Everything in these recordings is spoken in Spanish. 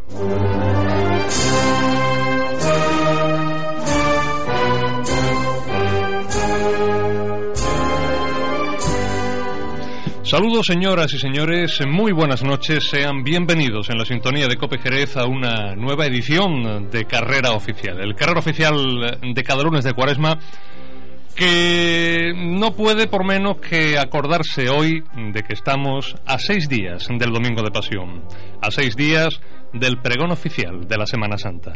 Saludos, señoras y señores, muy buenas noches, sean bienvenidos en la sintonía de COPE Jerez a una nueva edición de Carrera Oficial, el Carrera Oficial de cada lunes de Cuaresma, que no puede por menos que acordarse hoy de que estamos a 6 días del Domingo de Pasión, a 6 días del pregón oficial de la Semana Santa.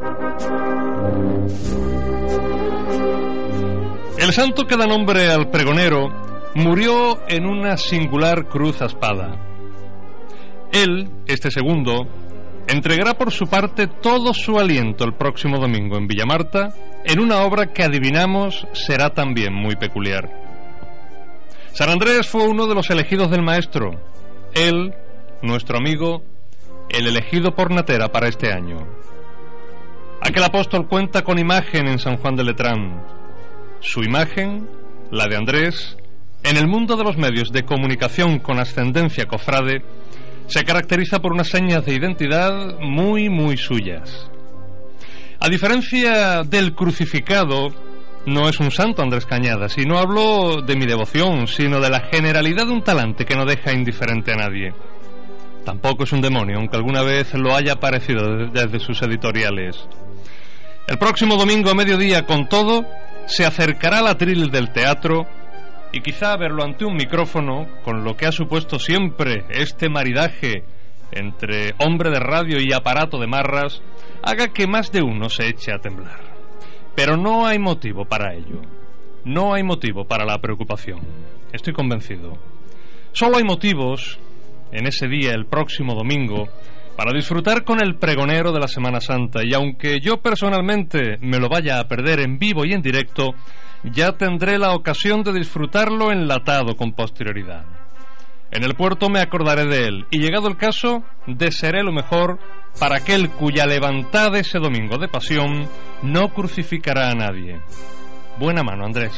El santo que da nombre al pregonero murió en una singular cruz a espada. Él, este segundo, entregará por su parte todo su aliento el próximo domingo en Villamarta, en una obra que adivinamos será también muy peculiar. San Andrés fue uno de los elegidos del Maestro. Él, nuestro amigo, el elegido por Natera para este año. Aquel apóstol cuenta con imagen en San Juan de Letrán. Su imagen, la de Andrés, en el mundo de los medios de comunicación con ascendencia cofrade, se caracteriza por unas señas de identidad muy suyas. A diferencia del crucificado, no es un santo Andrés Cañadas, y no hablo de mi devoción, sino de la generalidad de un talante que no deja indiferente a nadie. Tampoco es un demonio, aunque alguna vez lo haya parecido desde sus editoriales. El próximo domingo a mediodía, con todo, se acercará al atril del teatro y quizá verlo ante un micrófono, con lo que ha supuesto siempre este maridaje entre hombre de radio y aparato de marras, haga que más de uno se eche a temblar. Pero no hay motivo para ello. No hay motivo para la preocupación. Estoy convencido. Solo hay motivos, en ese día, el próximo domingo, para disfrutar con el pregonero de la Semana Santa. Y aunque yo personalmente me lo vaya a perder en vivo y en directo, ya tendré la ocasión de disfrutarlo enlatado con posterioridad. En el puerto me acordaré de él, y llegado el caso, desearé lo mejor para aquel cuya levantada ese domingo de pasión no crucificará a nadie. Buena mano, Andrés.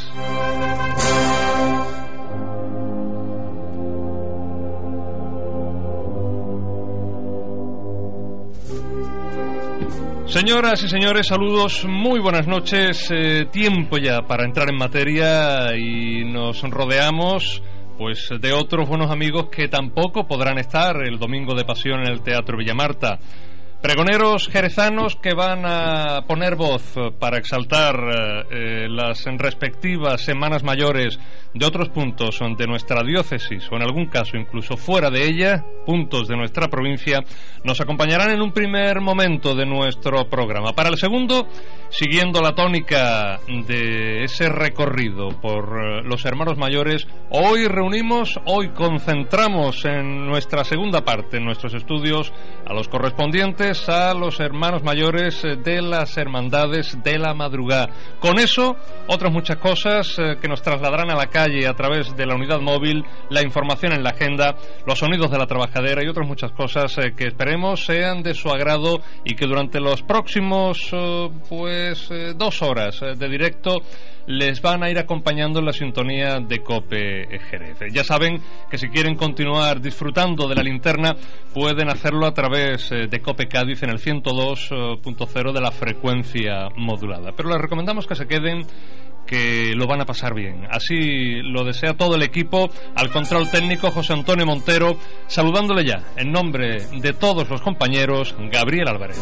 Señoras y señores, saludos, muy buenas noches. Tiempo ya para entrar en materia y nos rodeamos pues de otros buenos amigos que tampoco podrán estar el domingo de pasión en el Teatro Villamarta. Pregoneros jerezanos que van a poner voz para exaltar las respectivas semanas mayores de otros puntos de nuestra diócesis, o en algún caso incluso fuera de ella, puntos de nuestra provincia, nos acompañarán en un primer momento de nuestro programa. Para el segundo, siguiendo la tónica de ese recorrido por los hermanos mayores, hoy concentramos en nuestra segunda parte, en nuestros estudios, a los correspondientes a los hermanos mayores de las hermandades de la madrugada. Con eso, otras muchas cosas que nos trasladarán a la calle a través de la unidad móvil, la información en la agenda, los sonidos de la trabajadera y otras muchas cosas que esperemos sean de su agrado y que durante los próximos 2 horas de directo les van a ir acompañando en la sintonía de COPE Jerez. Ya saben que si quieren continuar disfrutando de la linterna pueden hacerlo a través de COPE Cádiz en el 102.0 de la frecuencia modulada. Pero les recomendamos que se queden, que lo van a pasar bien. Así lo desea todo el equipo. Al control técnico José Antonio Montero, saludándole ya en nombre de todos los compañeros, Gabriel Álvarez.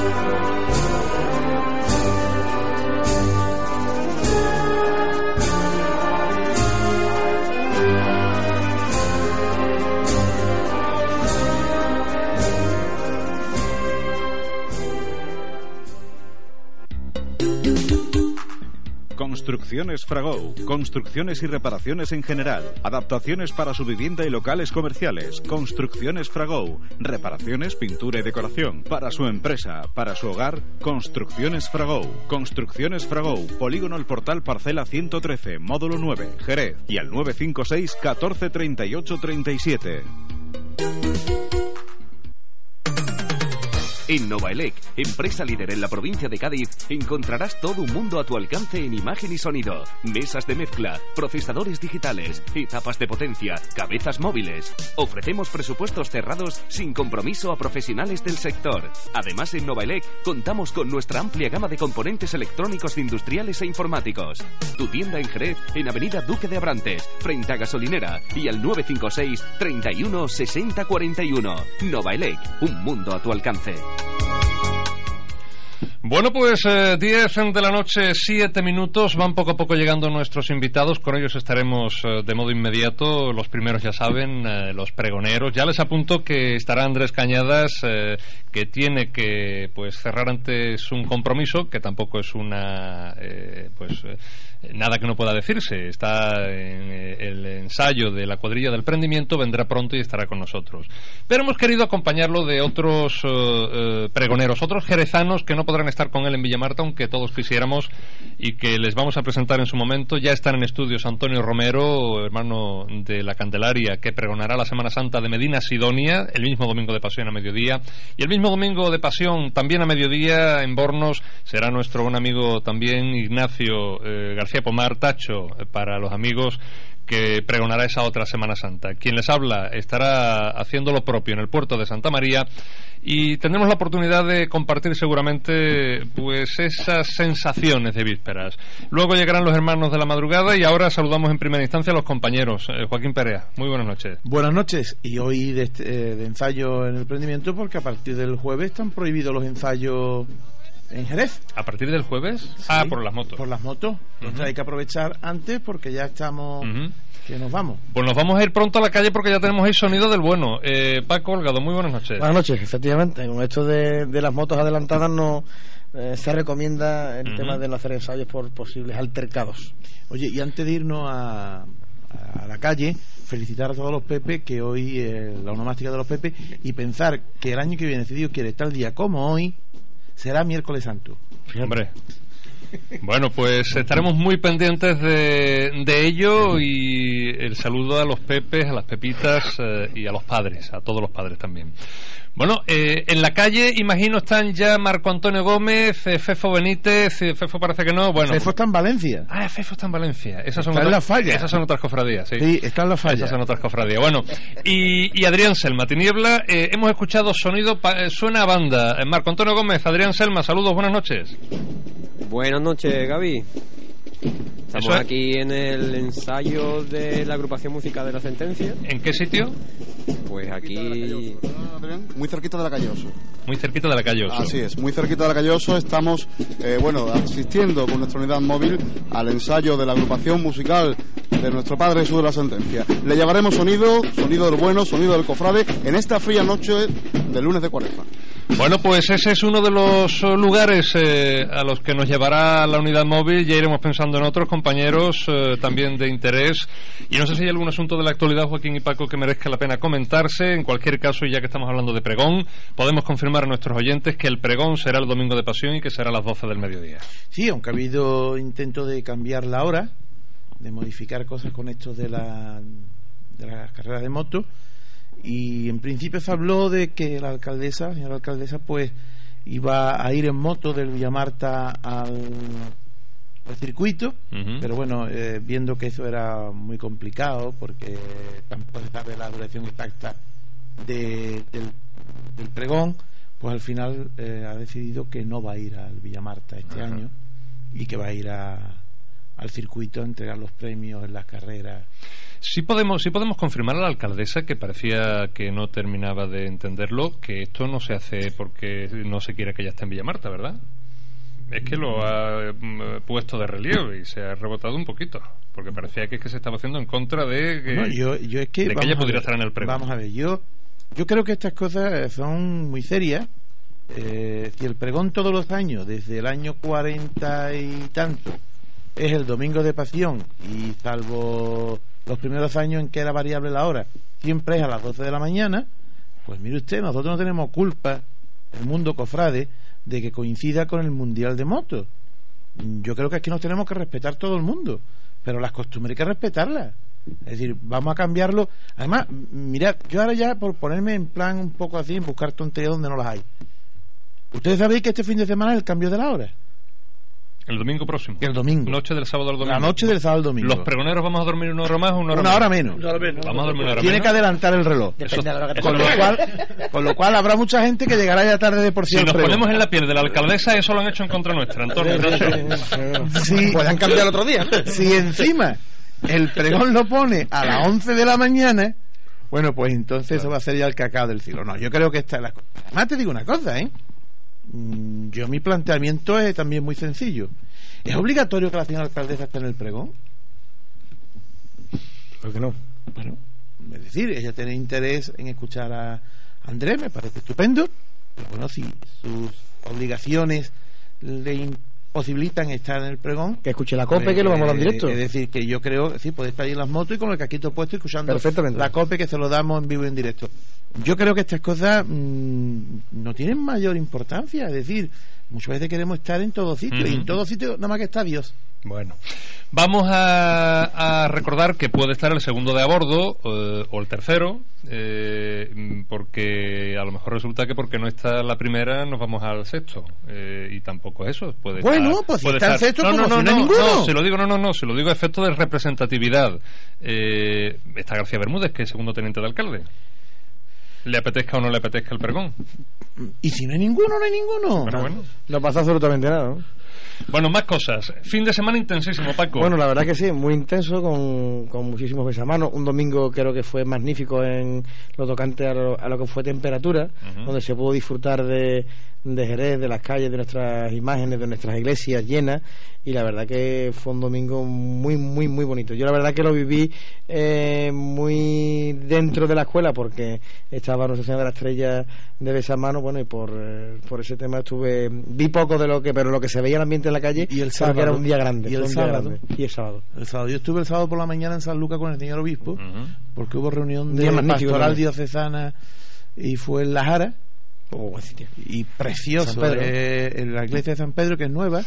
Construcciones Fragou. Construcciones y reparaciones en general. Adaptaciones para su vivienda y locales comerciales. Construcciones Fragou. Reparaciones, pintura y decoración. Para su empresa, para su hogar, Construcciones Fragou. Construcciones Fragou. Polígono El Portal, parcela 113, módulo 9, Jerez. Y al 956 14 38 37. En Novaelec, empresa líder en la provincia de Cádiz, encontrarás todo un mundo a tu alcance en imagen y sonido. Mesas de mezcla, procesadores digitales, etapas de potencia, cabezas móviles. Ofrecemos presupuestos cerrados sin compromiso a profesionales del sector. Además, en Novaelec contamos con nuestra amplia gama de componentes electrónicos industriales e informáticos. Tu tienda en Jerez, en Avenida Duque de Abrantes, frente a Gasolinera, y al 956 31 60 41. Novaelec, un mundo a tu alcance. Bueno, pues 10 de la noche, 7 minutos, van poco a poco llegando nuestros invitados, con ellos estaremos de modo inmediato, los primeros ya saben, los pregoneros. Ya les apunto que estará Andrés Cañadas, que tiene que pues cerrar antes un compromiso, que tampoco es una nada que no pueda decirse. Está en el ensayo de la cuadrilla del prendimiento, vendrá pronto y estará con nosotros. Pero hemos querido acompañarlo de otros pregoneros, otros jerezanos que no podrán estar con él en Villamarta, aunque todos quisiéramos, y que les vamos a presentar en su momento. Ya están en estudios Antonio Romero, hermano de la Candelaria, que pregonará la Semana Santa de Medina Sidonia, el mismo domingo de Pasión a mediodía, y el mismo domingo de Pasión también a mediodía en Bornos será nuestro buen amigo también Ignacio García Pomar, Tacho, para los amigos, que pregonará esa otra Semana Santa. Quien les habla estará haciendo lo propio en el puerto de Santa María, y tendremos la oportunidad de compartir seguramente pues esas sensaciones de vísperas. Luego llegarán los hermanos de la madrugada, y ahora saludamos en primera instancia a los compañeros. Joaquín Perea, muy buenas noches. Buenas noches, y hoy de ensayo en el prendimiento, porque a partir del jueves están prohibidos los ensayos en Jerez. ¿A partir del jueves? Sí, por las motos. Por las motos. Entonces hay que aprovechar antes, porque ya estamos... que nos vamos. Pues nos vamos a ir pronto a la calle, porque ya tenemos ahí sonido del bueno. Paco Holgado, muy buenas noches. Buenas noches, efectivamente. Con esto de las motos adelantadas no se recomienda el tema de no hacer ensayos por posibles altercados. Oye, y antes de irnos a la calle, felicitar a todos los Pepe, que hoy la onomástica de los Pepe, y pensar que el año que viene, si Dios quiere, tal día como hoy, será miércoles santo. Hombre. Bueno, pues estaremos muy pendientes de ello, y el saludo a los Pepes, a las Pepitas y a los padres, a todos los padres también. Bueno, en la calle, imagino, están ya Marco Antonio Gómez, Fefo Benítez. Fefo parece que no. Bueno, Fefo está en Valencia. Fefo está en Valencia. Esas son está en La Falla. Esas son otras cofradías, sí. Sí, está en La Falla. Esas son otras cofradías. Bueno, y Adrián Selma, Tiniebla. Hemos escuchado sonido, suena a banda. Marco Antonio Gómez, Adrián Selma, saludos, buenas noches. Buenas noches, Gaby. Estamos aquí en el ensayo de la agrupación musical de La Sentencia. ¿En qué sitio? Pues aquí... Muy cerquita de la Calloso. Muy cerquita de la Calloso. Así es, muy cerquita de la Calloso. Estamos, asistiendo con nuestra unidad móvil al ensayo de la agrupación musical de nuestro Padre Jesús de la Sentencia. Le llevaremos sonido del bueno, sonido del cofrade, en esta fría noche del lunes de Cuaresma. Bueno, pues ese es uno de los lugares a los que nos llevará la unidad móvil. Ya iremos pensando en otros compañeros también de interés. Y no sé si hay algún asunto de la actualidad, Joaquín y Paco, que merezca la pena comentarse. En cualquier caso, y ya que estamos hablando de pregón, podemos confirmar a nuestros oyentes que el pregón será el domingo de Pasión y que será a las 12 del mediodía. Sí, aunque ha habido intento de cambiar la hora, de modificar cosas con esto de las carreras de moto. Y en principio se habló de que la señora alcaldesa, pues iba a ir en moto del Villamarta al circuito, pero bueno, viendo que eso era muy complicado, porque tampoco se sabe la duración exacta del pregón, pues al final ha decidido que no va a ir al Villamarta este año, y que va a ir al circuito a entregar los premios en las carreras. Sí podemos confirmar a la alcaldesa, que parecía que no terminaba de entenderlo, que esto no se hace porque no se quiere que ella esté en Villamarta, ¿verdad? Es que lo ha puesto de relieve y se ha rebotado un poquito, porque parecía que es que se estaba haciendo en contra de que, es que ella pudiera estar en el pregón. Vamos a ver, yo creo que estas cosas son muy serias. Si el pregón todos los años, desde el año 40 y tanto, es el domingo de Pasión, y salvo los primeros años en que era variable la hora, siempre es a las 12 de la mañana, pues mire usted, nosotros no tenemos culpa, el mundo cofrade, de que coincida con el Mundial de Motos. Yo creo que aquí nos tenemos que respetar todo el mundo, pero las costumbres hay que respetarlas. Es decir, vamos a cambiarlo. Además, mirad, yo ahora ya, por ponerme en plan un poco así, en buscar tonterías donde no las hay, Ustedes sabéis que este fin de semana es el cambio de la hora. El domingo próximo. El domingo. Noche del sábado al domingo. La noche del sábado al domingo. Los pregoneros vamos a dormir una hora más o una hora menos. Vamos a dormir una hora Tiene menos. que adelantar el reloj. Con lo cual habrá mucha gente que llegará ya tarde de por sí. Si nos ponemos en la piel de la alcaldesa, eso lo han hecho en contra nuestra, Antonio. Sí. Pueden cambiar el otro día. Si encima el pregón lo pone a las 11 de la mañana, bueno, pues entonces eso va a ser ya el cacao del cielo. No, yo creo que esta es la cosa. Además te digo una cosa, yo mi planteamiento es también muy sencillo. ¿Es obligatorio que la señora alcaldesa esté en el pregón? ¿Por qué no? Bueno, es decir, ella tiene interés en escuchar a Andrés, me parece estupendo, pero bueno, si sus obligaciones le imposibilitan estar en el pregón, que escuche la COPE, que lo vamos a dar en directo. Es decir, que yo creo, sí, puede estar ahí en las motos y con el casquito puesto escuchando la COPE, que se lo damos en vivo y en directo. Yo creo que estas cosas no tienen mayor importancia, es decir, muchas veces queremos estar en todo sitio, y en todo sitio nada más que está Dios. Bueno, vamos a recordar que puede estar el segundo de a bordo o el tercero, porque a lo mejor resulta que porque no está la primera nos vamos al sexto, y tampoco es eso. Puede pues si está el sexto, no ninguno. No, se lo digo a efecto de representatividad. Está García Bermúdez, que es segundo teniente de alcalde. Le apetezca o no le apetezca el pregón. Y si no hay ninguno, no hay ninguno. Pero bueno, no pasa absolutamente nada, ¿no? Bueno, más cosas. Fin de semana intensísimo, Paco. Bueno, la verdad que sí, muy intenso, con muchísimos besamanos. Un domingo creo que fue magnífico en lo tocante a lo que fue temperatura, donde se pudo disfrutar de Jerez, de las calles, de nuestras imágenes, de nuestras iglesias llenas, y la verdad que fue un domingo muy, muy, muy bonito. Yo la verdad que lo viví muy dentro de la escuela, porque estaba Nuestra Señora de la Estrella de besamanos, bueno, y por ese tema vi poco de pero lo que se veía el ambiente en la calle, y el sábado, era un día grande. Y el sábado. El sábado. Yo estuve el sábado por la mañana en San Lucas con el señor obispo, porque hubo reunión de pastoral diocesana y fue en La Jara. Y precioso, en la iglesia de San Pedro, que es nueva,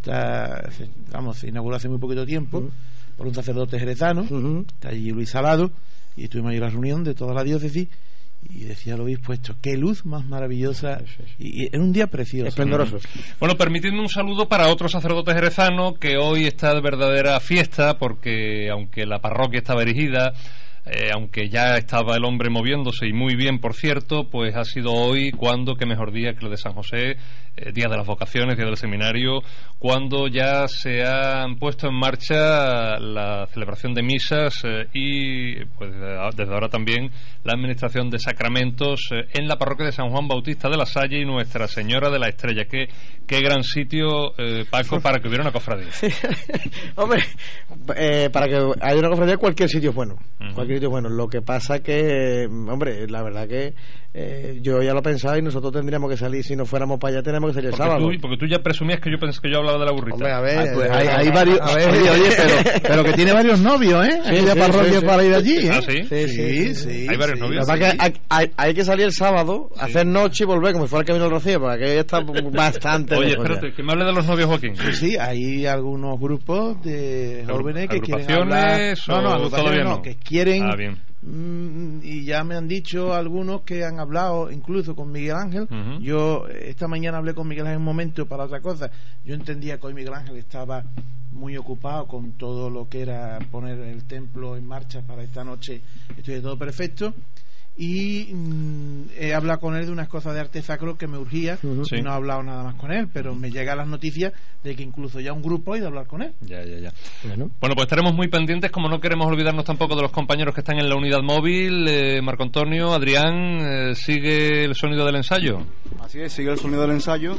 se inauguró hace muy poquito tiempo por un sacerdote jerezano. Está allí Luis Salado, y estuvimos ahí en la reunión de toda la diócesis, y decía el obispo esto: qué luz más maravillosa, y era un día precioso, esplendoroso. Bueno, permitidme un saludo para otro sacerdote jerezano que hoy está de verdadera fiesta, porque aunque la parroquia estaba erigida, aunque ya estaba el hombre moviéndose, y muy bien, por cierto, pues ha sido hoy cuando, qué mejor día que el de San José, día de las vocaciones, día del seminario, cuando ya se han puesto en marcha la celebración de misas y pues desde ahora también la administración de sacramentos en la parroquia de San Juan Bautista de la Salle y Nuestra Señora de la Estrella. Qué gran sitio, Paco, para que hubiera una cofradía. Hombre, para que haya una cofradía, cualquier sitio es bueno. Cualquier sitio es bueno. Lo que pasa que, hombre, la verdad que yo ya lo pensaba, y nosotros tendríamos que salir, si no fuéramos para allá, tenemos que salir el sábado. Porque tú ya presumías que yo pensé que yo hablaba de la burrita. Hombre, a ver, pues hay varios. Pero que tiene varios novios, aquella parroquia para ir allí, ¿Ah, sí? Sí. Hay varios novios. Hay que salir el sábado, hacer noche y volver, como si fuera el Camino del Rocío, porque aquí está bastante. Oye, espérate, que me hable de los novios, Joaquín. Sí, hay algunos grupos de jóvenes que quieren hablar. Agrupaciones no, que quieren. Bien. Y ya me han dicho algunos que han hablado incluso con Miguel Ángel. Yo esta mañana hablé con Miguel Ángel un momento para otra cosa. Yo entendía que hoy Miguel Ángel estaba muy ocupado con todo lo que era poner el templo en marcha para esta noche. Estoy de todo perfecto. Y he hablado con él de unas cosas de arte sacro que me urgía, y no he hablado nada más con él, pero me llegan las noticias de que incluso ya un grupo ha ido a hablar con él. Ya. Bueno, pues estaremos muy pendientes, como no queremos olvidarnos tampoco de los compañeros que están en la unidad móvil. Marco Antonio, Adrián, ¿sigue el sonido del ensayo? Así es, sigue el sonido del ensayo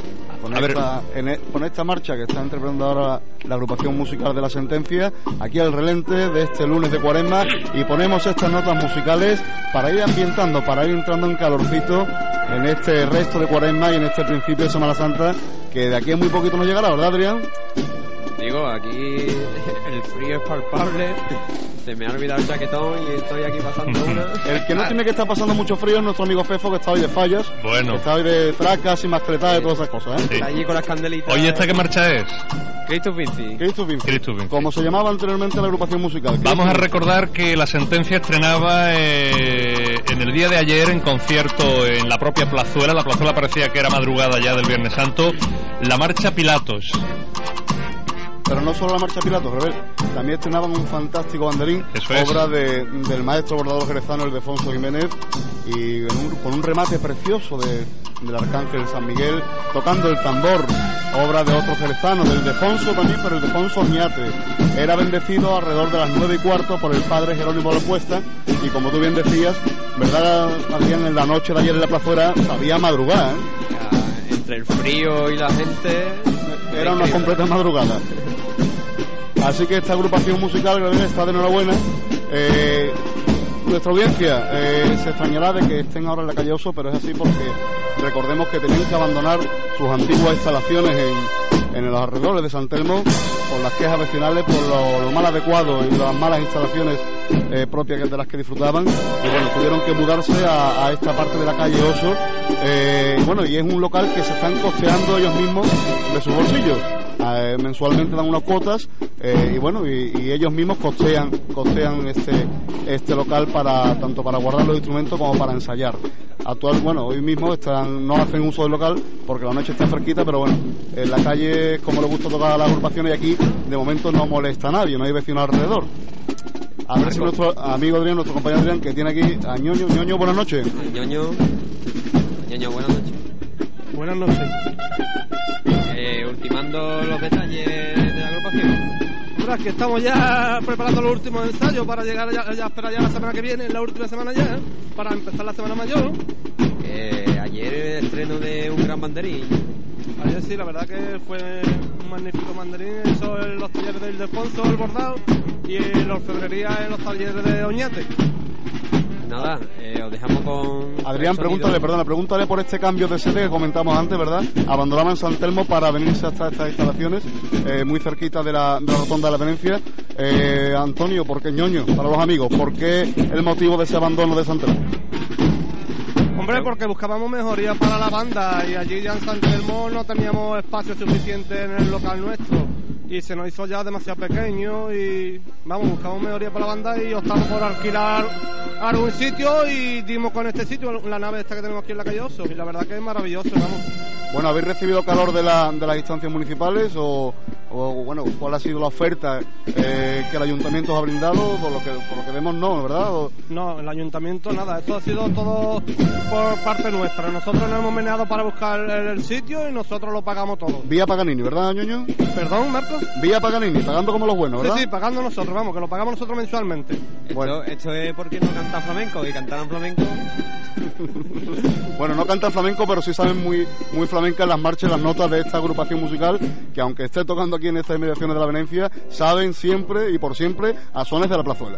con esta marcha que está interpretando ahora la agrupación musical de La Sentencia, aquí al relente de este lunes de Cuaresma, y ponemos estas notas musicales para ir ambientando, para ir entrando en calorcito en este resto de Cuaresma y en este principio de Semana Santa, que de aquí a muy poquito nos llegará, ¿verdad, Adrián? Digo digo, aquí el frío es palpable, se me ha olvidado el chaquetón y estoy aquí pasando una. El que no tiene que estar pasando mucho frío es nuestro amigo Fefo, que está hoy de fallas. Bueno. Que está hoy de tracas y mascletadas y todas esas cosas, ¿eh? Sí. Está allí con las candelitas. Oye, ¿esta qué marcha es? Christoph Vinci. Christoph Vinci. Christoph Vinci. Como se llamaba anteriormente la agrupación musical. Vamos a recordar que La Sentencia estrenaba en el día de ayer en concierto en la propia plazuela. La plazuela parecía que era madrugada ya del Viernes Santo. La marcha Pilatos. Pero no solo la marcha Pilatos, Rebel, también estrenaban un fantástico banderín, obra del maestro bordador jerezano Ildefonso Jiménez, y con un remate precioso del Arcángel San Miguel, tocando el tambor, obra de otro jerezano, del Ildefonso también, pero Ildefonso Oñate. Era bendecido alrededor de las 9:15 por el padre Jerónimo de la Cuesta, y como tú bien decías, ¿verdad, Adrián? En la noche de ayer en la plazuela sabía madrugar, ¿eh? Entre el frío y la gente... Era una completa madrugada. Así que esta agrupación musical está de enhorabuena. Nuestra audiencia se extrañará de que estén ahora en la calle Oso, pero es así porque recordemos que tenían que abandonar sus antiguas instalaciones en los alrededores de San Telmo por las quejas vecinales, por lo mal adecuado y las malas instalaciones propias de las que disfrutaban, y bueno, tuvieron que mudarse a esta parte de la calle Oso, y es un local que se están costeando ellos mismos de sus bolsillos. Mensualmente dan unas cuotas y ellos mismos costean este local tanto para guardar los instrumentos como para ensayar. Hoy mismo no hacen uso del local porque la noche está fresquita, pero bueno, en la calle, como le gusta tocar a la agrupación, y aquí de momento no molesta a nadie, no hay vecinos alrededor. A ver si nuestro amigo Adrián, nuestro compañero Adrián, que tiene aquí a Ñoño. Ñoño, buenas noches. Ñoño, buenas noches. Buenas noches. Ultimando los detalles de la agrupación. Ahora que estamos ya preparando los últimos ensayos para llegar ya esperar ya la semana que viene, la última semana ya, para empezar la semana mayor. Ayer el estreno de un gran banderín. Ayer sí, la verdad que fue un magnífico banderín, eso en los talleres de Ildefonso, el bordado, y en la orfebrería en los talleres de Oñate. Nada, os dejamos con... Adrián, pregúntale por este cambio de sede que comentamos antes, ¿verdad? Abandonaban San Telmo para venirse hasta estas instalaciones, muy cerquita de la rotonda de la Venecia. Antonio, ¿por qué, Ñoño, para los amigos, por qué el motivo de ese abandono de San Telmo? Hombre, porque buscábamos mejoría para la banda y allí ya en San Telmo no teníamos espacio suficiente en el local nuestro y se nos hizo ya demasiado pequeño y buscamos mejoría para la banda y optamos por alquilar algún sitio y dimos con este sitio, la nave esta que tenemos aquí en la calle Oso, y la verdad que es maravilloso, Bueno, ¿habéis recibido calor de las instancias municipales o cuál ha sido la oferta que el ayuntamiento os ha brindado? Por lo que vemos no, ¿verdad? No, el ayuntamiento nada, esto ha sido todo por parte nuestra. Nosotros nos hemos meneado para buscar el sitio y nosotros lo pagamos todo. Vía Paganini, ¿verdad, Ñoño? ¿Perdón, Marcos? Vía Paganini, pagando como los buenos, ¿verdad? Sí, pagando nosotros, que lo pagamos nosotros mensualmente. Esto es porque no cantan flamenco, y cantaran flamenco... Bueno, no cantan flamenco, pero sí saben muy, muy flamencas las marchas, las notas de esta agrupación musical, que aunque esté tocando aquí en estas inmediaciones de la Venecia, saben siempre y por siempre a sones de la plazuela.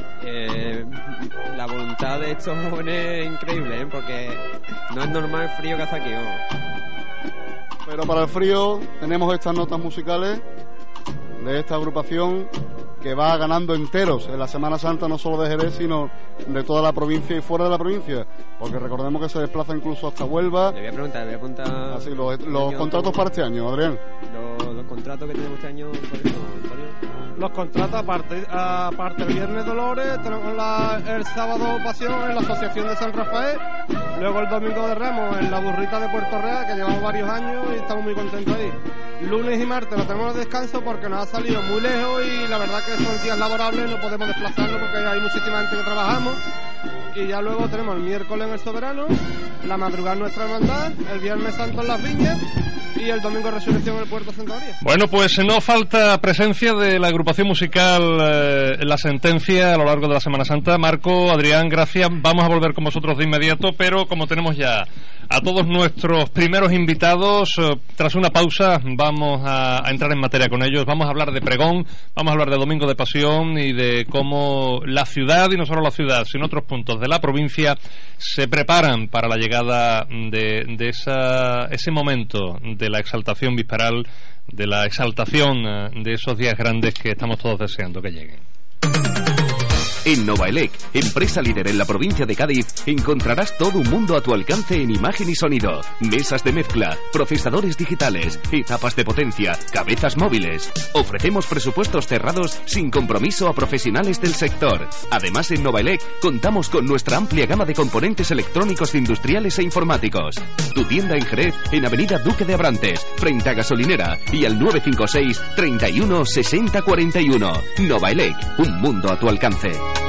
La voluntad de estos jóvenes es increíble, porque no es normal el frío que hace aquí. Pero para el frío tenemos estas notas musicales de esta agrupación que va ganando enteros en la Semana Santa, no solo de Jerez, sino de toda la provincia y fuera de la provincia, porque recordemos que se desplaza incluso hasta Huelva. Le voy a preguntar... Así, los contratos para este año, Adrián. Los contratos que tenemos este año, Antonio. Los contratos, aparte el Viernes Dolores, tenemos el sábado Pasión en la Asociación de San Rafael, luego el domingo de Ramos en la Burrita de Puerto Real, que llevamos varios años y estamos muy contentos ahí. Lunes y martes no tenemos descanso porque nos ha salido muy lejos y la verdad que son días laborables, no podemos desplazarnos porque hay muchísima gente que trabajamos. Y ya luego tenemos el miércoles en el Soberano, la madrugada en nuestra hermandad, el Viernes Santo en las Viñas y el domingo de Resurrección en el Puerto Santa María. Bueno, pues no falta presencia de la agrupación musical La Sentencia a lo largo de la Semana Santa. Marco, Adrián, gracias. Vamos a volver con vosotros de inmediato, pero como tenemos ya a todos nuestros primeros invitados, tras una pausa vamos a entrar en materia con ellos. Vamos a hablar de pregón, vamos a hablar de Domingo de Pasión y de cómo la ciudad, y no solo la ciudad, sino otros puntos de la provincia se preparan para la llegada de ese momento de la exaltación visperal, de la exaltación de esos días grandes que estamos todos deseando que lleguen. En Novaelec, empresa líder en la provincia de Cádiz, encontrarás todo un mundo a tu alcance en imagen y sonido. Mesas de mezcla, procesadores digitales, etapas de potencia, cabezas móviles. Ofrecemos presupuestos cerrados sin compromiso a profesionales del sector. Además, en Novaelec contamos con nuestra amplia gama de componentes electrónicos industriales e informáticos. Tu tienda en Jerez, en Avenida Duque de Abrantes, frente a Gasolinera, y al 956 31 60 41. Novaelec, un mundo a tu alcance.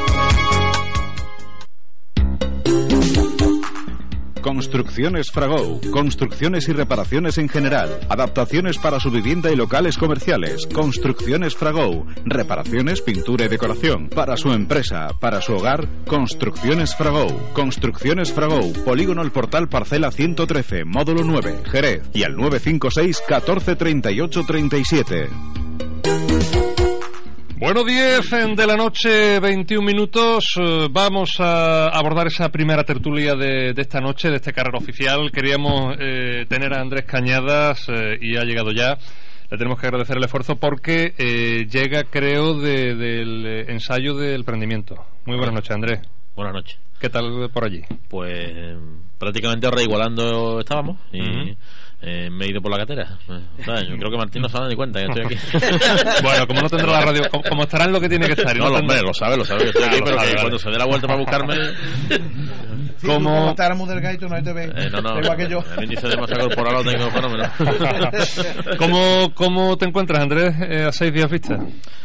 Construcciones Fragou. Construcciones y reparaciones en general. Adaptaciones para su vivienda y locales comerciales. Construcciones Fragou. Reparaciones, pintura y decoración. Para su empresa, para su hogar. Construcciones Fragou. Construcciones Fragou. Polígono El Portal, parcela 113, módulo 9, Jerez. Y al 956 14 38 37. Bueno, 10 de la noche, 21 minutos. Vamos a abordar esa primera tertulia de esta noche, de este carrera oficial. Queríamos tener a Andrés Cañadas y ha llegado ya. Le tenemos que agradecer el esfuerzo porque llega, creo, del ensayo del prendimiento. Muy buenas noches, Andrés. Buenas noches. ¿Qué tal por allí? Pues prácticamente reigualando estábamos y me he ido por la catera. O sea, yo creo que Martín no se ha dado ni cuenta que estoy aquí. Bueno, como no tendrá la radio, como estará en lo que tiene que estar. No, hombre, lo sabe que estoy aquí, pero que cuando se dé la vuelta para buscarme... Sí, como estábamos del gaito, no te ve. No, igual que yo. El índice de masa corporal lo tengo fenómeno. ¿Cómo te encuentras, Andrés, a 6 días vista?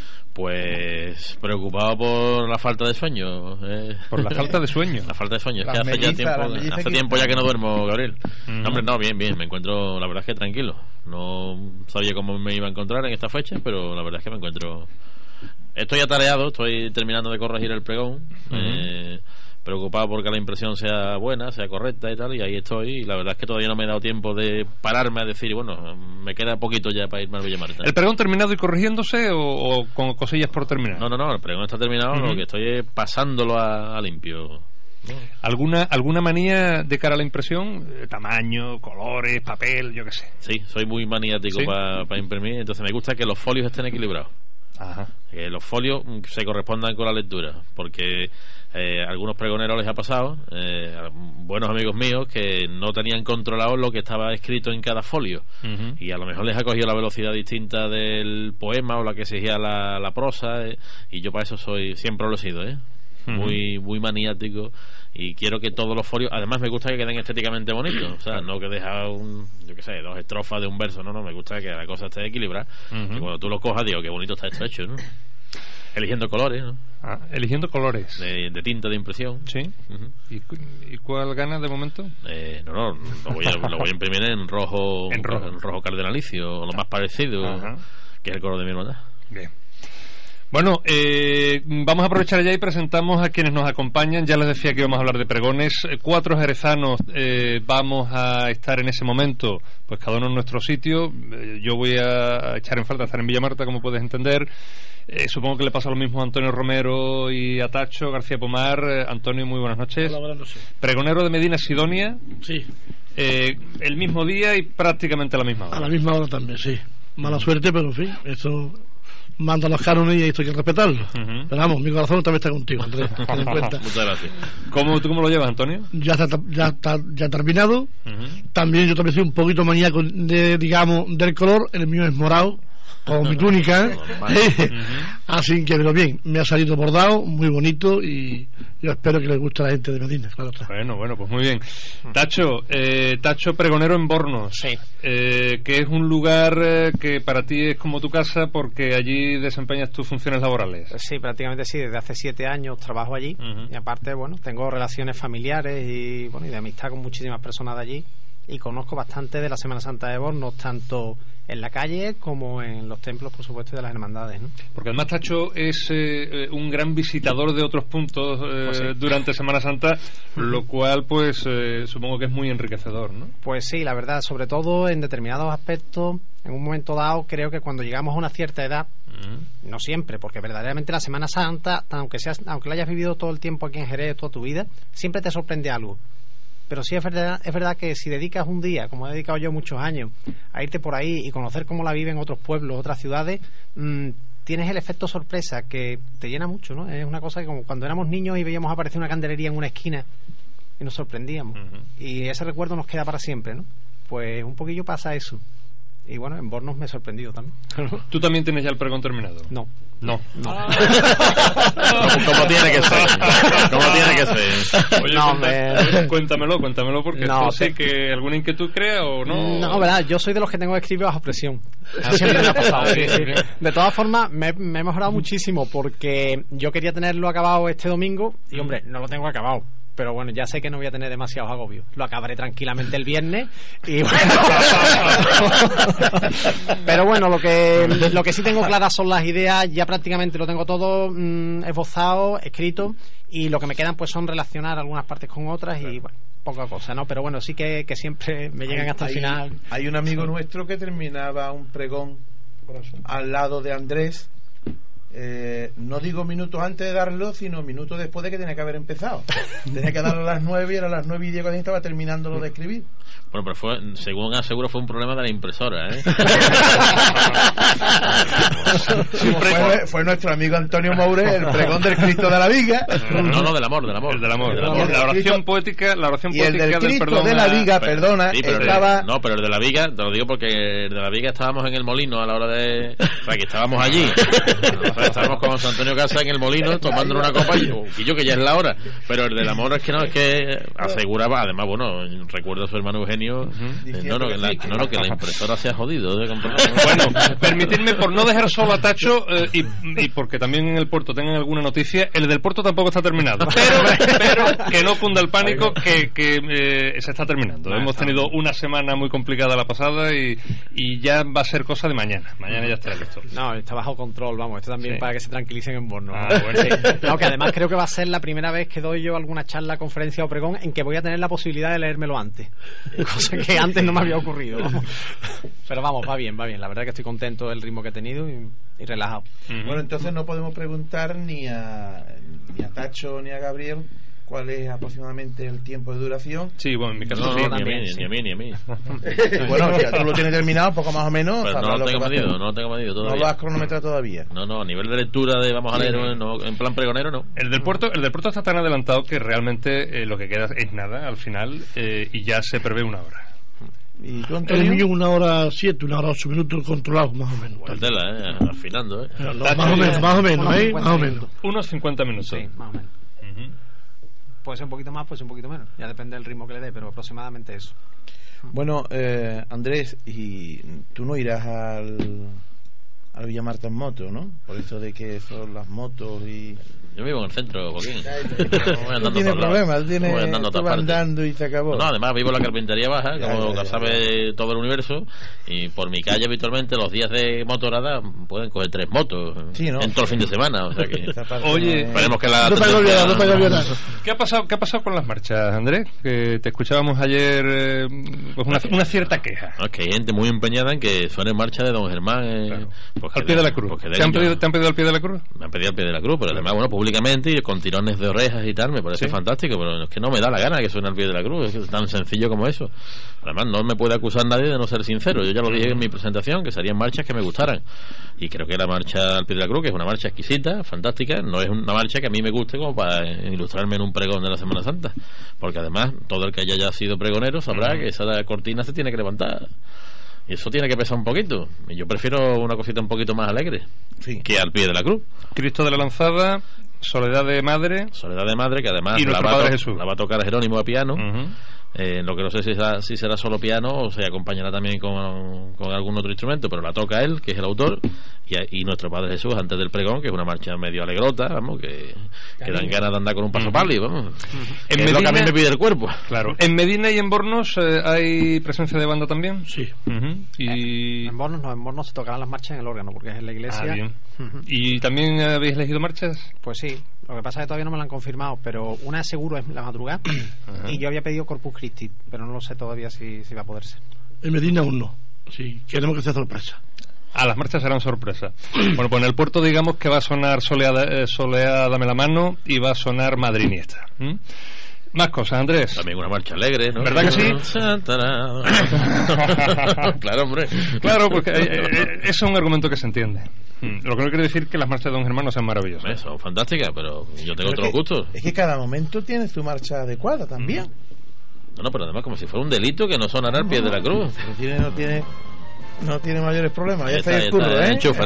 Pues preocupado por la falta de sueño. ¿Por la falta de sueño? La falta de sueño. Es que hace tiempo ya que no duermo, Gabriel. No, hombre, no, bien. Me encuentro, la verdad es que tranquilo. No sabía cómo me iba a encontrar en esta fecha, pero la verdad es que me encuentro... Estoy atareado, estoy terminando de corregir el pregón. Preocupado porque la impresión sea buena, sea correcta y tal, y ahí estoy, y la verdad es que todavía no me he dado tiempo de pararme a decir, bueno, me queda poquito ya para irme al Villamarta. ¿El pregón terminado y corrigiéndose o con cosillas por terminar? No, el pregón está terminado, lo que estoy es pasándolo a limpio. ¿Alguna manía de cara a la impresión? Tamaño, colores, papel, yo qué sé. Sí, soy muy maniático para imprimir, entonces me gusta que los folios estén equilibrados. Ajá. Que los folios se correspondan con la lectura, porque a algunos pregoneros les ha pasado, buenos amigos míos, que no tenían controlado lo que estaba escrito en cada folio, y a lo mejor les ha cogido la velocidad distinta del poema o la que exigía la prosa, y yo para eso siempre lo he sido, muy maniático, y quiero que todos los folios, además me gusta que queden estéticamente bonitos, o sea, no que deja yo qué sé, 2 estrofas de un verso, no, me gusta que la cosa esté equilibrada, que cuando tú lo cojas digo, qué bonito está esto hecho, ¿no? Eligiendo colores, ¿no? Eligiendo colores de tinta de impresión. Sí. ¿Y cuál gana de momento? Lo voy a imprimir en rojo, en rojo cardenalicio, o lo más parecido, que es el color de mi hermandad. Bien. Bueno, vamos a aprovechar ya y presentamos a quienes nos acompañan. Ya les decía que íbamos a hablar de pregones. 4 jerezanos vamos a estar en ese momento, pues cada uno en nuestro sitio. Yo voy a echar en falta estar en Villamarta, como puedes entender. Supongo que le pasa lo mismo a Antonio Romero y a Tacho García Pomar. Antonio, muy buenas noches. Hola, buenas noches. Pregonero de Medina Sidonia. Sí. El mismo día y prácticamente a la misma hora. A la misma hora también, sí. Mala suerte, pero en fin, esto manda los cánones y esto hay que respetarlo. Pero vamos, mi corazón también está contigo, Andrés. Ten en cuenta. Muchas gracias. ¿Tú cómo lo llevas, Antonio? Ya está terminado. También yo también soy un poquito maníaco del color. El mío es morado, como mi túnica. Así que, pero bien, me ha salido bordado, muy bonito, y yo espero que les guste a la gente de Medina, claro está. Bueno, pues muy bien. Tacho, pregonero en Bornos. Sí. Que es un lugar que para ti es como tu casa porque allí desempeñas tus funciones laborales. Sí, prácticamente sí. Desde hace 7 años trabajo allí y aparte, bueno, tengo relaciones familiares y de amistad con muchísimas personas de allí. y conozco bastante de la Semana Santa de Bornos, tanto en la calle como en los templos, por supuesto, de las hermandades, ¿no? Porque además Tacho es un gran visitador de otros puntos Pues sí. durante Semana Santa, lo cual pues supongo que es muy enriquecedor, ¿no? Pues sí, la verdad, sobre todo en determinados aspectos, en un momento dado, creo que cuando llegamos a una cierta edad, no siempre, porque verdaderamente la Semana Santa, aunque la hayas vivido todo el tiempo aquí en Jerez, toda tu vida, siempre te sorprende algo. Pero sí es verdad que si dedicas un día, como he dedicado yo muchos años, a irte por ahí y conocer cómo la viven otros pueblos, otras ciudades, tienes el efecto sorpresa que te llena mucho, ¿no? Es una cosa que como cuando éramos niños y veíamos aparecer una candelería en una esquina y nos sorprendíamos. Y ese recuerdo nos queda para siempre, ¿no? Pues un poquillo pasa eso. Y bueno, en Bornos me he sorprendido también. ¿Tú también tienes ya el pregón terminado? No. No. Como tiene que ser. Como tiene que ser. Oye, No, cuéntamelo porque No, esto sé que alguna inquietud crea o no. No, verdad, yo soy de los que tengo que escribir bajo presión. Siempre me ha pasado. Sí, sí. De todas formas, me he mejorado muchísimo porque yo quería tenerlo acabado este domingo y, hombre, no lo tengo acabado. Pero bueno, ya sé que no voy a tener demasiados agobios. Lo acabaré tranquilamente el viernes y bueno. Pero bueno, lo que sí tengo claras son las ideas. Ya prácticamente lo tengo todo esbozado, escrito, y lo que me quedan pues son relacionar algunas partes con otras y bueno, poca cosa, ¿no? Pero bueno, sí que siempre me llegan hasta el final. Hay un amigo nuestro que terminaba un pregón al lado de Andrés. No digo minutos antes de darlo, sino minutos después de que tenía que haber empezado. Tenía que darlo a las 9 y era a las 9 y 10 cuando estaba terminándolo de escribir. Bueno, pero según aseguro, fue un problema de la impresora, ¿eh? Fue nuestro amigo Antonio Moure, el pregón del Cristo de la Viga. No, del amor. El del amor. La oración poética, y el del Cristo perdón de la Viga, perdona, sí, pero estaba... No, pero el de la Viga, te lo digo porque el de la Viga estábamos en el molino a la hora de... O sea, que estábamos allí. O sea, estábamos con José Antonio Casa en el molino tomando una copa y yo que ya es la hora. Pero el del amor es que aseguraba, además, bueno, recuerdo a su hermano Eugenio, que la impresora se ha jodido. Bueno, permitidme, por no dejar solo a Tacho y porque también en el puerto tengan alguna noticia, el del puerto tampoco está terminado. Pero que no cunda el pánico, que se está terminando. Hemos tenido una semana muy complicada la pasada y ya va a ser cosa de mañana. Mañana ya estará listo. No, está bajo control, vamos. Esto también Sí. para que se tranquilicen en Bornos. Bueno. Sí. No, que además creo que va a ser la primera vez que doy yo alguna charla, conferencia o pregón en que voy a tener la posibilidad de leérmelo antes. Cosa que antes no me había ocurrido. Pero vamos, va bien. La verdad que estoy contento del ritmo que he tenido y relajado. Bueno, entonces no podemos preguntar ni a Tacho ni a Gabriel cuál es aproximadamente el tiempo de duración. Sí, bueno, en mi caso No, sí. ni a mí. Bueno, ya tú lo tienes terminado, poco más o menos. Pero no lo tengo medido No todavía. lo has cronometrado todavía. No, a nivel de lectura de vamos a leer en plan pregonero, no. El del puerto está tan adelantado que realmente lo que queda es nada al final y ya se prevé una hora. ¿Y tú, El Antonio? mío 1h07, 1h08 minutos controlados, más o menos. Pues tela, afinando, Más o menos, ¿eh? Más o menos. Unos 50 minutos. Sí, más o menos. Puede ser un poquito más, puede ser un poquito menos. Ya depende del ritmo que le dé, pero aproximadamente eso. Bueno, Andrés, y tú no irás al Villamarta en moto, ¿no? Por eso de que son las motos y... Yo vivo en el centro, Joaquín. No tiene problema, tú vas andando y se acabó. No, además vivo en la carpintería baja, como lo sabe todo el universo, y por mi calle habitualmente los días de motorada pueden coger 3 motos en todo el fin de semana, o sea que... Oye, esperemos que la... ¿Qué ha pasado con las marchas, Andrés? Que te escuchábamos ayer pues una cierta queja. No, es que hay gente muy empeñada en que suene en marcha de Don Germán al pie de la cruz. ¿Te han pedido al pie de la cruz? Me han pedido al pie de la cruz, pero además, bueno, públicamente y con tirones de orejas y tal, me parece fantástico, pero es que no me da la gana que suene al pie de la cruz, es que es tan sencillo como eso. Además, no me puede acusar nadie de no ser sincero. Yo ya lo dije en mi presentación, que serían marchas que me gustaran. Y creo que la marcha al pie de la cruz, que es una marcha exquisita, fantástica, no es una marcha que a mí me guste como para ilustrarme en un pregón de la Semana Santa. Porque además, todo el que haya sido pregonero sabrá que esa cortina se tiene que levantar. Y eso tiene que pesar un poquito. Y yo prefiero una cosita un poquito más alegre que al pie de la cruz. Cristo de la Lanzada, Soledad de Madre, que además y la va a tocar Jerónimo a piano. Lo que no sé si será solo piano o se acompañará también con algún otro instrumento, pero la toca él, que es el autor, y nuestro Padre Jesús antes del pregón, que es una marcha medio alegrota, vamos, que dan ganas de andar con un paso pálido, vamos. En Medina, es lo que a mí me pide el cuerpo. Claro. ¿En Medina y en Bornos hay presencia de banda también? Sí. En Bornos se tocarán las marchas en el órgano, porque es en la iglesia. Bien. ¿Y también habéis elegido marchas? Pues sí. Lo que pasa es que todavía no me lo han confirmado, pero una seguro es la madrugada. Y yo había pedido Corpus Christi, pero no lo sé todavía si va a poder ser. En Medina aún no. Sí, queremos que sea sorpresa. Las marchas serán sorpresa. Bueno, pues en el puerto digamos que va a sonar Soleá Dame la Mano y va a sonar Madriniesta. Más cosas, Andrés. También una marcha alegre, ¿no? ¿Verdad que sí? Claro, hombre. Claro, porque eso es un argumento que se entiende. Lo que no quiere decir que las marchas de Don Germán no sean maravillosas. Son fantásticas, pero yo tengo otros gustos. Es que cada momento tiene su marcha adecuada también. No, pero además como si fuera un delito que no sonara al pie de la cruz. No tiene mayores problemas. Ya está el curro, enchufa.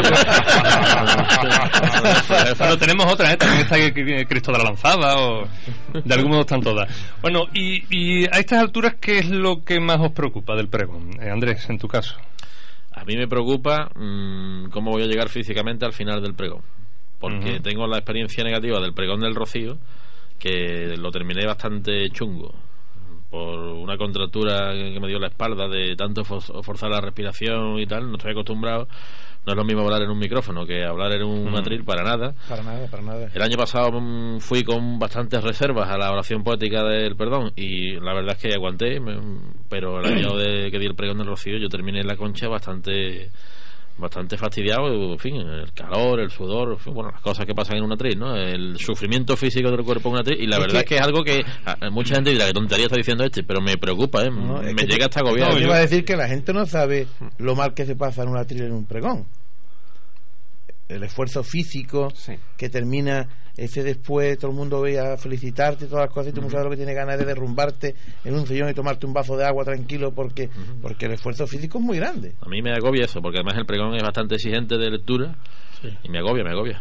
Pero tenemos otra, también está Cristo de la Lanzada, o de algún modo están todas. Bueno, y a estas alturas, ¿qué es lo que más os preocupa del pregón? Andrés, en tu caso. A mí me preocupa cómo voy a llegar físicamente al final del pregón, porque tengo la experiencia negativa del pregón del Rocío, que lo terminé bastante chungo por una contractura que me dio la espalda de tanto forzar la respiración y tal. No estoy acostumbrado. No es lo mismo hablar en un micrófono que hablar en un atril, para nada. Para nada. El año pasado fui con bastantes reservas a la oración poética del perdón y la verdad es que aguanté, pero el año que di el pregón del Rocío yo terminé en la Concha bastante fastidiado, en fin, el calor, el sudor, en fin, bueno, las cosas que pasan en un atril, ¿no? El sufrimiento físico del cuerpo en un atril, y la verdad es que es algo que mucha gente dirá que tontería está diciendo pero me preocupa, me llega hasta agobiar. No, yo iba a decir que la gente no sabe lo mal que se pasa en un atril en un pregón. El esfuerzo físico que termina ese después, todo el mundo ve a felicitarte y todas las cosas, y tú sabes lo que tiene ganas de derrumbarte en un sillón y tomarte un vaso de agua tranquilo, porque el esfuerzo físico es muy grande. A mí me agobia eso, porque además el pregón es bastante exigente de lectura y me agobia.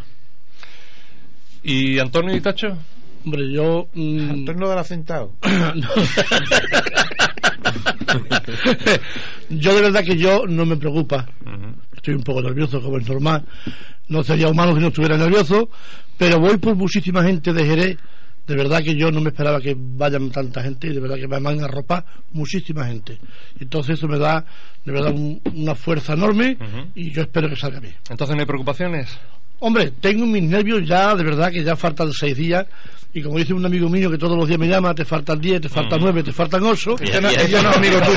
¿Y Antonio y Tacho? Hombre, yo... Antonio lo dará sentado. Yo de verdad que yo no me preocupa. Estoy un poco nervioso, como es normal. No sería humano si no estuviera nervioso, pero voy por muchísima gente de Jerez. De verdad que yo no me esperaba que vayan tanta gente, y de verdad que me van a arropar muchísima gente. Entonces eso me da de verdad una fuerza enorme, y yo espero que salga bien. ¿Entonces no hay preocupaciones? Hombre, tengo mis nervios ya, de verdad que ya faltan 6 días, y como dice un amigo mío que todos los días me llama, te faltan 10, te faltan 9, te faltan 8. Ese no es amigo tuyo.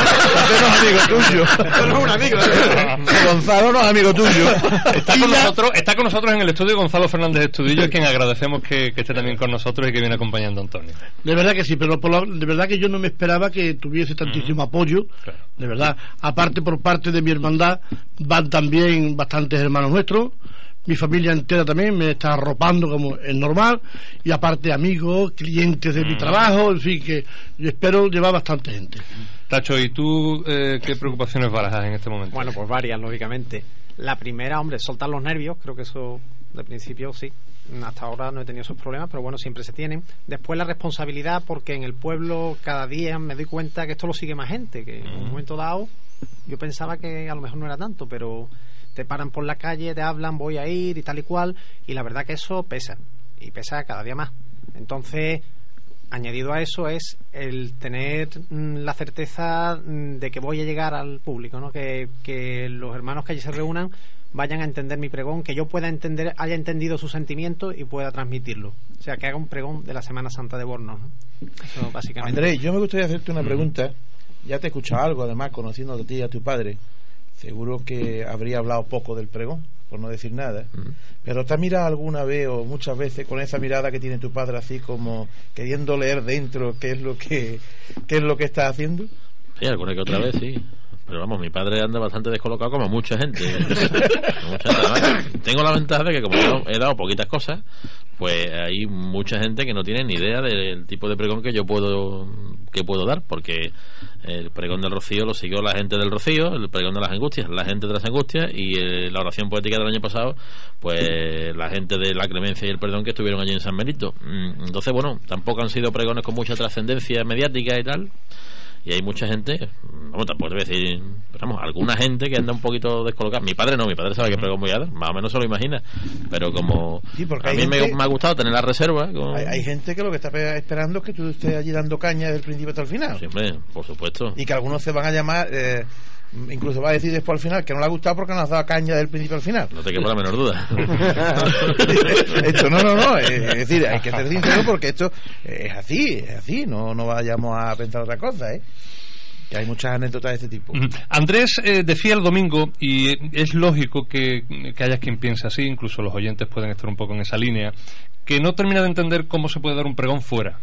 No es un amigo. Gonzalo no es amigo tuyo. Está con nosotros en el estudio Gonzalo Fernández Estudillo, a quien agradecemos que esté también con nosotros y que viene acompañando a Antonio. De verdad que sí, pero de verdad que yo no me esperaba que tuviese tantísimo apoyo. Claro. De verdad, aparte por parte de mi hermandad van también bastantes hermanos nuestros. Mi familia entera también me está arropando como es normal, y aparte amigos, clientes de mi trabajo, en fin, que yo espero llevar bastante gente. Tacho, ¿y tú qué preocupaciones barajas en este momento? Bueno, pues varias, lógicamente. La primera, hombre, soltar los nervios, creo que eso de principio sí. Hasta ahora no he tenido esos problemas, pero bueno, siempre se tienen. Después la responsabilidad, porque en el pueblo cada día me doy cuenta que esto lo sigue más gente, que en un momento dado yo pensaba que a lo mejor no era tanto, pero te paran por la calle, te hablan, voy a ir y tal y cual, y la verdad que eso pesa, y pesa cada día más. Entonces, añadido a eso es el tener la certeza de que voy a llegar al público, ¿no? Que los hermanos que allí se reúnan vayan a entender mi pregón, que yo pueda entender, haya entendido sus sentimientos y pueda transmitirlo. O sea, que haga un pregón de la Semana Santa de Bornos, ¿no? Eso básicamente. Andrés, yo me gustaría hacerte una pregunta. Ya te he escuchado algo, además, conociendo a ti y a tu padre. Seguro que habría hablado poco del pregón, por no decir nada. Pero ¿te has mirado alguna vez o muchas veces con esa mirada que tiene tu padre, así como queriendo leer dentro qué es lo que está haciendo? Sí, alguna que otra vez, sí. Pero vamos, mi padre anda bastante descolocado como mucha gente. Tengo la ventaja de que como he dado poquitas cosas, pues hay mucha gente que no tiene ni idea del tipo de pregón que yo puedo dar, porque el pregón del Rocío lo siguió la gente del Rocío, el pregón de las Angustias, la gente de las Angustias, y la oración poética del año pasado, pues la gente de la Clemencia y el Perdón que estuvieron allí en San Benito. Entonces, bueno, tampoco han sido pregones con mucha trascendencia mediática y tal. Y hay mucha gente, vamos, tampoco te voy a decir, pero vamos, alguna gente que anda un poquito descolocada. Mi padre no, mi padre sabe que pregón voy a dar, más o menos se lo imagina. Pero como a mí me ha gustado tener la reserva. Hay gente que lo que está esperando es que tú estés allí dando caña desde el principio hasta el final. Siempre, por supuesto. Y que algunos se van a llamar... incluso va a decir después al final que no le ha gustado porque no has dado caña del principio al final. No te quepa la menor duda. Esto no, es decir, hay que ser sincero porque esto es así, no vayamos a pensar otra cosa, que hay muchas anécdotas de este tipo. Andrés decía el domingo, y es lógico que haya quien piense así, incluso los oyentes pueden estar un poco en esa línea, que no termina de entender cómo se puede dar un pregón fuera.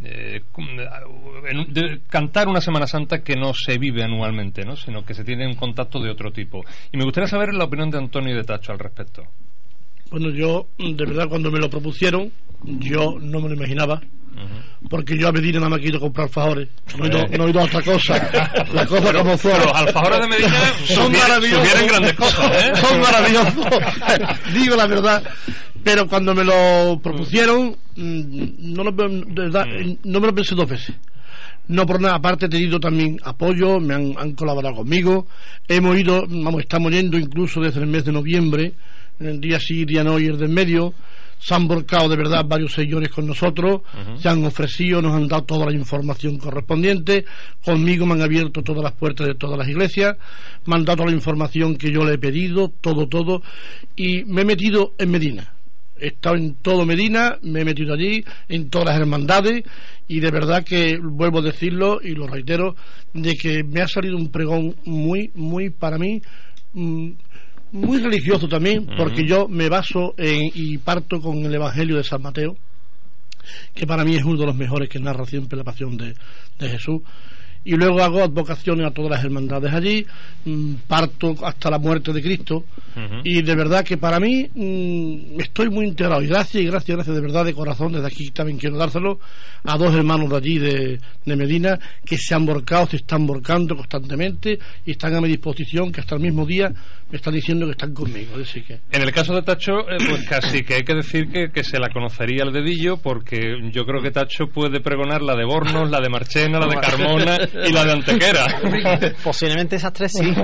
Cantar una Semana Santa que no se vive anualmente, ¿no? Sino que se tiene un contacto de otro tipo. Y me gustaría saber la opinión de Antonio y de Tacho al respecto. Bueno, yo de verdad cuando me lo propusieron yo no me lo imaginaba, porque yo a Medina nada más quiero comprar alfajores, no he ido a otra cosa. Las cosas como fueron. Los alfajores de Medina son maravillosos, sugieren grandes cosas, son maravillosos. Digo la verdad. Pero cuando me lo propusieron, de verdad, no me lo pensé dos veces. No por nada, aparte he tenido también apoyo, me han colaborado conmigo. Hemos ido, estamos yendo incluso desde el mes de noviembre, el día sí, día no y el del medio. Se han volcado de verdad varios señores con nosotros, se han ofrecido, nos han dado toda la información correspondiente. Conmigo me han abierto todas las puertas de todas las iglesias, me han dado toda la información que yo le he pedido, todo, y me he metido en Medina. He estado en todo Medina, me he metido allí, en todas las hermandades, y de verdad que vuelvo a decirlo y lo reitero, de que me ha salido un pregón muy para mí, muy religioso también, porque yo me baso y parto con el Evangelio de San Mateo, que para mí es uno de los mejores que narra siempre la pasión de Jesús. Y luego hago advocaciones a todas las hermandades allí, parto hasta la muerte de Cristo, y de verdad que para mí estoy muy integrado, y gracias de verdad, de corazón, desde aquí también quiero dárselo a dos hermanos de allí de Medina, que se han volcado, se están volcando constantemente y están a mi disposición, que hasta el mismo día me están diciendo que están conmigo. Así que... En el caso de Tacho, pues casi que hay que decir que se la conocería al dedillo, porque yo creo que Tacho puede pregonar la de Bornos, la de Marchena, la de Carmona y la de Antequera. Posiblemente esas tres sí.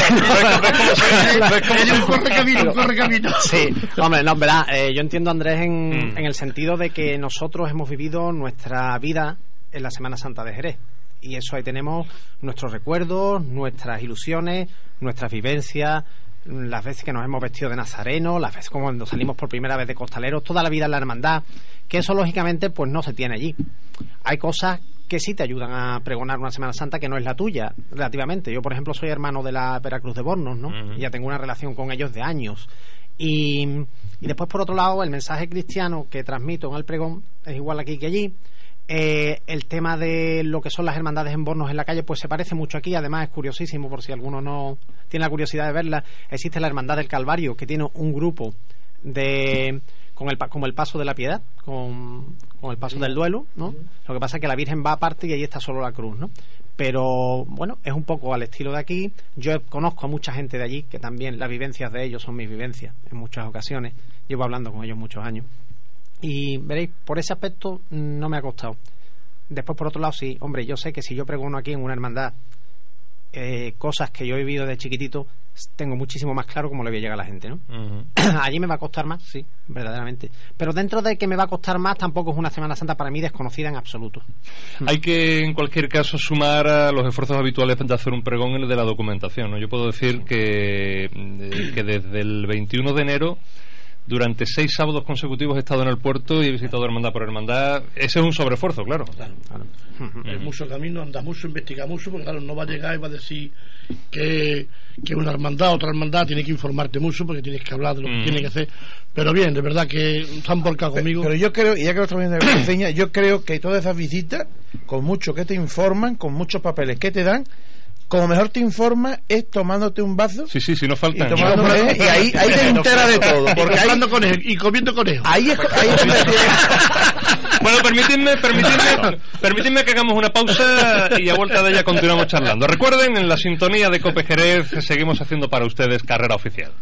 corre camino. Sí, hombre, no, verdad, yo entiendo a Andrés en el sentido de que nosotros hemos vivido nuestra vida en la Semana Santa de Jerez, y eso ahí tenemos nuestros recuerdos, nuestras ilusiones, nuestras vivencias, las veces que nos hemos vestido de nazareno, las veces cuando salimos por primera vez de costaleros, toda la vida en la hermandad, que eso lógicamente pues no se tiene allí. Hay cosas que sí te ayudan a pregonar una Semana Santa que no es la tuya, relativamente. Yo, por ejemplo, soy hermano de la Veracruz de Bornos, ¿no? Y ya tengo una relación con ellos de años. Y después, por otro lado, el mensaje cristiano que transmito en el pregón es igual aquí que allí. El tema de lo que son las hermandades en Bornos en la calle, pues se parece mucho aquí. Además es curiosísimo, por si alguno no tiene la curiosidad de verla, existe la Hermandad del Calvario, que tiene un grupo como el paso de la piedad, con el paso del duelo, ¿no? Lo que pasa es que la Virgen va aparte y ahí está solo la cruz, ¿no? Pero bueno, es un poco al estilo de aquí. Yo conozco a mucha gente de allí que también las vivencias de ellos son mis vivencias en muchas ocasiones. Llevo hablando con ellos muchos años y veréis, por ese aspecto no me ha costado. Después, por otro lado, sí, hombre, yo sé que si yo pregono aquí en una hermandad cosas que yo he vivido de chiquitito, tengo muchísimo más claro cómo le voy a llegar a la gente, ¿no? Allí me va a costar más, sí, verdaderamente. Pero dentro de que me va a costar más, tampoco es una Semana Santa para mí desconocida en absoluto. Hay que, en cualquier caso, sumar a los esfuerzos habituales de hacer un pregón el de la documentación, ¿no? Yo puedo decir que desde el 21 de enero, durante 6 sábados consecutivos he estado en el puerto y he visitado hermandad por hermandad. Ese es un sobreesfuerzo, claro. Es mucho camino, anda mucho, investiga mucho, porque claro, no va a llegar y va a decir que una hermandad, otra hermandad, tiene que informarte mucho porque tienes que hablar de lo que tiene que hacer. Pero bien, de verdad que se han volcado conmigo. Pero yo creo, y ya que lo estamos viendo en la enseña, yo creo que todas esas visitas, con mucho que te informan, con muchos papeles que te dan, como mejor te informas es tomándote un vaso. Sí, no falta. Y ahí te entera de todo. Porque y comiendo conejo. Ahí es Bueno, permitidme que hagamos una pausa y a vuelta de ella continuamos charlando. Recuerden, en la sintonía de COPE Jerez seguimos haciendo para ustedes Carrera Oficial.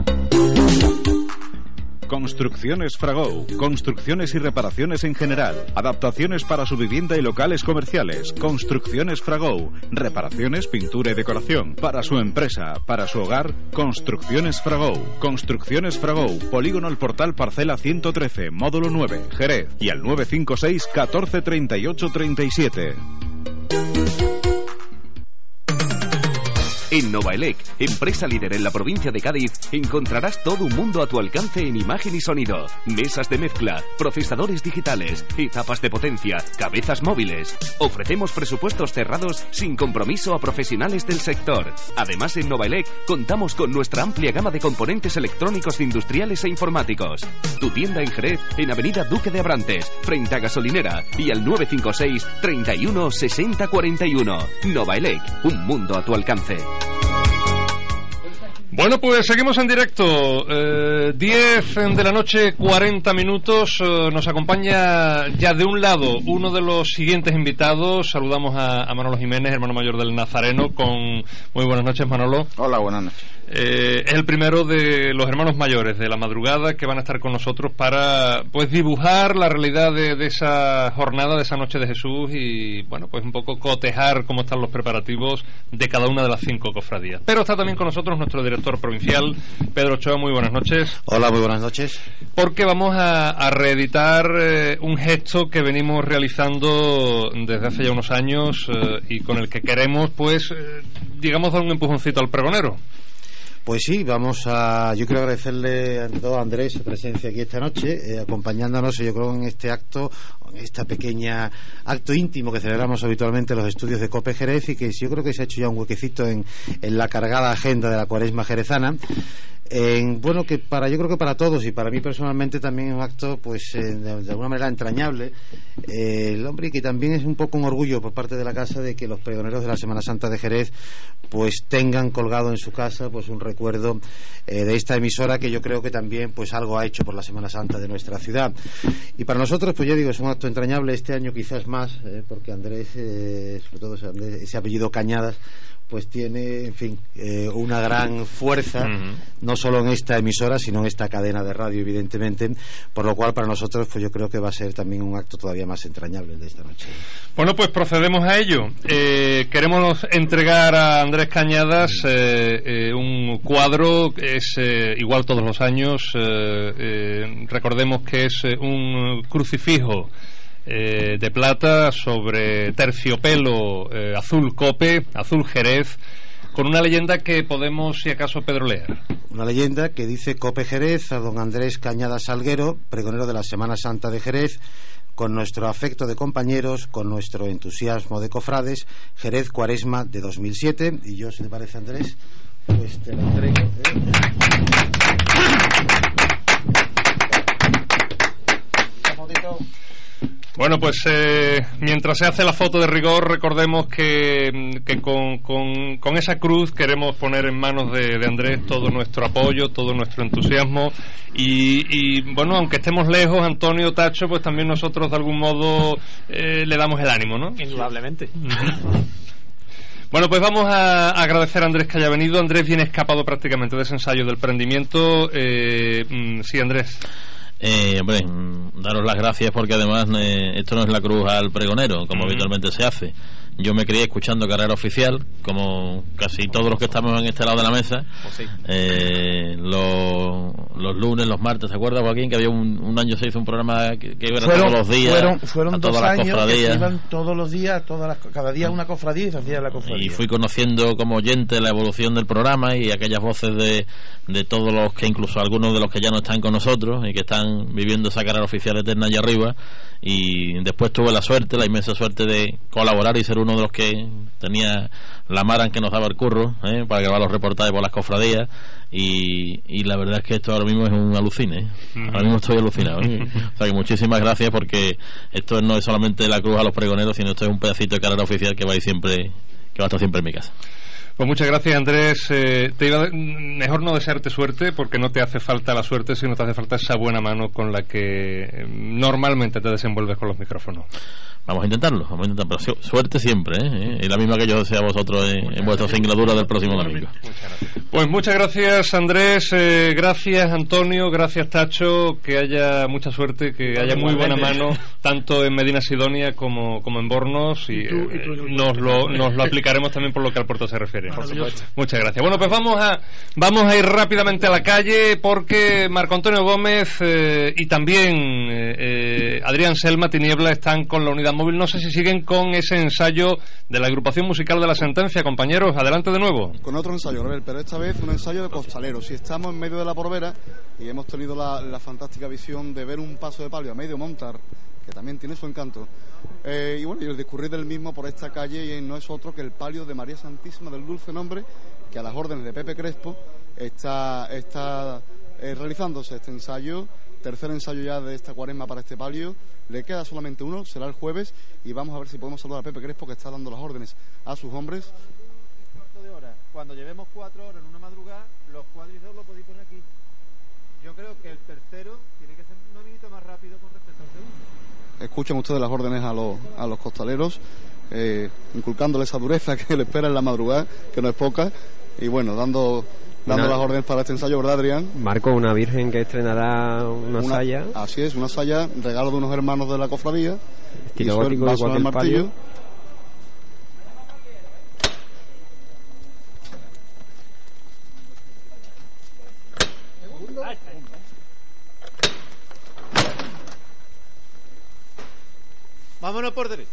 Construcciones Fragou. Construcciones y reparaciones en general. Adaptaciones para su vivienda y locales comerciales. Construcciones Fragou. Reparaciones, pintura y decoración. Para su empresa, para su hogar. Construcciones Fragou. Construcciones Fragou. Polígono El Portal, parcela 113, módulo 9, Jerez. Y al 956 14 38 37. En Novaelec, empresa líder en la provincia de Cádiz, encontrarás todo un mundo a tu alcance en imagen y sonido. Mesas de mezcla, procesadores digitales, etapas de potencia, cabezas móviles. Ofrecemos presupuestos cerrados sin compromiso a profesionales del sector. Además, en Novaelec contamos con nuestra amplia gama de componentes electrónicos industriales e informáticos. Tu tienda en Jerez, en Avenida Duque de Abrantes, frente a Gasolinera, y al 956 31 60 41. Novaelec, un mundo a tu alcance. Bueno, pues seguimos en directo. 10 de la noche, 40 minutos. Nos acompaña ya de un lado uno de los siguientes invitados. Saludamos a Manolo Jiménez, hermano mayor del Nazareno. Muy buenas noches, Manolo. Hola, buenas noches. Es el primero de los hermanos mayores de la madrugada que van a estar con nosotros para pues dibujar la realidad de esa jornada, de esa noche de Jesús, y bueno, pues un poco cotejar cómo están los preparativos de cada una de las 5 cofradías. Pero está también con nosotros nuestro director provincial, Pedro Ochoa. Muy buenas noches. Hola, muy buenas noches. Porque vamos a reeditar un gesto que venimos realizando desde hace ya unos años y con el que queremos, pues, digamos, dar un empujoncito al pregonero. Pues sí, yo quiero agradecerle ante todo a Andrés su presencia aquí esta noche, acompañándonos, yo creo, en este acto, en esta pequeña acto íntimo que celebramos habitualmente en los estudios de COPE Jerez, y que yo creo que se ha hecho ya un huequecito en la cargada agenda de la Cuaresma jerezana. Bueno, yo creo que para todos y para mí personalmente también es un acto, pues, de alguna manera entrañable, hombre, que también es un poco un orgullo por parte de la casa de que los pregoneros de la Semana Santa de Jerez pues tengan colgado en su casa pues un recuerdo de esta emisora, que yo creo que también pues algo ha hecho por la Semana Santa de nuestra ciudad. Y para nosotros, pues ya digo, es un acto entrañable, este año quizás más, porque Andrés, sobre todo ese apellido Cañadas, pues tiene, en fin, una gran fuerza, no solo en esta emisora, sino en esta cadena de radio, evidentemente, por lo cual para nosotros, pues yo creo que va a ser también un acto todavía más entrañable el de esta noche. Bueno, pues procedemos a ello. Queremos entregar a Andrés Cañadas un cuadro, es igual todos los años, recordemos que es un crucifijo de plata sobre terciopelo azul cope, azul Jerez, con una leyenda que podemos, si acaso, Pedro, leer. Una leyenda que dice: COPE Jerez, a don Andrés Cañadas Salguero, pregonero de la Semana Santa de Jerez, con nuestro afecto de compañeros, con nuestro entusiasmo de cofrades, Jerez Cuaresma de 2007. Y yo, si te parece, Andrés, pues te lo entrego. Bueno, pues mientras se hace la foto de rigor, recordemos que con esa cruz queremos poner en manos de Andrés todo nuestro apoyo, todo nuestro entusiasmo y bueno, aunque estemos lejos, Antonio, Tacho, pues también nosotros de algún modo le damos el ánimo, ¿no? Indudablemente. Bueno, pues vamos a agradecer a Andrés que haya venido. Andrés viene escapado prácticamente de ese ensayo del prendimiento. Sí, Andrés. Hombre, daros las gracias, porque además esto no es la cruz al pregonero como habitualmente se hace. Yo me crié escuchando Carrera Oficial, como casi todos los que estamos en este lado de la mesa. Pues sí. Los lunes, los martes, ¿te acuerdas, Joaquín? Que había un año se hizo un programa que era todos los días. Fueron 2 años que se iban todos los días, cada día una cofradía y se hacía la cofradía. Y fui conociendo como oyente la evolución del programa y aquellas voces de todos los que, incluso algunos de los que ya no están con nosotros y que están viviendo esa Carrera Oficial eterna allá arriba. Y después tuve la inmensa suerte de colaborar y ser uno de los que tenía la mara en que nos daba el curro para grabar los reportajes por las cofradías, y la verdad es que esto ahora mismo es un alucine. Ahora mismo estoy alucinado. O sea que muchísimas gracias, porque esto no es solamente la cruz a los pregoneros, sino esto es un pedacito de Carrera Oficial que va a estar siempre en mi casa. Pues muchas gracias, Andrés. Mejor no desearte suerte, porque no te hace falta la suerte, sino te hace falta esa buena mano con la que normalmente te desenvuelves con los micrófonos. Vamos a intentarlo, pero suerte siempre, ¿eh? Y la misma que yo deseo a vosotros en vuestra singladura del próximo domingo. Pues muchas gracias, Andrés, gracias, Antonio, gracias, Tacho, que haya mucha suerte, que haya muy buena mano, tanto en Medina Sidonia como en Bornos, y nos lo aplicaremos también por lo que al puerto se refiere. Por supuesto. Muchas gracias. Bueno, pues vamos a ir rápidamente a la calle, porque Marco Antonio Gómez y también Adrián Selma Tiniebla están con la unidad móvil. No sé si siguen con ese ensayo de la agrupación musical de la Sentencia. Compañeros, adelante de nuevo. Con otro ensayo, Robert, pero esta vez un ensayo de costaleros. Si estamos en medio de la Porbera y hemos tenido la fantástica visión de ver un paso de palio a medio montar, que también tiene su encanto, y bueno, y el discurrir del mismo por esta calle, y no es otro que el palio de María Santísima del Dulce Nombre, que a las órdenes de Pepe Crespo está realizándose este ensayo. Tercer ensayo ya de esta cuaresma para este palio. Le queda solamente uno, será el jueves, y vamos a ver si podemos saludar a Pepe Crespo, que está dando las órdenes a sus hombres. De hora. Cuando llevemos 4 horas en una madrugada, los cuadritos lo podéis poner aquí. Yo creo que el tercero tiene que ser un minuto más rápido con respecto al segundo. Escuchen ustedes las órdenes a los costaleros, inculcándole esa dureza que le espera en la madrugada, que no es poca, y bueno, dando las órdenes para este ensayo, ¿verdad, Adrián? Marco, una virgen que estrenará una saya. Así es, una saya, regalo de unos hermanos de la cofradía. Estilo gótico, igual que el martillo. Vámonos por derecho.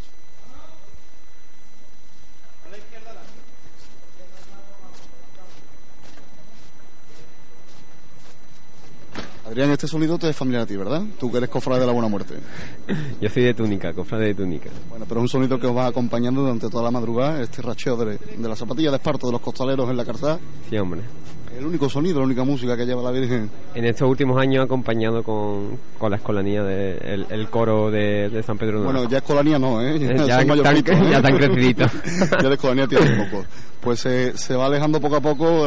Adrián, este sonido te es familiar a ti, ¿verdad? Tú que eres cofrade de la Buena Muerte. Yo soy de Túnica, cofrade de Túnica. Bueno, pero es un sonido que os va acompañando durante toda la madrugada, este racheo de la zapatilla de esparto de los costaleros en la calzada. Sí, hombre. El único sonido, la única música que lleva la Virgen. En estos últimos años acompañado con la escolanía el coro de San Pedro de Nava. Bueno, ya escolanía no, ¿eh? Ya tan crecidito. Ya la escolanía tiene un poco. Pues se va alejando poco a poco,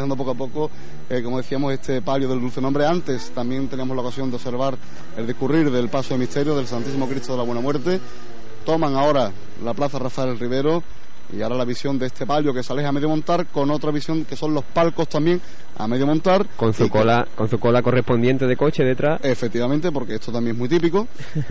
como decíamos, este palio del Dulce Nombre. Antes también teníamos la ocasión de observar el discurrir del paso de misterio del Santísimo Cristo de la Buena Muerte. Toman ahora la Plaza Rafael Rivero, y ahora la visión de este palio que se aleja a medio montar, con otra visión que son los palcos también a medio montar, con su cola correspondiente de coche detrás. Efectivamente, porque esto también es muy típico.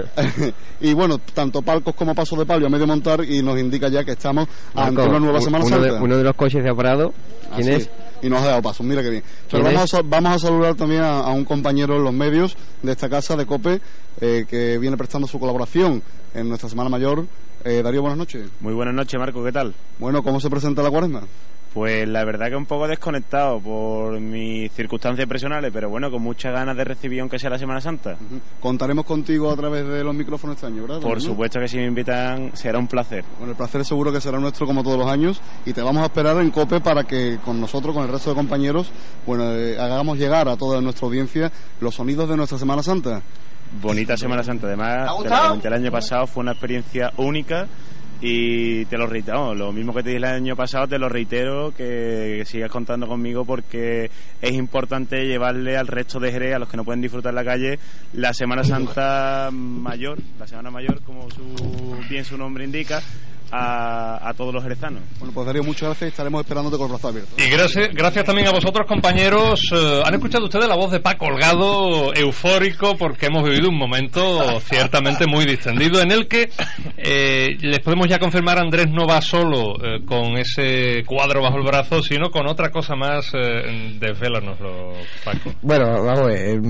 Y bueno, tanto palcos como pasos de palio a medio montar, y nos indica ya que estamos ante una nueva Semana Santa. Uno de los coches se ha parado. ¿Quién es? Y nos ha dado paso, mira que bien. Pero vamos a saludar también a un compañero en los medios de esta casa de COPE, que viene prestando su colaboración en nuestra Semana Mayor. Darío, buenas noches. Muy buenas noches, Marco, ¿qué tal? Bueno, ¿cómo se presenta la cuaresma? Pues la verdad que un poco desconectado por mis circunstancias personales, pero bueno, con muchas ganas de recibir aunque sea la Semana Santa. Contaremos contigo a través de los micrófonos este año, ¿verdad? Por supuesto que si me invitan será un placer. Bueno, el placer seguro que será nuestro como todos los años, y te vamos a esperar en COPE para que con nosotros, con el resto de compañeros, bueno, hagamos llegar a toda nuestra audiencia los sonidos de nuestra Semana Santa. Bonita Semana Santa, además, el año pasado fue una experiencia única. Y te lo reitero, lo mismo que te dije el año pasado, te lo reitero, que sigas contando conmigo, porque es importante llevarle al resto de Jerez, a los que no pueden disfrutar la calle, la Semana Santa Mayor, la Semana Mayor, como bien su nombre indica, a todos los jerezanos. Bueno, pues Darío, muchas gracias, y estaremos esperándote con los brazos abiertos. Y gracias también a vosotros, compañeros. Han escuchado ustedes la voz de Paco Holgado, eufórico, porque hemos vivido un momento ciertamente muy distendido, en el que les podemos ya confirmar, Andrés no va solo con ese cuadro bajo el brazo, sino con otra cosa más. Desvélanoslo, Paco. Bueno, vamos a ver.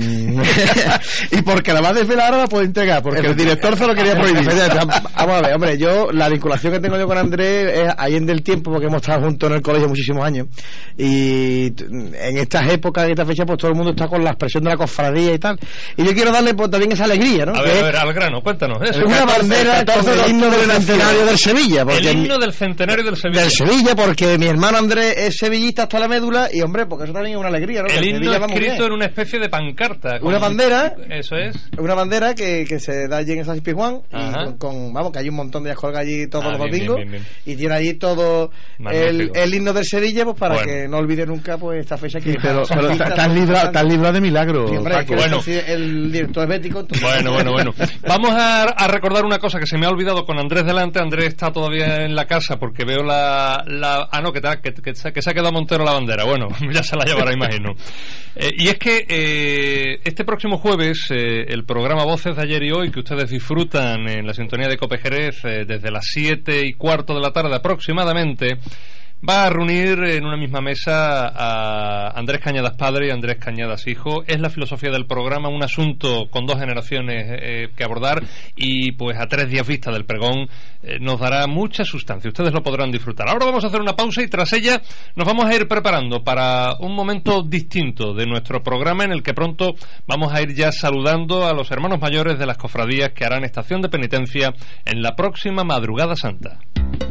Y porque la va a desvelar ahora la puedo entregar, porque el director se lo quería prohibir. Vamos a ver, hombre, yo la vinculación que tengo yo con Andrés es ahí en del tiempo, porque hemos estado juntos en el colegio muchísimos años, y en estas épocas, en esta fecha, pues todo el mundo está con la expresión de la cofradía y tal, y yo quiero darle pues también esa alegría, ¿no? A ver, al grano, cuéntanos eso. Es una bandera con el himno del centenario del Sevilla, porque el himno del centenario del Sevilla, porque mi hermano Andrés es sevillista hasta la médula, y hombre, porque eso también es una alegría, ¿no? El himno escrito en una especie de pancarta, una bandera, eso es, una bandera que se da allí en San Pizjuán, y vamos, que hay un montón de colgadas allí todos los domingos, bien. y tiene ahí todo el himno del Sevilla, pues para que no olvide nunca pues esta fecha que... Sí, pero estás librado de milagro. Sí, hombre, Paco, bueno. El director es bético. Bueno. Vamos a recordar una cosa que se me ha olvidado con Andrés delante. Andrés está todavía en la casa porque veo que se ha quedado Montero la bandera. Bueno, ya se la llevará, imagino. Y es que este próximo jueves el programa Voces de Ayer y Hoy, que ustedes disfrutan en la sintonía de COPE Jerez desde las 7:15 de la tarde aproximadamente, va a reunir en una misma mesa a Andrés Cañadas padre y Andrés Cañadas hijo. Es la filosofía del programa, un asunto con 2 generaciones que abordar, y pues a 3 días vista del pregón nos dará mucha sustancia. Ustedes lo podrán disfrutar. Ahora vamos a hacer una pausa y tras ella nos vamos a ir preparando para un momento distinto de nuestro programa, en el que pronto vamos a ir ya saludando a los hermanos mayores de las cofradías que harán estación de penitencia en la próxima Madrugada Santa.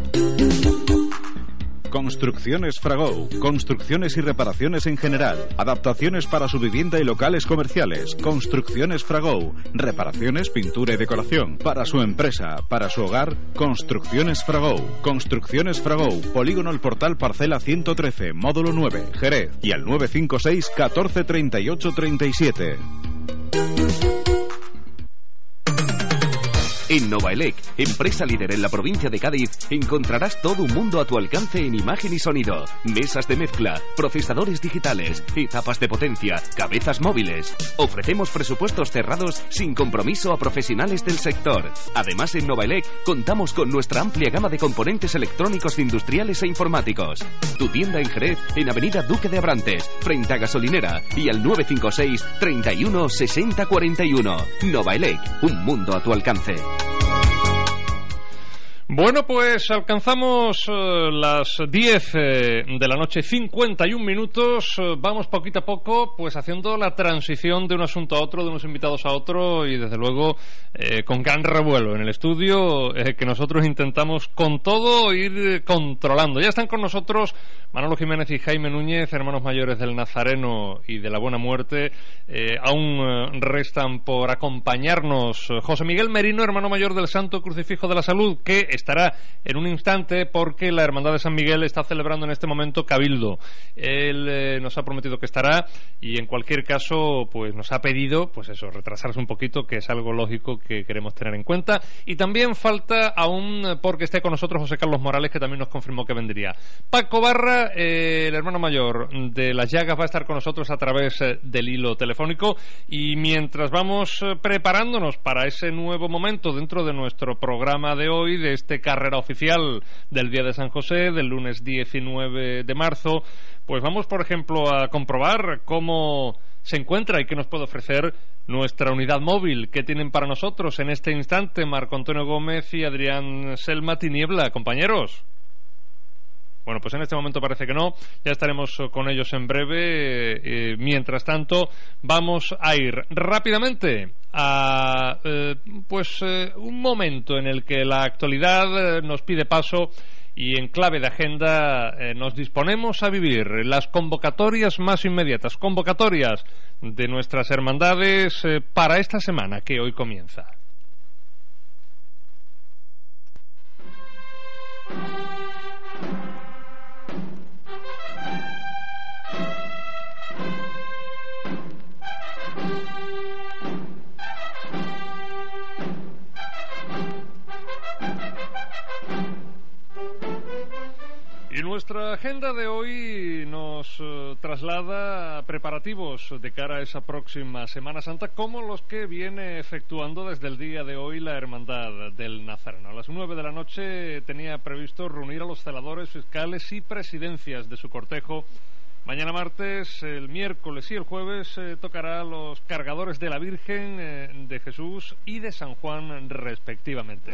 Construcciones Fragou. Construcciones y reparaciones en general. Adaptaciones para su vivienda y locales comerciales. Construcciones Fragou. Reparaciones, pintura y decoración. Para su empresa, para su hogar. Construcciones Fragou. Construcciones Fragou. Polígono El Portal, parcela 113, módulo 9, Jerez. Y al 956 14 38 37. En Novaelec, empresa líder en la provincia de Cádiz, encontrarás todo un mundo a tu alcance en imagen y sonido. Mesas de mezcla, procesadores digitales, etapas de potencia, cabezas móviles. Ofrecemos presupuestos cerrados sin compromiso a profesionales del sector. Además, en Novaelec contamos con nuestra amplia gama de componentes electrónicos industriales e informáticos. Tu tienda en Jerez, en Avenida Duque de Abrantes, frente a Gasolinera, y al 956 31 60 41. Novaelec, un mundo a tu alcance. Bueno, pues alcanzamos las 10 de la noche, 51 minutos. Vamos poquito a poco pues haciendo la transición de un asunto a otro, de unos invitados a otro, y desde luego con gran revuelo en el estudio que nosotros intentamos con todo ir controlando. Ya están con nosotros Manolo Jiménez y Jaime Núñez, hermanos mayores del Nazareno y de la Buena Muerte. Aún restan por acompañarnos José Miguel Merino, hermano mayor del Santo Crucifijo de la Salud, que estará en un instante porque la Hermandad de San Miguel está celebrando en este momento Cabildo. Él nos ha prometido que estará, y en cualquier caso pues nos ha pedido pues eso, retrasarse un poquito, que es algo lógico que queremos tener en cuenta. Y también falta aún porque esté con nosotros José Carlos Morales, que también nos confirmó que vendría. Paco Barra, el hermano mayor de Las Llagas, va a estar con nosotros a través del hilo telefónico, y mientras vamos preparándonos para ese nuevo momento dentro de nuestro programa de hoy, de este carrera oficial del Día de San José, del lunes 19 de marzo, pues vamos, por ejemplo, a comprobar cómo se encuentra y qué nos puede ofrecer nuestra unidad móvil. ¿Qué tienen para nosotros en este instante Marco Antonio Gómez y Adrián Selma Tiniebla? Compañeros. Bueno, pues en este momento parece que no. Ya estaremos con ellos en breve. Mientras tanto, vamos a ir rápidamente a un momento en el que la actualidad nos pide paso, y en clave de agenda nos disponemos a vivir las convocatorias más inmediatas, convocatorias de nuestras hermandades para esta semana que hoy comienza. Y nuestra agenda de hoy nos traslada a preparativos de cara a esa próxima Semana Santa, como los que viene efectuando desde el día de hoy la Hermandad del Nazareno. A las 9 de la noche tenía previsto reunir a los celadores, fiscales y presidencias de su cortejo. Mañana martes, el miércoles y el jueves tocará a los cargadores de la Virgen, de Jesús y de San Juan, respectivamente.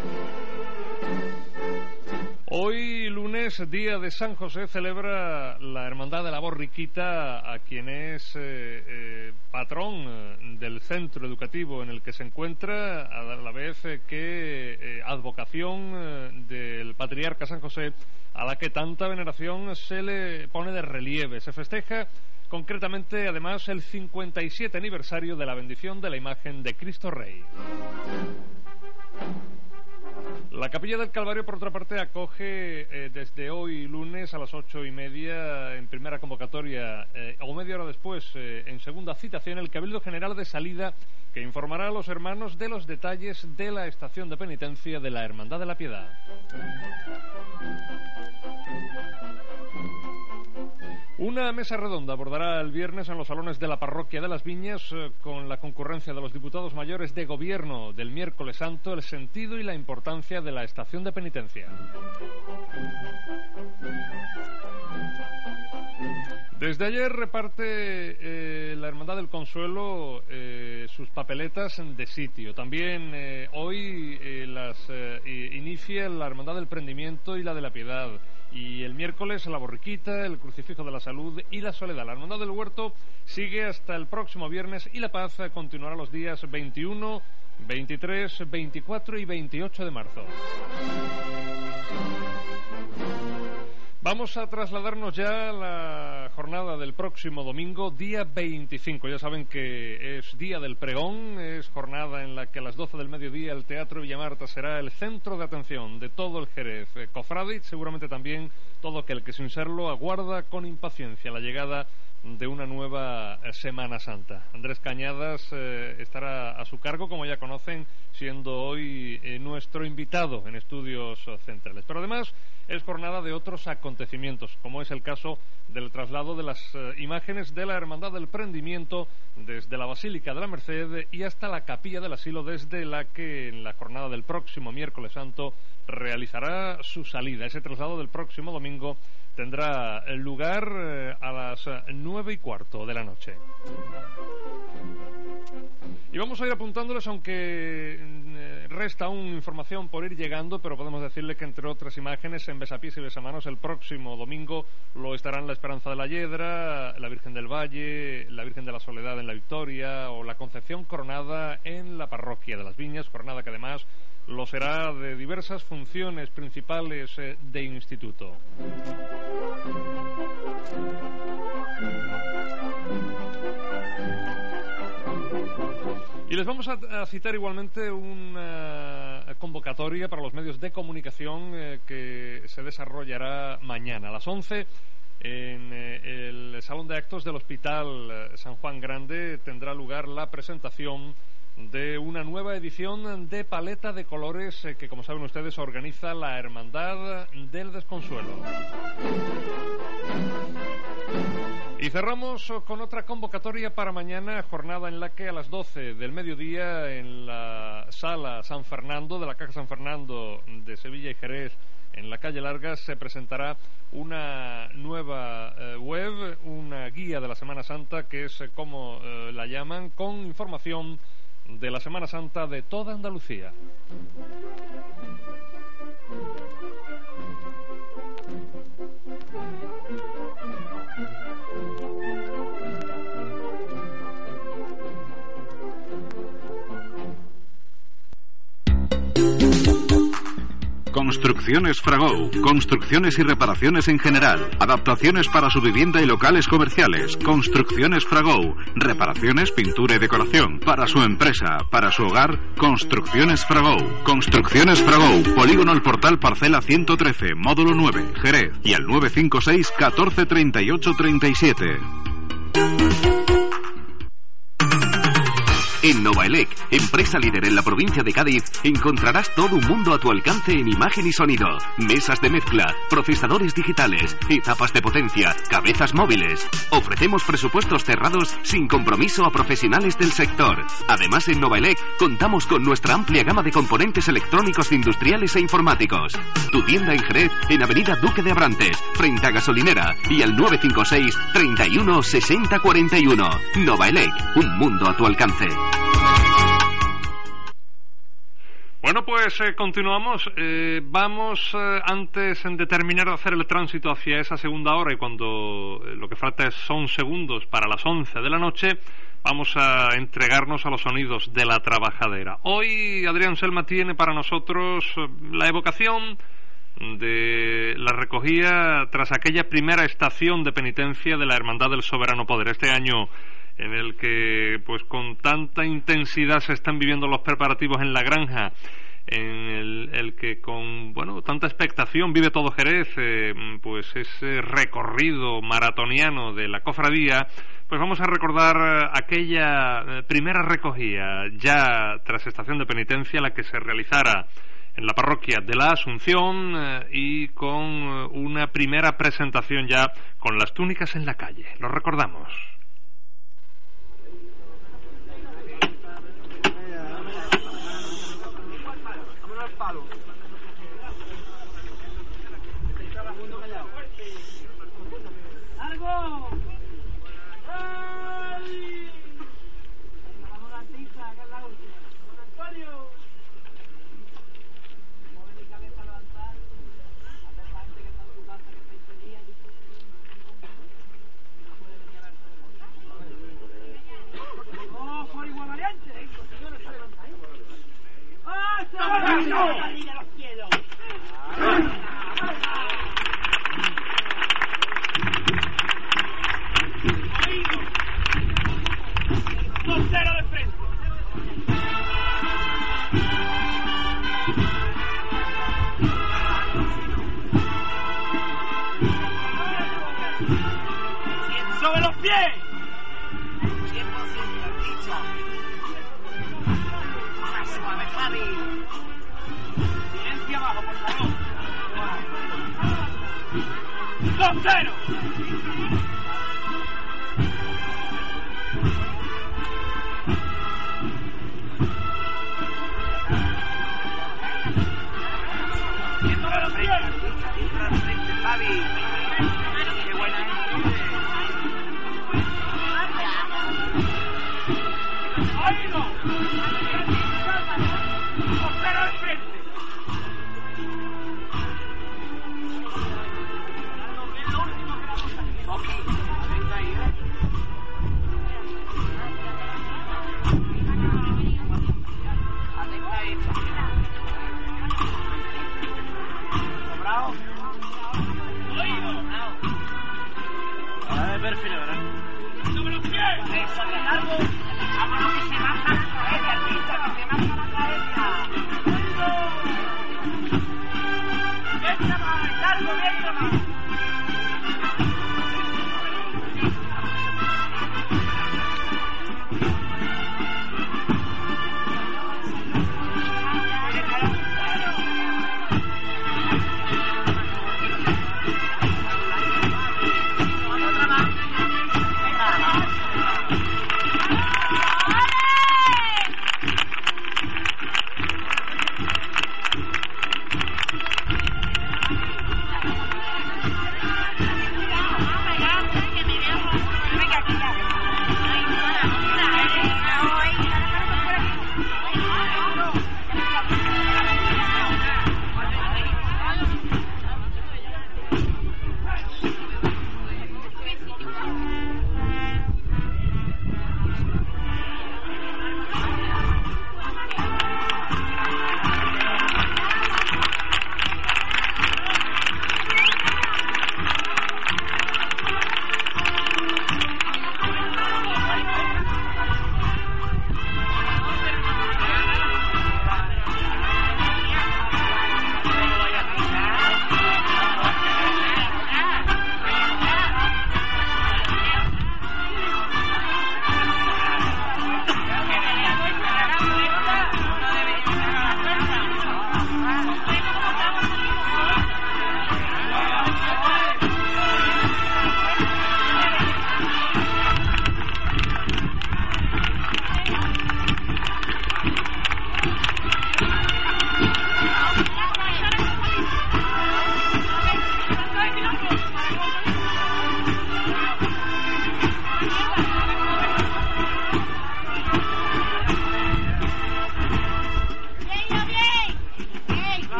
Hoy, lunes, día de San José, celebra la Hermandad de la Borriquita a quien es patrón del centro educativo en el que se encuentra, a la vez que advocación del Patriarca San José, a la que tanta veneración se le pone de relieve. Se festeja concretamente, además, el 57 aniversario de la bendición de la imagen de Cristo Rey. La Capilla del Calvario, por otra parte, acoge desde hoy lunes a las 8:30 en primera convocatoria o media hora después en segunda citación el Cabildo General de salida, que informará a los hermanos de los detalles de la estación de penitencia de la Hermandad de la Piedad. Una mesa redonda abordará el viernes en los salones de la Parroquia de las Viñas, con la concurrencia de los diputados mayores de Gobierno del miércoles santo, el sentido y la importancia de la estación de penitencia. Desde ayer reparte la Hermandad del Consuelo sus papeletas de sitio. También hoy las inicia la Hermandad del Prendimiento y la de la Piedad. Y el miércoles la Borriquita, el Crucifijo de la Salud y la Soledad. La Hermandad del Huerto sigue hasta el próximo viernes y la Paz continuará los días 21, 23, 24 y 28 de marzo. Vamos a trasladarnos ya a la jornada del próximo domingo, día 25. Ya saben que es día del pregón, es jornada en la que a las 12 del mediodía el Teatro Villamarta será el centro de atención de todo el Jerez cofrade, y seguramente también todo aquel que sin serlo aguarda con impaciencia la llegada de una nueva Semana Santa. Andrés Cañadas estará a su cargo, como ya conocen, siendo hoy nuestro invitado en Estudios Centrales. Pero además es jornada de otros acontecimientos, como es el caso del traslado de las imágenes de la Hermandad del Prendimiento desde la Basílica de la Merced y hasta la Capilla del Asilo, desde la que en la jornada del próximo miércoles santo realizará su salida. Ese traslado del próximo domingo tendrá lugar a las 9:15 de la noche. Y vamos a ir apuntándoles, aunque resta aún información por ir llegando, pero podemos decirle que, entre otras imágenes, en Besapiés y Besamanos el próximo domingo lo estarán la Esperanza de la Yedra, la Virgen del Valle, la Virgen de la Soledad en la Victoria o la Concepción Coronada en la Parroquia de las Viñas, jornada que además lo será de diversas funciones principales de instituto. Y les vamos a citar igualmente una convocatoria para los medios de comunicación que se desarrollará mañana a las 11 en el Salón de Actos del Hospital San Juan Grande. Tendrá lugar la presentación de una nueva edición de Paleta de Colores que, como saben ustedes, organiza la Hermandad del Desconsuelo. Y cerramos con otra convocatoria para mañana, jornada en la que a las 12 del mediodía en la Sala San Fernando de la Caja San Fernando de Sevilla y Jerez, en la calle Largas, se presentará una nueva web, una guía de la Semana Santa, que es como la llaman, con información de la Semana Santa de toda Andalucía. Construcciones Fragou. Construcciones y reparaciones en general. Adaptaciones para su vivienda y locales comerciales. Construcciones Fragou. Reparaciones, pintura y decoración. Para su empresa, para su hogar, Construcciones Fragou. Construcciones Fragou. Polígono El Portal, parcela 113, módulo 9, Jerez. Y al 956 14 38 37. En Novaelec, empresa líder en la provincia de Cádiz, encontrarás todo un mundo a tu alcance en imagen y sonido. Mesas de mezcla, procesadores digitales, etapas de potencia, cabezas móviles. Ofrecemos presupuestos cerrados sin compromiso a profesionales del sector. Además, en Novaelec contamos con nuestra amplia gama de componentes electrónicos industriales e informáticos. Tu tienda en Jerez, en Avenida Duque de Abrantes, frente a Gasolinera, y al 956 31 60 41. Novaelec, un mundo a tu alcance. Bueno, pues continuamos. Vamos, antes de terminar de hacer el tránsito hacia esa segunda hora, y cuando lo que falta son segundos para las 11 de la noche, vamos a entregarnos a los sonidos de la trabajadera. Hoy Adrián Selma tiene para nosotros la evocación de la recogida tras aquella primera estación de penitencia de la Hermandad del Soberano Poder. Este año en el que, pues, con tanta intensidad se están viviendo los preparativos en la granja, en el que con tanta expectación vive todo Jerez, pues ese recorrido maratoniano de la cofradía, pues vamos a recordar aquella primera recogida ya tras estación de penitencia, la que se realizara en la parroquia de la Asunción, y con una primera presentación ya con las túnicas en la calle. Lo recordamos.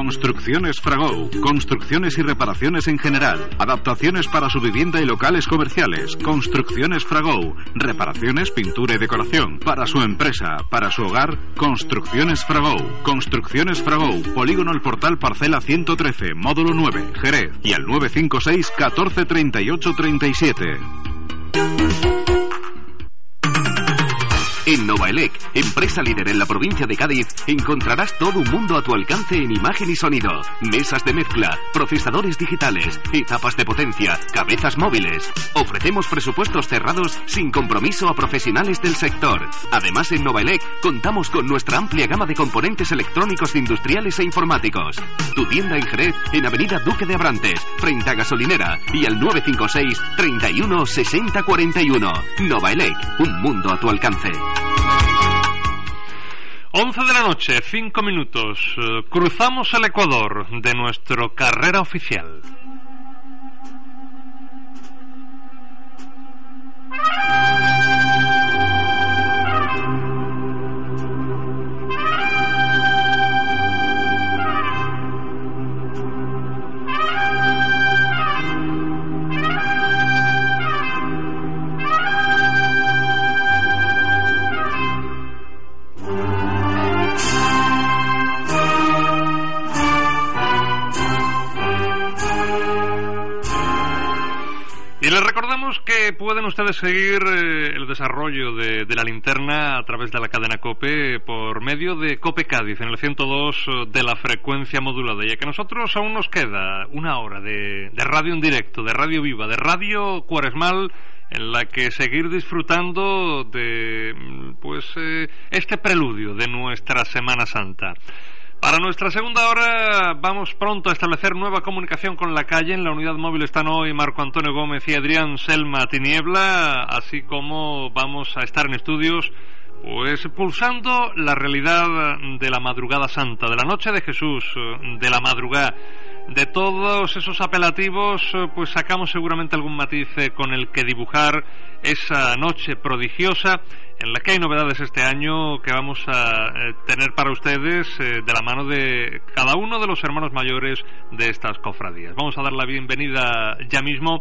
Construcciones Fragou. Construcciones y reparaciones en general. Adaptaciones para su vivienda y locales comerciales. Construcciones Fragou. Reparaciones, pintura y decoración. Para su empresa, para su hogar. Construcciones Fragou. Construcciones Fragou. Polígono El Portal, parcela 113, módulo 9, Jerez. Y al 956 14 38 37. En Novaelec, empresa líder en la provincia de Cádiz, encontrarás todo un mundo a tu alcance en imagen y sonido. Mesas de mezcla, procesadores digitales, etapas de potencia, cabezas móviles. Ofrecemos presupuestos cerrados sin compromiso a profesionales del sector. Además, en Novaelec contamos con nuestra amplia gama de componentes electrónicos industriales e informáticos. Tu tienda en Jerez, en Avenida Duque de Abrantes, frente a Gasolinera, y al 956 31 60 41. Novaelec, un mundo a tu alcance. 11 de la noche, 5 minutos. Cruzamos el Ecuador de nuestro carrera oficial. Y les recordamos que pueden ustedes seguir el desarrollo de la linterna a través de la cadena COPE por medio de COPE Cádiz en el 102 de la frecuencia modulada, ya que a nosotros aún nos queda una hora de radio en directo, de radio viva, de radio cuaresmal, en la que seguir disfrutando de este preludio de nuestra Semana Santa. Para nuestra segunda hora vamos pronto a establecer nueva comunicación con la calle. En la unidad móvil están hoy Marco Antonio Gómez y Adrián Selma Tiniebla, así como vamos a estar en estudios pulsando la realidad de la madrugada santa, de la noche de Jesús, de la madrugada. De todos esos apelativos, sacamos seguramente algún matiz con el que dibujar esa noche prodigiosa en la que hay novedades este año que vamos a tener para ustedes de la mano de cada uno de los hermanos mayores de estas cofradías. Vamos a dar la bienvenida ya mismo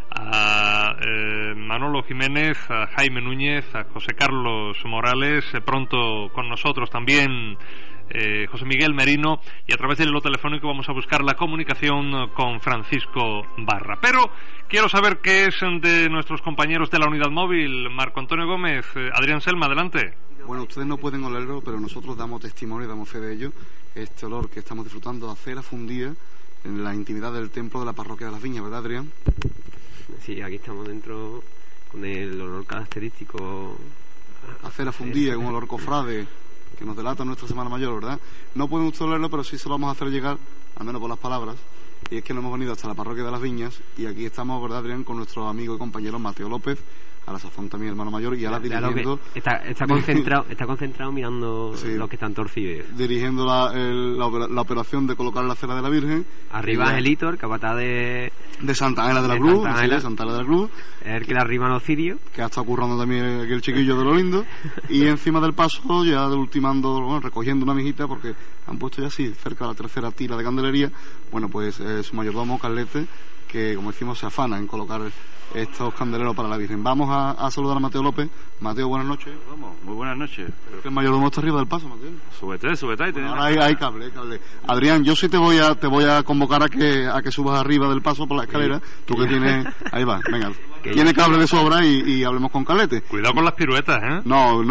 a Manolo Jiménez, a Jaime Núñez, a José Carlos Morales, pronto con nosotros también José Miguel Merino, y a través del hilo telefónico vamos a buscar la comunicación con Francisco Barra. Pero quiero saber qué es de nuestros compañeros de la unidad móvil. Marco Antonio Gómez, Adrián Selma, adelante. Bueno, ustedes no pueden olerlo, pero nosotros damos testimonio y damos fe de ello. Este olor que estamos disfrutando a cera fundida en la intimidad del templo de la parroquia de las Viñas, ¿verdad, Adrián? Sí, aquí estamos dentro con el olor característico a cera fundida, un olor cofrade que nos delata nuestra Semana Mayor, ¿verdad? No pueden ustedes olerlo, pero sí se lo vamos a hacer llegar, al menos por las palabras. Y es que nos hemos venido hasta la parroquia de las Viñas y aquí estamos, ¿verdad, Adrián?, con nuestro amigo y compañero Mateo López, a la sazón también hermano mayor, y ahora dirigiendo... Está concentrado mirando los que están torcidos. Dirigiendo la operación de colocar la cera de la Virgen. Arriba Angelito, el capataz de Santa Ángela de la Cruz, Santa Ángela de la Cruz. El que le arriba los cirios. Que ha estado currando también aquí el chiquillo de lo lindo. Y encima del paso, ya ultimando, recogiendo una mijita, porque han puesto ya así, cerca de la tercera tira de candelería, su mayordomo, Carlete, que como decimos se afana en colocar estos candeleros para la Virgen. Vamos a saludar a Mateo López. Mateo, buenas noches. Vamos, muy buenas noches. El mayordomo está arriba del paso, Mateo. Súbete ahí. Ahora hay cable. Adrián, yo sí te voy a convocar a que subas arriba del paso por la escalera. Sí. Tú que tienes... Ahí va, venga. Tiene cable de sobra y hablemos con Carlete. Cuidado con las piruetas, ¿eh? No.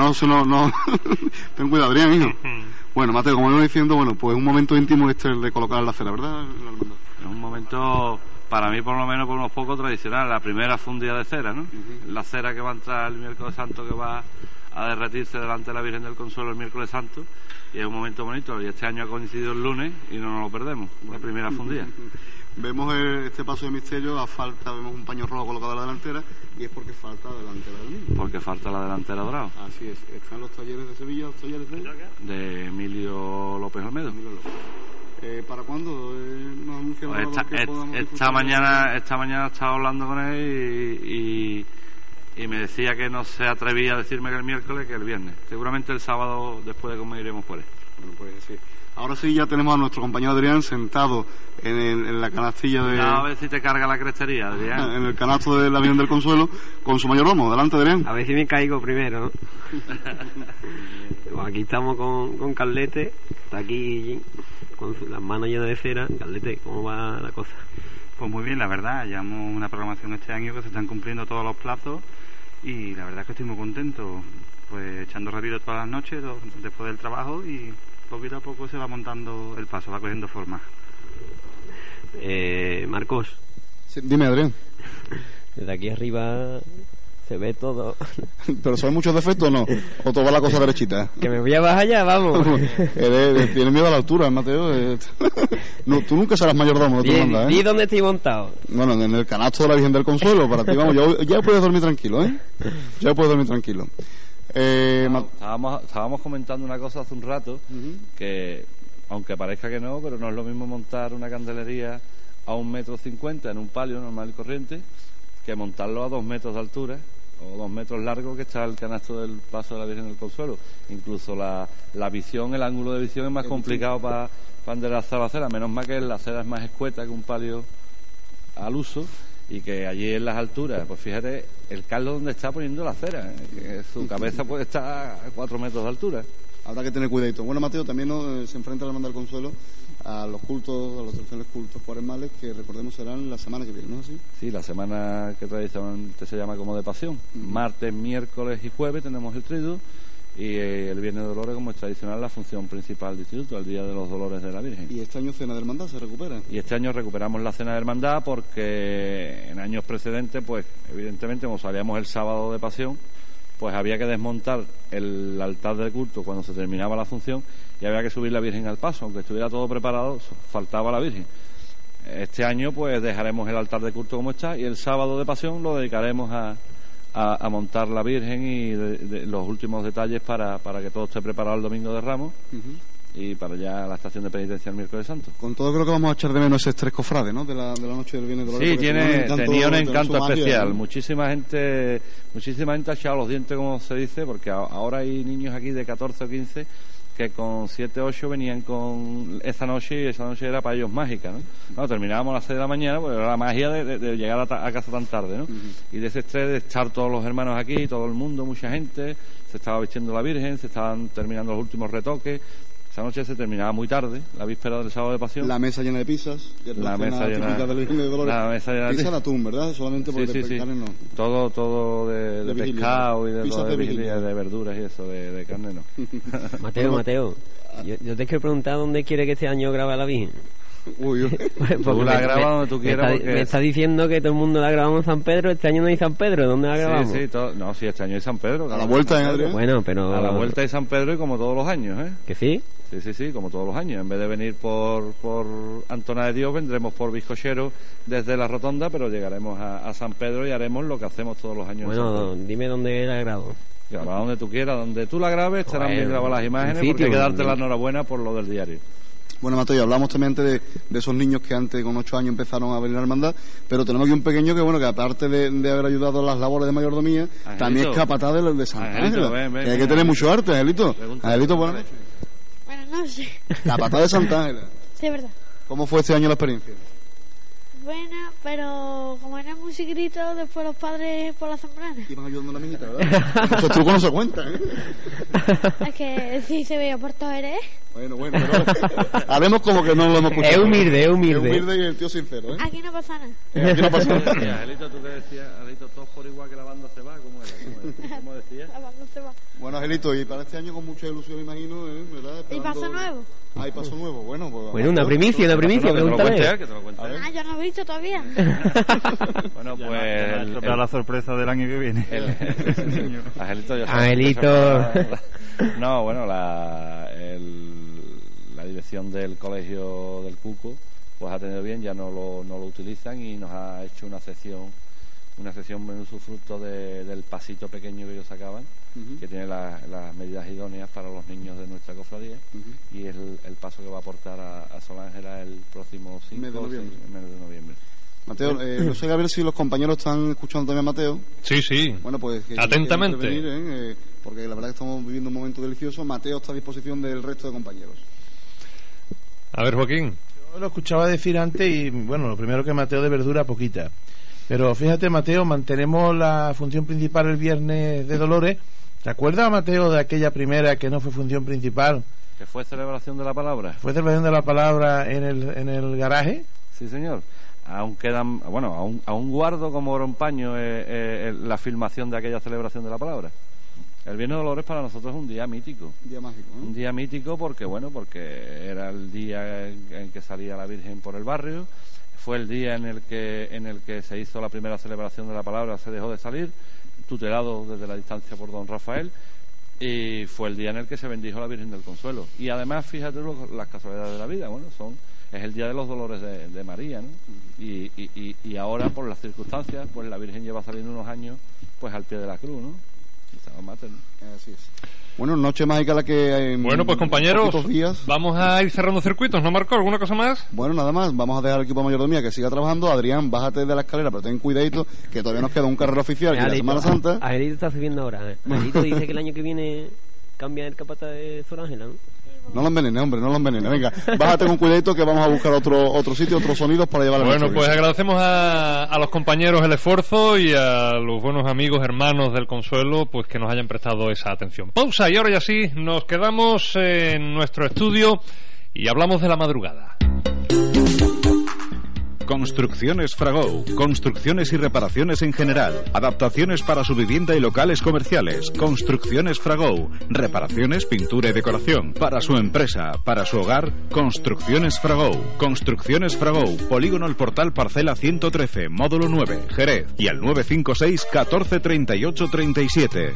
Ten cuidado, Adrián, hijo. Bueno, Mateo, como iba diciendo, pues un momento íntimo el de colocar la cera, ¿verdad? Es un momento... Para mí, por lo menos, por unos pocos tradicional, la primera fundida de cera, ¿no? La cera que va a entrar el miércoles santo, que va a derretirse delante de la Virgen del Consuelo el miércoles santo, y es un momento bonito, y este año ha coincidido el lunes y no nos lo perdemos, la primera fundida. Vemos este paso de misterio, vemos un paño rojo colocado en la delantera, y es porque falta la delantera del mismo. Porque falta la delantera dorada. Así es. ¿Están los talleres de Sevilla, los talleres de Emilio López Olmedo? ¿Para cuándo nos anuncian esta mañana he estado hablando con él y me decía que no se atrevía a decirme que el miércoles, que el viernes. Seguramente el sábado después de comer iremos por él. Bueno, pues sí. Ahora sí ya tenemos a nuestro compañero Adrián sentado en la canastilla de... A ver si te carga la crestería, Adrián. En el canasto de la Virgen del Consuelo con su mayordomo. Adelante, Adrián. A ver si me caigo primero. Pues aquí estamos con Carlete, está aquí con las manos llenas de cera. Carlete, ¿cómo va la cosa? Pues muy bien, la verdad. Llevamos una programación este año que se están cumpliendo todos los plazos y la verdad es que estoy muy contento. Pues echando rápido todas las noches después del trabajo y poquito a poco se va montando el paso, va cogiendo forma. Marcos. Sí, dime, Adrián. Desde aquí arriba se ve todo. ¿Pero son muchos defectos o no? ¿O todo va la cosa derechita? Que me voy a bajar ya, vamos. Tienes miedo a la altura, Mateo. No, tú nunca serás mayordomo, no te mandas, ¿eh? ¿Y dónde estoy montado? Bueno, en el canasto de la Virgen del Consuelo, para ti, vamos, ya puedes dormir tranquilo, ¿eh? Ya puedes dormir tranquilo. Estábamos comentando una cosa hace un rato, que aunque parezca que no, pero no es lo mismo montar una candelería a 1,50 m en un palio normal y corriente que montarlo a 2 metros de altura o 2 metros largo, que está el canasto del paso de la Virgen del Consuelo. Incluso la visión, el ángulo de visión es más complicado para enderezar la cera, menos mal que la cera es más escueta que un palio al uso, y que allí en las alturas, pues fíjate el Carlos donde está poniendo la cera, que su cabeza puede estar a 4 metros de altura. Habrá que tener cuidadito. Bueno, Mateo, también se enfrenta la Hermandad del Consuelo a los cultos, a los tradicionales cultos cuaresmales, que recordemos serán la semana que viene, ¿no? Sí, la semana que tradicionalmente se llama como de pasión. Martes, miércoles y jueves tenemos el triduo, y el Viernes de Dolores, como es tradicional, la función principal del instituto, el Día de los Dolores de la Virgen. ¿Y este año cena de hermandad se recupera? Y este año recuperamos la cena de hermandad porque en años precedentes, pues evidentemente, como salíamos el sábado de pasión, pues había que desmontar el altar de culto cuando se terminaba la función y había que subir la Virgen al paso. Aunque estuviera todo preparado, faltaba la Virgen. Este año pues dejaremos el altar de culto como está, y el sábado de pasión lo dedicaremos a montar la Virgen y los últimos detalles para que todo esté preparado el domingo de Ramos y para ya la estación de penitencia el miércoles santo. Con todo, creo que vamos a echar de menos ese estrés cofrade, ¿no? De la noche del Viernes de Dolores. Sí, tenía un encanto especial. Muchísima gente ha echado los dientes, como se dice, porque ahora hay niños aquí de 14 o 15 que con 7 o 8 venían con esa noche, y esa noche era para ellos mágica, ¿no? Bueno, terminábamos a las 6 de la mañana, pues era la magia de llegar a casa tan tarde, ¿no? Y de ese estrés de estar todos los hermanos aquí, todo el mundo, mucha gente, se estaba vistiendo la Virgen, se estaban terminando los últimos retoques. Esa noche se terminaba muy tarde, la víspera del sábado de pasión. La mesa llena de pizzas, que es la mesa llena de Virgen de Dolores. La mesa llena de pizza de atún, ¿verdad? Solamente porque sí. carne no. Todo de pescado y de vigilia, de verduras y eso, de carne no. Mateo, yo te quiero preguntar dónde quiere que este año grabe la Virgen. Uy. Tú la grabas donde tú quieras. Me está diciendo que todo el mundo la grabamos en San Pedro. Este año no hay San Pedro. ¿Dónde la grabamos? Sí, este año hay San Pedro. A la vuelta, Adrián. Bueno, pero... A la vuelta hay San Pedro, y como todos los años, ¿eh? ¿Que sí? Sí, como todos los años. En vez de venir por Antona de Dios, vendremos por Bizcochero desde la rotonda, pero llegaremos a San Pedro y haremos lo que hacemos todos los años. Bueno, dime dónde la grabo. Graba donde tú quieras, donde tú la grabes, estarán bien grabadas las imágenes, porque hay que darte la enhorabuena por lo del diario. Bueno, Mateo, hablamos también de esos niños que antes, con 8 años, empezaron a venir a la hermandad, pero tenemos aquí un pequeño que aparte de haber ayudado a las labores de mayordomía, Angelito, también es capataz de Santa Ángela. Ven, hay que tener mucho arte, Angelito. Angelito, buenas noches. Buenas noches. Capataz de Santa Ángela. Sí, es verdad. ¿Cómo fue este año la experiencia? Buena, pero como era muy chiquitito, después los padres por la zambrana. Iban ayudando a la amiguita, ¿verdad? Esos trucos no se cuentan, ¿eh? Es que sí se veía por todo, ¿eh? Bueno, pero haremos como que no lo hemos escuchado. Es humilde. Es humilde y el tío sincero, ¿eh? Aquí no pasa nada. Aquí no pasa nada. Angelito, tú que decías, Angelito, todos por igual, que la banda se va, ¿cómo decías? La banda se va. Bueno, Angelito, y para este año con mucha ilusión, imagino, ¿verdad? ¿Y paso nuevo? Hay paso nuevo, bueno, pues... Bueno, una primicia, pregúntale. Que te lo cuente. Yo no he visto todavía. Bueno, pues... la sorpresa del año que viene. Angelito. No, bueno, la dirección del colegio del Cuco pues ha tenido bien, ya no lo utilizan, y nos ha hecho una sección en usufructo del pasito pequeño que ellos sacaban, que tiene las medidas idóneas para los niños de nuestra cofradía, y es el paso que va a aportar a Sol Ángela el próximo 5 de noviembre. Mateo, no sé, a ver si los compañeros están escuchando también a Mateo. Sí. Bueno, pues... Atentamente. porque la verdad que estamos viviendo un momento delicioso. Mateo está a disposición del resto de compañeros. A ver, Joaquín. Yo lo escuchaba decir antes y, bueno, lo primero que Mateo de verdura, poquita. Pero fíjate, Mateo, mantenemos la función principal el viernes de Dolores. ¿Te acuerdas, Mateo, de aquella primera que no fue función principal? ¿Que fue celebración de la palabra? ¿Fue celebración de la palabra en el garaje? Sí, señor. Aún quedan, bueno, aún guardo como oro en paño la filmación de aquella celebración de la palabra. El Viernes de Dolores para nosotros es un día mítico. Un día mágico, ¿no? Un día mítico porque era el día en que salía la Virgen por el barrio. Fue el día en el que se hizo la primera celebración de la palabra, se dejó de salir, tutelado desde la distancia por don Rafael, y fue el día en el que se bendijo la Virgen del Consuelo. Y además, fíjate las casualidades de la vida, bueno, es el día de los dolores de María, ¿no? Y ahora, por las circunstancias, pues la Virgen lleva saliendo unos años pues al pie de la cruz, ¿no? Así es. Bueno, noche mágica la que... Bueno, pues compañeros, vamos a ir cerrando circuitos, ¿no, Marco? ¿Alguna cosa más? Bueno, nada más, vamos a dejar al equipo de mayordomía que siga trabajando. Adrián, bájate de la escalera, pero ten cuidadito, que todavía nos queda un carrero oficial y la Semana Santa. Angelito está subiendo ahora. Angelito dice que el año que viene cambia el capataz de Sor Ángela, ¿no? No lo envenenes, hombre, no lo envenenes. Venga, bájate con cuidadito que vamos a buscar otro sitio, otros sonidos para llevar a la Bueno, pues agradecemos a los compañeros el esfuerzo y a los buenos amigos, hermanos del Consuelo, pues que nos hayan prestado esa atención. Pausa y ahora ya sí, nos quedamos en nuestro estudio y hablamos de la madrugada. Construcciones Fragou. Construcciones y reparaciones en general. Adaptaciones para su vivienda y locales comerciales. Construcciones Fragou. Reparaciones, pintura y decoración. Para su empresa, para su hogar. Construcciones Fragou. Construcciones Fragou. Polígono El Portal, parcela 113, módulo 9, Jerez. Y al 956 14 38 37.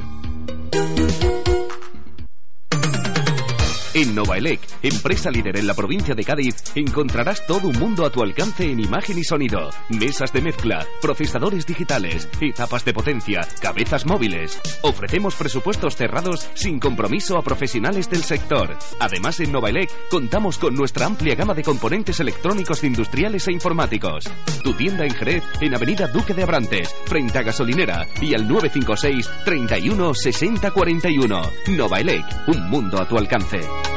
En Novaelec, empresa líder en la provincia de Cádiz, encontrarás todo un mundo a tu alcance en imagen y sonido. Mesas de mezcla, procesadores digitales, etapas de potencia, cabezas móviles. Ofrecemos presupuestos cerrados sin compromiso a profesionales del sector. Además, en Novaelec contamos con nuestra amplia gama de componentes electrónicos industriales e informáticos. Tu tienda en Jerez, en Avenida Duque de Abrantes, frente a Gasolinera, y al 956 31 60 41. Novaelec, un mundo a tu alcance.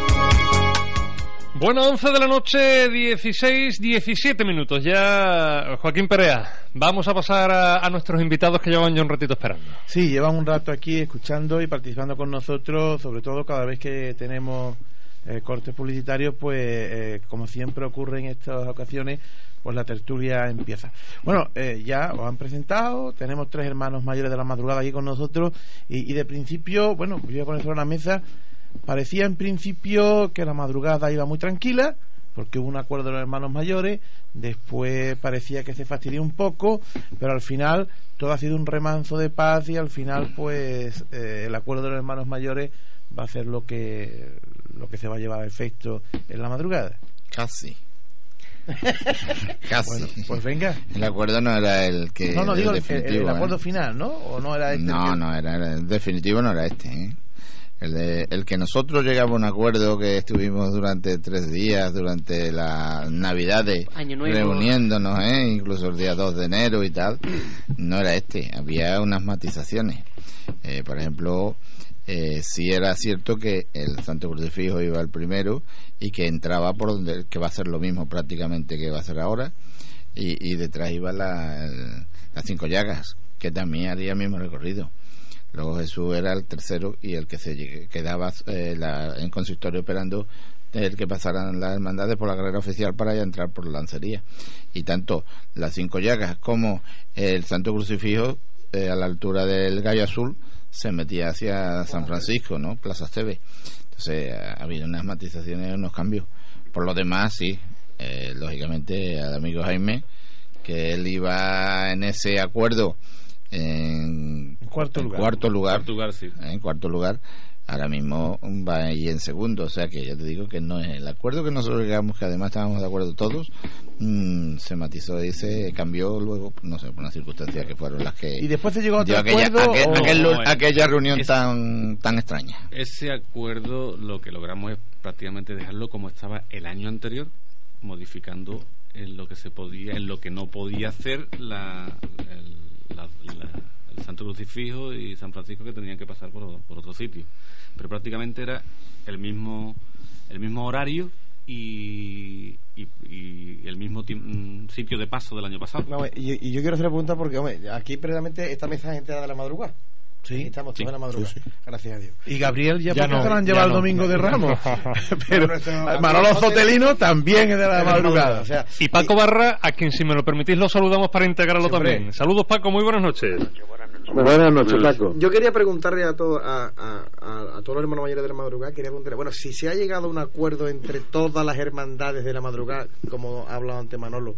Bueno, 11 de la noche, 17 minutos. Ya, Joaquín Perea, vamos a pasar a nuestros invitados que llevan ya un ratito esperando. Sí, llevan un rato aquí escuchando y participando con nosotros, sobre todo cada vez que tenemos cortes publicitarios, pues como siempre ocurre en estas ocasiones, pues la tertulia empieza. Bueno, ya os han presentado, tenemos 3 hermanos mayores de la madrugada aquí con nosotros y de principio, bueno, voy a poner sobre la mesa. Parecía en principio que la madrugada iba muy tranquila porque hubo un acuerdo de los hermanos mayores, después parecía que se fastidió un poco, pero al final todo ha sido un remanso de paz y al final pues el acuerdo de los hermanos mayores va a ser lo que se va a llevar a efecto en la madrugada. Casi. Bueno, pues venga. El acuerdo no era el que... No, digo el acuerdo final, ¿no? ¿O no era este? No, era el definitivo, no era este, ¿eh? El que nosotros llegamos a un acuerdo, que estuvimos durante 3 días, durante las Navidades, reuniéndonos, incluso el día 2 de enero y tal, no era este. Había unas matizaciones. Por ejemplo, sí era cierto que el Santo Crucifijo iba el primero y que entraba por donde, que va a ser lo mismo prácticamente que va a ser ahora, y detrás iba las 5 llagas, que también haría el mismo recorrido. Luego Jesús era el tercero y el que se quedaba en consistorio esperando el que pasaran las hermandades por la carrera oficial para ya entrar por la lancería. Y tanto las 5 llagas como el Santo Crucifijo, a la altura del Gallo Azul, se metía hacia San Francisco, ¿no? Plaza Esteve. Entonces ha habido unas matizaciones, unos cambios. Por lo demás, sí, lógicamente al amigo Jaime, que él iba en ese acuerdo en cuarto lugar, sí. En cuarto lugar, ahora mismo va ahí en segundo, o sea que ya te digo que no es el acuerdo que nosotros llegamos, que además estábamos de acuerdo todos, se matizó y se cambió luego, no sé, por unas circunstancias que fueron las que... ¿Y después se llegó a otro acuerdo? Aquella reunión tan extraña. Ese acuerdo lo que logramos es prácticamente dejarlo como estaba el año anterior, modificando en lo que se podía, en lo que no podía hacer Santo Crucifijo y San Francisco, que tenían que pasar por otro sitio. Pero prácticamente era el mismo horario y el mismo sitio de paso del año pasado. No, y yo quiero hacer una pregunta porque, hombre, aquí precisamente esta mesa es entrada de la madrugada. Sí, estamos todos en la madrugada, sí. Gracias a Dios. Y Gabriel ya no, se lo han llevado el domingo de Ramos. Pero Manolo Zotelino también es de la madrugada. O sea, y Paco Barra, a quien, si me lo permitís, lo saludamos para integrarlo también. Saludos, Paco, muy buenas noches. Buenas noches, Paco. Yo quería preguntarle a todos los hermanos mayores de la madrugada, bueno, si se ha llegado a un acuerdo entre todas las hermandades de la madrugada, como ha hablado antes Manolo,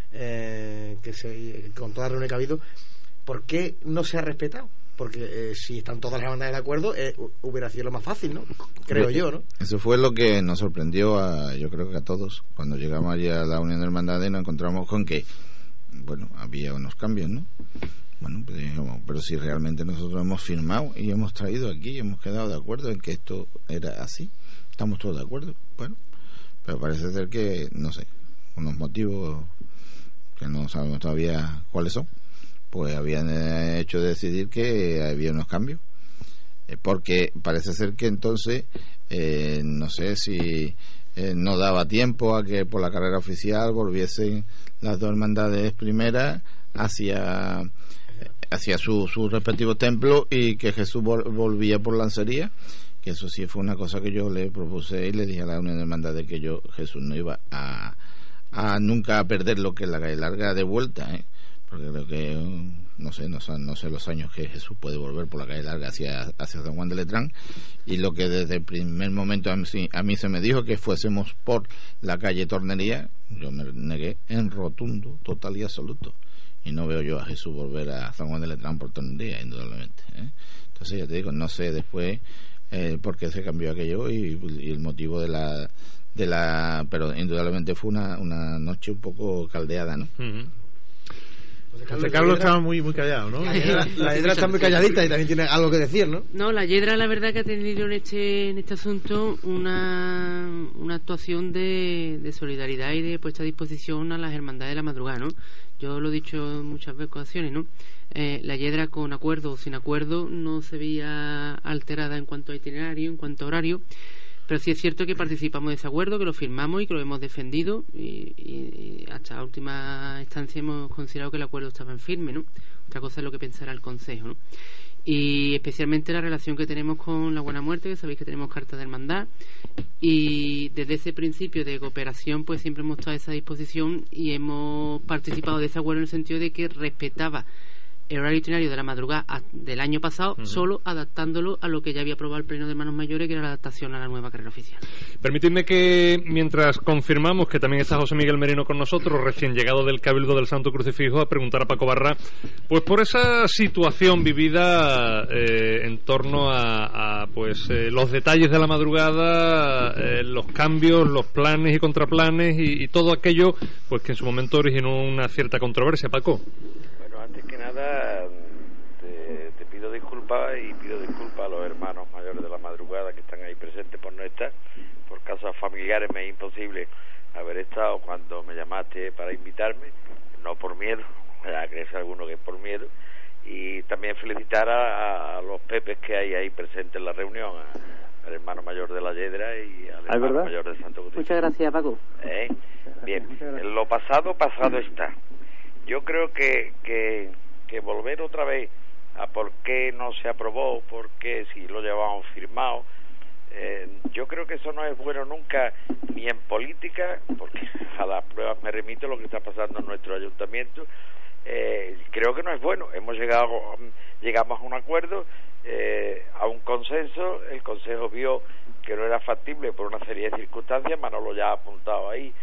con toda la reunión que ha habido, ¿por qué no se ha respetado? Porque si están todas las hermandades de acuerdo, hubiera sido lo más fácil, ¿no? Creo yo, ¿no? Eso fue lo que nos sorprendió yo creo que a todos. Cuando llegamos allí a la Unión de Hermandades nos encontramos con que, bueno, había unos cambios, ¿no? Bueno, pues dijimos, pero si realmente nosotros hemos firmado y hemos traído aquí y hemos quedado de acuerdo en que esto era así, estamos todos de acuerdo. Bueno, pero parece ser que, no sé, unos motivos que no sabemos todavía cuáles son, pues habían hecho decidir que había unos cambios, porque parece ser que entonces no sé si no daba tiempo a que por la carrera oficial volviesen las dos hermandades primeras hacia sus respectivos templos, y que Jesús volvía por Lancería, que eso sí fue una cosa que yo le propuse y le dije a la Unión de Hermandades que Jesús no iba a nunca a perder lo que es la calle larga de vuelta, porque creo que no sé los años que Jesús puede volver por la calle larga hacia San Juan de Letrán, y lo que desde el primer momento a mí se me dijo que fuésemos por la calle Tornería, yo me negué en rotundo, total y absoluto, y no veo yo a Jesús volver a San Juan de Letrán por Tornería, indudablemente, Entonces ya te digo, no sé después por qué se cambió aquello y el motivo de la pero indudablemente fue una noche un poco caldeada, ¿no? José Carlos estaba muy callado, ¿no? La Yedra está muy calladita y también tiene algo que decir, ¿no? No, la Yedra la verdad que ha tenido en este asunto una actuación de solidaridad y de puesta a disposición a las hermandades de la madrugada, ¿no? Yo lo he dicho en muchas ocasiones, ¿no? La Yedra, con acuerdo o sin acuerdo, no se veía alterada en cuanto a itinerario, en cuanto a horario, pero sí es cierto que participamos de ese acuerdo, que lo firmamos y que lo hemos defendido, y hasta la última instancia hemos considerado que el acuerdo estaba en firme, ¿no? Otra cosa es lo que pensará el Consejo, ¿no? Y especialmente la relación que tenemos con la Buena Muerte, que sabéis que tenemos carta de hermandad, y desde ese principio de cooperación pues siempre hemos estado a esa disposición y hemos participado de ese acuerdo en el sentido de que respetaba el horario itinerario de la madrugada del año pasado, solo adaptándolo a lo que ya había aprobado el Pleno de Hermanos Mayores, que era la adaptación a la nueva carrera oficial. Permitidme que, mientras confirmamos que también está José Miguel Merino con nosotros, recién llegado del Cabildo del Santo Crucifijo, a preguntar a Paco Barra, pues por esa situación vivida en torno a los detalles de la madrugada, los cambios, los planes y contraplanes y todo aquello pues que en su momento originó una cierta controversia. Paco. Antes que nada te pido disculpas y pido disculpas a los hermanos mayores de la madrugada que están ahí presentes por no estar. Por causas familiares me es imposible haber estado cuando me llamaste para invitarme, no por miedo, ya crees alguno que es por miedo. Y también felicitar a los pepes que hay ahí presentes en la reunión, al hermano mayor de la Yedra y al hermano mayor de Santo Crucifijo. Muchas gracias, Paco. Bien, lo pasado está. Yo creo que volver otra vez a por qué no se aprobó, por qué si lo llevábamos firmado, yo creo que eso no es bueno nunca, ni en política, porque a las pruebas me remito lo que está pasando en nuestro ayuntamiento. Creo que no es bueno. Llegamos a un acuerdo, a un consenso. El Consejo vio que no era factible por una serie de circunstancias. Manolo ya ha apuntado ahí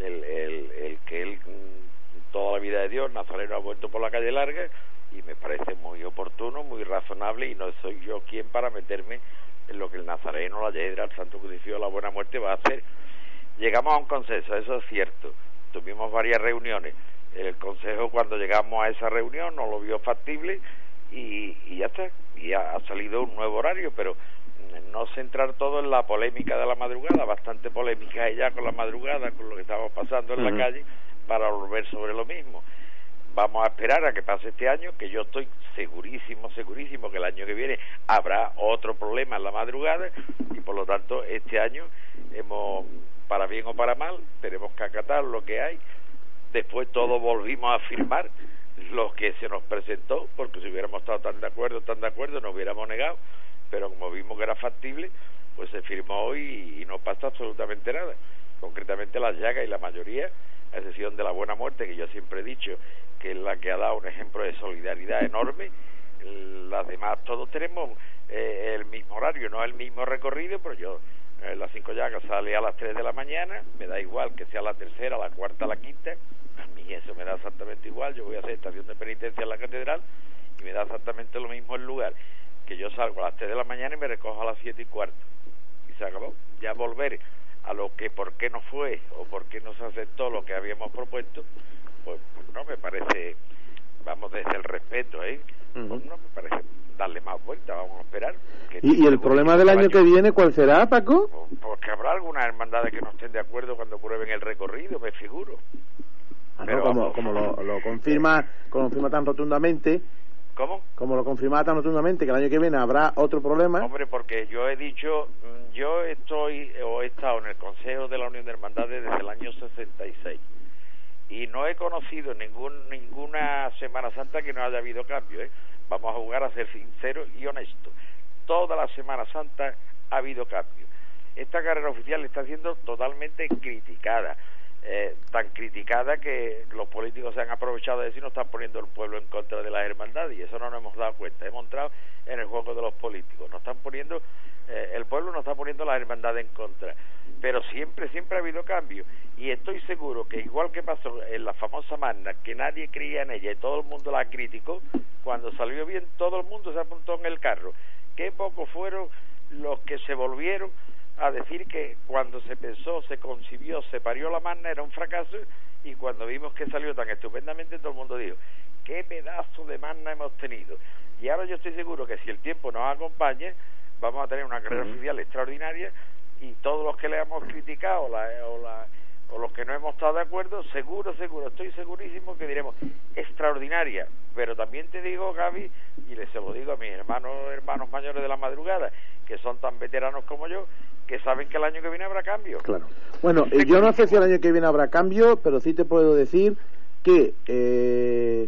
el que él toda la vida de Dios, Nazareno, ha vuelto por la calle larga, y me parece muy oportuno, muy razonable, y no soy yo quien para meterme en lo que el Nazareno, la Yedra, el Santo Crucifijo, la Buena Muerte va a hacer. Llegamos a un consenso, eso es cierto. Tuvimos varias reuniones. El Consejo, cuando llegamos a esa reunión, no lo vio factible y ya está. Y ha salido un nuevo horario, pero no centrar todo en la polémica de la madrugada, bastante polémica ya con la madrugada, con lo que estamos pasando en la calle, para volver sobre lo mismo. vamos a esperar a que pase este año, que yo estoy segurísimo que el año que viene habrá otro problema en la madrugada, y por lo tanto este año para bien o para mal, tenemos que acatar lo que hay. Después todos volvimos a firmar lo que se nos presentó, porque si hubiéramos estado tan de acuerdo, nos hubiéramos negado, pero como vimos que era factible, pues se firmó y no pasa absolutamente nada. Concretamente las llagas y la mayoría, a excepción de la Buena Muerte, que yo siempre he dicho que es la que ha dado un ejemplo de solidaridad enorme, las demás todos tenemos el mismo horario, no el mismo recorrido, pero yo las 5 llagas sale a las 3 de la mañana, me da igual que sea la tercera, la cuarta, la quinta, a mí eso me da exactamente igual. Yo voy a hacer estación de penitencia en la catedral y me da exactamente lo mismo el lugar, que yo salgo a las 3 de la mañana y me recojo a las 7:15 y se acabó. Ya volver a lo que por qué no fue o por qué no se aceptó lo que habíamos propuesto, pues no me parece, vamos, desde el respeto, pues no me parece darle más vuelta. Vamos a esperar. ¿Y el problema del año que viene cuál será, Paco? Porque habrá algunas hermandades que no estén de acuerdo cuando prueben el recorrido, me figuro. Pero como lo confirma tan rotundamente. ¿Cómo? Como lo confirmaba tan rotundamente que el año que viene habrá otro problema. Hombre, porque yo he dicho, yo he estado en el Consejo de la Unión de Hermandades desde el año 66 y no he conocido ninguna Semana Santa que no haya habido cambio, Vamos a jugar a ser sinceros y honestos. Toda la Semana Santa ha habido cambio. Esta carrera oficial está siendo totalmente criticada. Tan criticada que los políticos se han aprovechado de decir no están poniendo el pueblo en contra de las hermandades, y eso no nos hemos dado cuenta. Hemos entrado en el juego de los políticos. No están poniendo el pueblo no está poniendo las hermandades en contra, pero siempre ha habido cambio, y estoy seguro que igual que pasó en la famosa Magna, que nadie creía en ella y todo el mundo la criticó, cuando salió bien todo el mundo se apuntó en el carro. Qué pocos fueron los que se volvieron a decir que cuando se pensó, se concibió, se parió la Magna era un fracaso, y cuando vimos que salió tan estupendamente todo el mundo dijo qué pedazo de Magna hemos tenido. Y ahora yo estoy seguro que si el tiempo nos acompaña vamos a tener una carrera oficial extraordinaria, y todos los que le hemos criticado o los que no hemos estado de acuerdo, estoy segurísimo que diremos extraordinaria. Pero también te digo, Gaby, y se lo digo a mis hermanos mayores de la madrugada, que son tan veteranos como yo, que saben que el año que viene habrá cambio. Claro. Bueno, yo no sé si el año que viene habrá cambio, pero sí te puedo decir que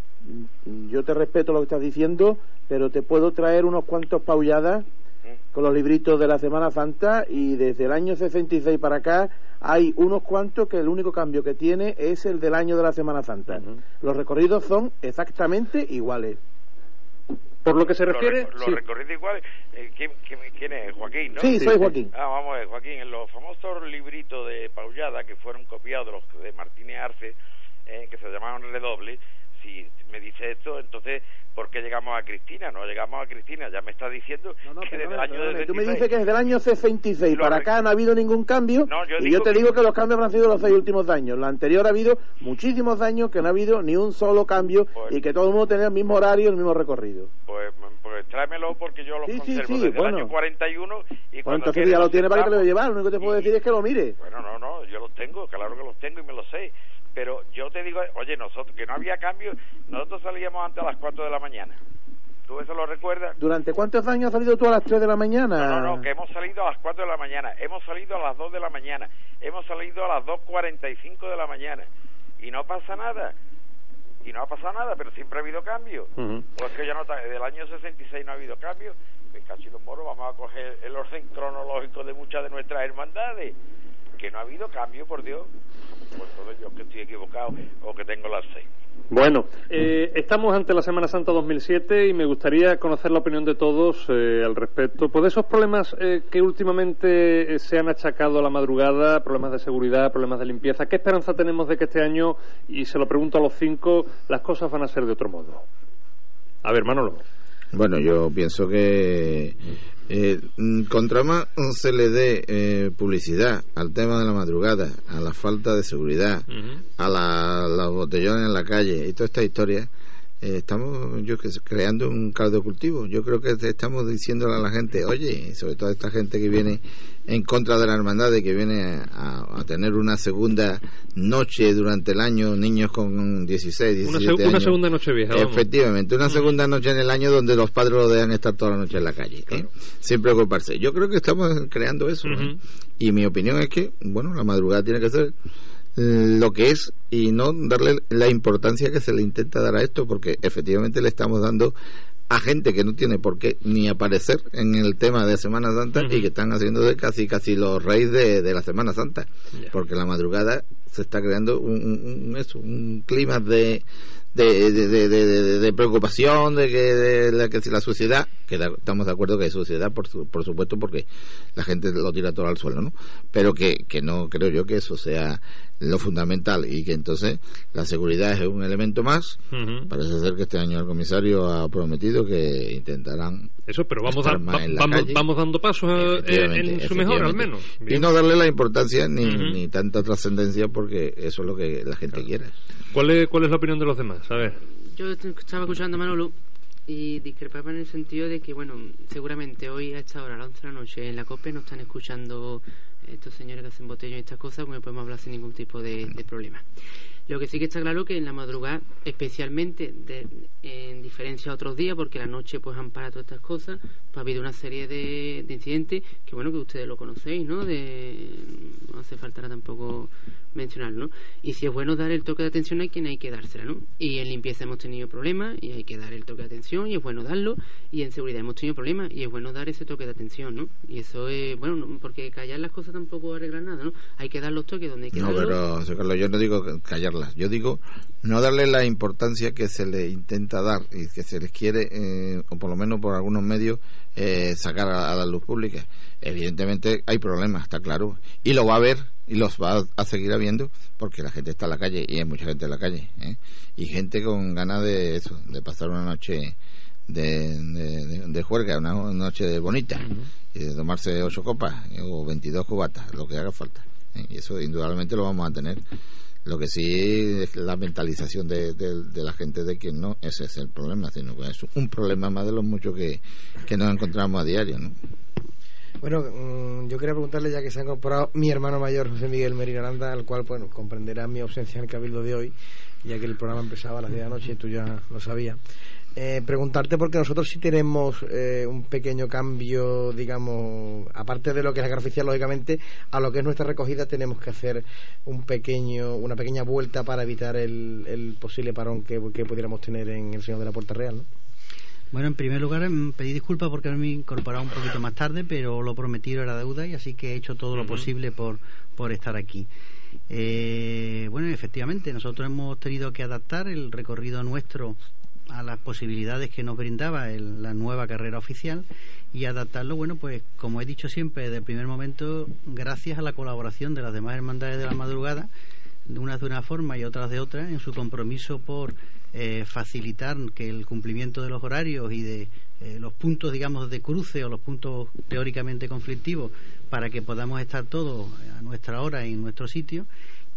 yo te respeto lo que estás diciendo, pero te puedo traer unos cuantos paulladas con los libritos de la Semana Santa, y desde el año 66 para acá hay unos cuantos que el único cambio que tiene es el del año de la Semana Santa. Los recorridos son exactamente iguales. Por lo que se refiere... Los recorridos iguales... ¿Quién es? Joaquín, ¿no? Sí, soy Joaquín. Vamos a ver, Joaquín, en los famosos libritos de paullada que fueron copiados de Martínez Arce, que se llamaban Redoble, si me dice esto, entonces ¿por qué llegamos a Cristina? No llegamos a Cristina, ya me está diciendo que desde el año 66... Tú me dices que desde el año 66 para acá no ha habido ningún cambio, yo te digo que los cambios habrán sido los 6 últimos años. Lo anterior ha habido muchísimos años que no ha habido ni un solo cambio, y que todo el mundo tenía el mismo horario, el mismo recorrido. Pues tráemelo, porque yo lo conservo desde el año 41 y cuando entonces ya lo tiene para que te lo llevar. Lo único que te puedo decir es que lo mire. Bueno, no, yo los tengo, claro que los tengo y me los sé. Pero yo te digo, oye, nosotros, que no había cambio, nosotros salíamos antes a las 4 de la mañana. ¿Tú eso lo recuerdas? ¿Durante cuántos años has salido tú a las 3 de la mañana? No, que hemos salido a las 4 de la mañana, hemos salido a las 2 de la mañana, hemos salido a las 2:45 de la mañana, y no pasa nada. Y no ha pasado nada, pero siempre ha habido cambio. Pues que ya no, desde el año 66 no ha habido cambio. Pues casi los moros vamos a coger el orden cronológico de muchas de nuestras hermandades. Que no ha habido cambio, por Dios. Pues todo yo que estoy equivocado o que tengo las 6. Bueno, estamos ante la Semana Santa 2007 y me gustaría conocer la opinión de todos al respecto. Pues de esos problemas que últimamente se han achacado a la madrugada, problemas de seguridad, problemas de limpieza, ¿qué esperanza tenemos de que este año, y se lo pregunto a los 5, las cosas van a ser de otro modo? A ver, Manolo. Bueno, yo pienso que contra más se le dé publicidad al tema de la madrugada, a la falta de seguridad, a los botellones en la calle y toda esta historia, estamos creando un caldo de cultivo. Yo creo que estamos diciéndole a la gente, oye, sobre todo a esta gente que viene en contra de la hermandad y que viene a tener una segunda noche durante el año, niños con 16, 17 años. Una segunda noche vieja, vamos. Efectivamente, una segunda noche en el año donde los padres lo dejan estar toda la noche en la calle, claro, sin preocuparse. Yo creo que estamos creando eso, y mi opinión es que, bueno, la madrugada tiene que ser lo que es y no darle la importancia que se le intenta dar a esto, porque efectivamente le estamos dando a gente que no tiene por qué ni aparecer en el tema de Semana Santa y que están haciendo de casi los reyes de la Semana Santa, porque la madrugada se está creando un clima de preocupación de que si la sociedad, que estamos de acuerdo que hay sociedad por supuesto, porque la gente lo tira todo al suelo, ¿no? Pero que no creo yo que eso sea lo fundamental, y que entonces la seguridad es un elemento más. Parece ser que este año el comisario ha prometido que intentarán eso, pero vamos dando pasos en su mejora, al menos. Bien. Y no darle la importancia ni tanta trascendencia, porque eso es lo que la gente quiere. ¿Cuál es la opinión de los demás? A ver. Yo estaba escuchando a Manolo y discrepaba en el sentido de que, bueno, seguramente hoy a esta hora, a las 11 de la noche, en la COPE no están escuchando estos señores que hacen botellón y estas cosas, porque podemos hablar sin ningún tipo de problema. Lo que sí que está claro que en la madrugada, especialmente en diferencia a otros días, porque la noche pues han parado todas estas cosas, pues ha habido una serie de incidentes que, bueno, que ustedes lo conocéis, ¿no? No hace falta tampoco mencionarlo, ¿no? Y si es bueno dar el toque de atención a quien hay que dársela, ¿no? Y en limpieza hemos tenido problemas y hay que dar el toque de atención, y es bueno darlo, y en seguridad hemos tenido problemas y es bueno dar ese toque de atención, ¿no? Y eso es, bueno, no, porque callar las cosas tampoco arregla nada, ¿no? Hay que dar los toques donde hay que darlos. No, pero, José Carlos, yo no digo callarlas, yo digo no darle la importancia que se le intenta dar y que se les quiere, o por lo menos por algunos medios, sacar a la luz pública. Evidentemente hay problemas, está claro, y lo va a haber y los va a seguir habiendo, porque la gente está en la calle, y hay mucha gente en la calle, y gente con ganas de eso, de pasar una noche de juerga, una noche bonita, y de tomarse 8 copas o 22 cubatas, lo que haga falta, y eso indudablemente lo vamos a tener. Lo que sí es la mentalización de la gente de que no ese es el problema, sino que es un problema más de los muchos que nos encontramos a diario, ¿no? Bueno, yo quería preguntarle, ya que se ha incorporado mi hermano mayor, José Miguel Merino Aranda, al cual, bueno, comprenderá mi ausencia en el Cabildo de hoy, ya que el programa empezaba a las 10 de la noche y tú ya lo sabías. Preguntarte, porque nosotros sí tenemos un pequeño cambio, digamos, aparte de lo que es la graficia, lógicamente, a lo que es nuestra recogida tenemos que hacer una pequeña vuelta para evitar el posible parón que pudiéramos tener en el Señor de la Puerta Real, ¿no? Bueno, en primer lugar, pedí disculpas porque me he incorporado un poquito más tarde, pero lo prometido era deuda, y así que he hecho todo lo posible por estar aquí. Bueno, efectivamente, nosotros hemos tenido que adaptar el recorrido nuestro a las posibilidades que nos brindaba la nueva carrera oficial, y adaptarlo, bueno, pues como he dicho siempre desde el primer momento, gracias a la colaboración de las demás hermandades de la madrugada, unas de una forma y otras de otra, en su compromiso por facilitar que el cumplimiento de los horarios y de los puntos, digamos, de cruce, o los puntos teóricamente conflictivos, para que podamos estar todos a nuestra hora y en nuestro sitio.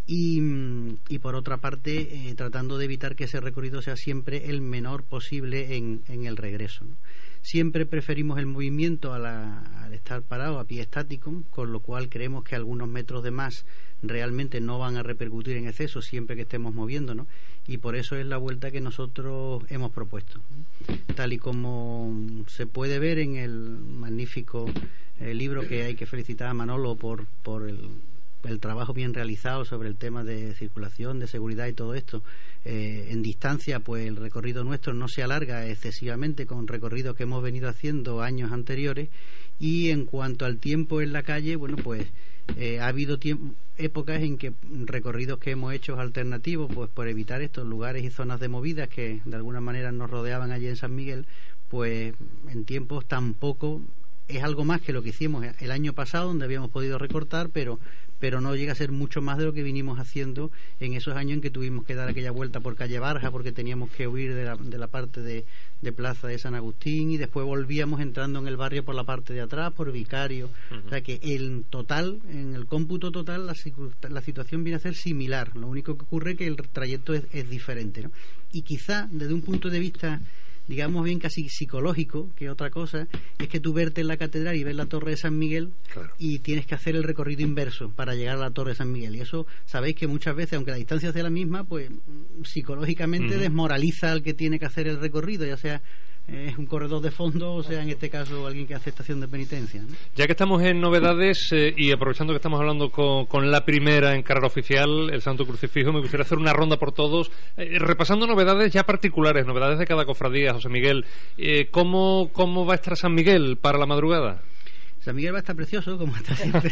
Y por otra parte, tratando de evitar que ese recorrido sea siempre el menor posible en el regreso, ¿no? Siempre preferimos el movimiento al estar parado a pie estático, con lo cual creemos que algunos metros de más realmente no van a repercutir en exceso siempre que estemos moviéndonos, y por eso es la vuelta que nosotros hemos propuesto, tal y como se puede ver en el magnífico libro, que hay que felicitar a Manolo por el trabajo bien realizado sobre el tema de circulación, de seguridad y todo esto. En distancia, pues el recorrido nuestro no se alarga excesivamente con recorridos que hemos venido haciendo años anteriores, y en cuanto al tiempo en la calle, bueno, pues ha habido épocas en que recorridos que hemos hecho alternativos, pues por evitar estos lugares y zonas de movidas que de alguna manera nos rodeaban allí en San Miguel, pues en tiempos tampoco es algo más que lo que hicimos el año pasado, donde habíamos podido recortar, pero pero no llega a ser mucho más de lo que vinimos haciendo en esos años en que tuvimos que dar aquella vuelta por calle Barja porque teníamos que huir de la parte de Plaza de San Agustín, y después volvíamos entrando en el barrio por la parte de atrás, por Vicario. O sea que en el cómputo total, la situación viene a ser similar. Lo único que ocurre es que el trayecto es diferente, ¿no? Y quizá desde un punto de vista, digamos bien casi psicológico, que otra cosa, es que tú verte en la catedral y ves la Torre de San Miguel, claro, y tienes que hacer el recorrido inverso para llegar a la Torre de San Miguel, y eso sabéis que muchas veces, aunque la distancia sea la misma, pues psicológicamente desmoraliza al que tiene que hacer el recorrido, ya sea es un corredor de fondo, o sea, en este caso alguien que hace estación de penitencia, ¿no? Ya que estamos en novedades y aprovechando que estamos hablando con la primera en carrera oficial, el Santo Crucifijo, me gustaría hacer una ronda por todos, repasando novedades ya particulares, novedades de cada cofradía. José Miguel, ¿cómo va a estar San Miguel para la madrugada? San Miguel va a estar precioso, como está siempre,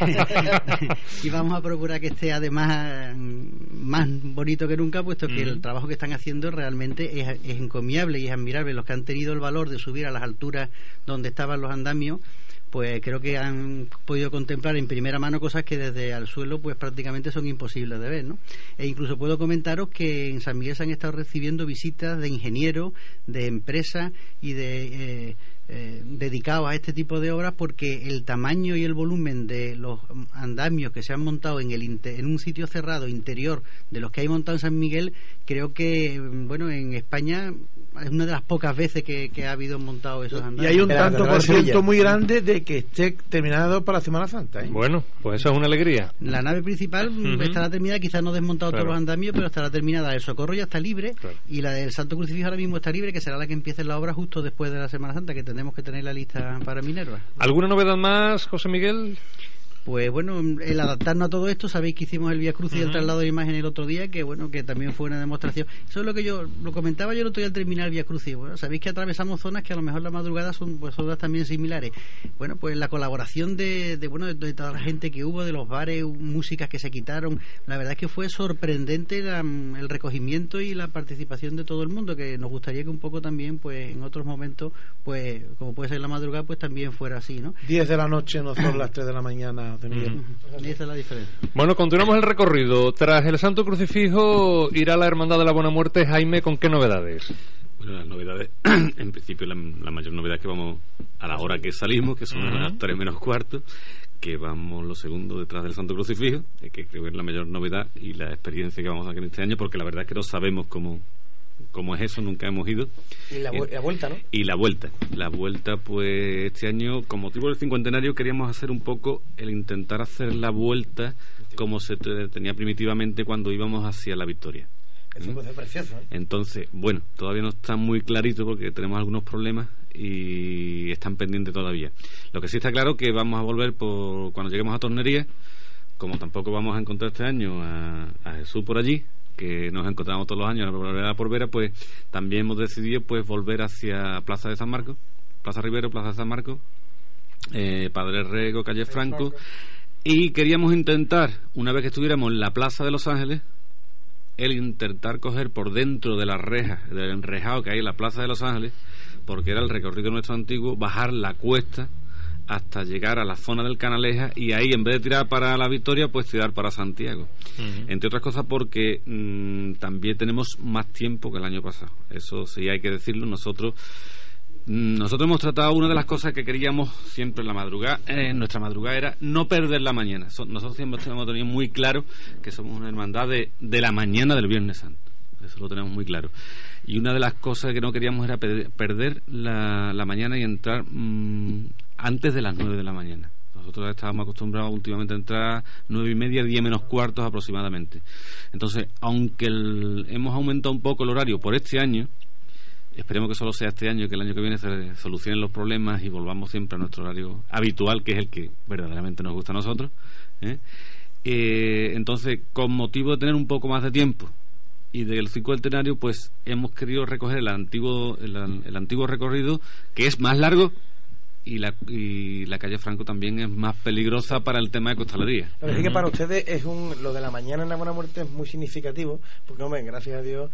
y vamos a procurar que esté además más bonito que nunca, puesto que el trabajo que están haciendo realmente es encomiable y es admirable. Los que han tenido el valor de subir a las alturas donde estaban los andamios, pues creo que han podido contemplar en primera mano cosas que desde al suelo pues prácticamente son imposibles de ver, ¿no? E incluso puedo comentaros que en San Miguel se han estado recibiendo visitas de ingenieros, de empresas y de dedicados a este tipo de obras, porque el tamaño y el volumen de los andamios que se han montado en un sitio cerrado interior de los que hay montado en San Miguel, creo que bueno, en España es una de las pocas veces que ha habido montado esos andamios. Y hay un tanto por ciento muy grande de que esté terminado para la Semana Santa, ¿eh? Bueno, pues eso es una alegría. La nave principal estará terminada, quizás no desmontado todos los andamios, pero estará terminada. El Socorro ya está libre, y la del Santo Crucifijo ahora mismo está libre, que será la que empiece la obra justo después de la Semana Santa, que tenemos que tener la lista para Minerva. ¿Alguna novedad más, José Miguel? Pues bueno, el adaptarnos a todo esto, sabéis que hicimos el Vía Crucis y el traslado de imagen el otro día, que bueno, que también fue una demostración. Eso es lo que yo lo comentaba yo el otro día al terminar el Vía Crucis. Bueno, sabéis que atravesamos zonas que a lo mejor la madrugada son pues zonas también similares. Bueno, pues la colaboración de toda la gente que hubo, de los bares, músicas que se quitaron, la verdad es que fue sorprendente el recogimiento y la participación de todo el mundo, que nos gustaría que un poco también, pues en otros momentos, pues como puede ser la madrugada, pues también fuera así, ¿no? 10 de la noche no son las 3 de la mañana. Y esa es la diferencia. Bueno, continuamos el recorrido. Tras el Santo Crucifijo irá la Hermandad de la Buena Muerte. Jaime, ¿con qué novedades? Bueno, las novedades, en principio la mayor novedad es que vamos a la hora que salimos, que son las 3 menos cuarto, que vamos los segundos detrás del Santo Crucifijo, que creo que es la mayor novedad y la experiencia que vamos a hacer este año, porque la verdad es que no sabemos cómo es eso, nunca hemos ido. Y la vuelta, ¿no? Y la vuelta, pues este año, con motivo del cincuentenario, queríamos hacer un poco el intentar hacer la vuelta como se tenía primitivamente cuando íbamos hacia la Victoria. Eso puede ser precioso, ¿eh? Entonces, bueno, todavía no está muy clarito porque tenemos algunos problemas y están pendientes todavía. Lo que sí está claro que vamos a volver cuando lleguemos a Tornería, como tampoco vamos a encontrar este año a Jesús por allí, que nos encontramos todos los años en la Porvera, pues también hemos decidido pues volver hacia Plaza de San Marcos, Plaza Rivero, Plaza de San Marcos, Padre Rego, Calle Franco, y queríamos intentar, una vez que estuviéramos en la Plaza de Los Ángeles, el intentar coger por dentro de las rejas, del enrejado que hay en la Plaza de Los Ángeles, porque era el recorrido nuestro antiguo, bajar la cuesta hasta llegar a la zona del Canaleja, y ahí, en vez de tirar para la Victoria, pues tirar para Santiago. Entre otras cosas porque también tenemos más tiempo que el año pasado, eso sí hay que decirlo. Nosotros hemos tratado, una de las cosas que queríamos siempre en la madrugada, nuestra madrugada, era no perder la mañana. Nosotros siempre hemos tenido muy claro que somos una hermandad de la mañana del Viernes Santo, eso lo tenemos muy claro, y una de las cosas que no queríamos era perder la mañana y entrar antes de las 9 de la mañana. Nosotros estábamos acostumbrados últimamente a entrar 9:30, 10 menos cuartos aproximadamente. Entonces, aunque hemos aumentado un poco el horario por este año, esperemos que solo sea este año, que el año que viene se solucionen los problemas y volvamos siempre a nuestro horario habitual, que es el que verdaderamente nos gusta a nosotros, entonces, con motivo de tener un poco más de tiempo y del cincuentenario, pues hemos querido recoger el antiguo recorrido, que es más largo y la calle Franco también es más peligrosa para el tema de costalería. Pero sí que para ustedes lo de la mañana en la Buena Muerte es muy significativo, porque hombre, gracias a Dios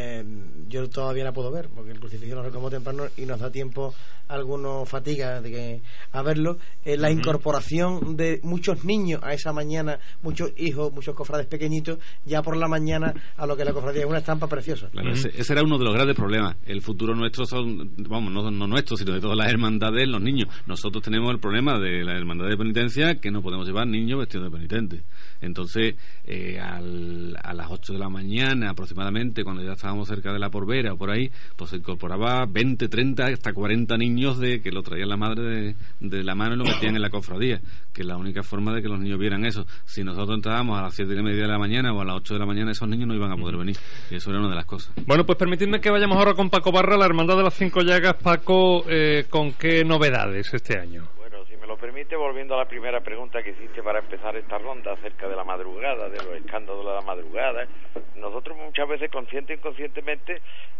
yo todavía la puedo ver, porque el crucifijo lo recogemos temprano y nos da tiempo algunos fatiga a verlo. La incorporación de muchos niños a esa mañana, muchos hijos, muchos cofrades pequeñitos, ya por la mañana a lo que la cofradía es una estampa preciosa. Claro, ese era uno de los grandes problemas. El futuro nuestro no nuestro, sino de todas las hermandades, los niños. Nosotros tenemos el problema de la hermandad de penitencia, que no podemos llevar niños vestidos de penitentes. Entonces, a las 8 de la mañana aproximadamente, cuando ya estábamos cerca de la Porvera o por ahí, pues se incorporaba 20, 30, hasta 40 niños que lo traían la madre de la mano y lo metían en la cofradía, que es la única forma de que los niños vieran eso. Si nosotros entrábamos a las 7:30 de la mañana o a las 8 de la mañana, esos niños no iban a poder venir, y eso era una de las cosas. Bueno, pues permitidme que vayamos ahora con Paco Barra, la Hermandad de las Cinco Llagas. Paco, ¿con qué novedades este año? Bueno, si me lo permite, volviendo a la primera pregunta que hiciste para empezar esta ronda acerca de la madrugada, de los escándalos de la madrugada, nosotros muchas veces consciente e inconscientemente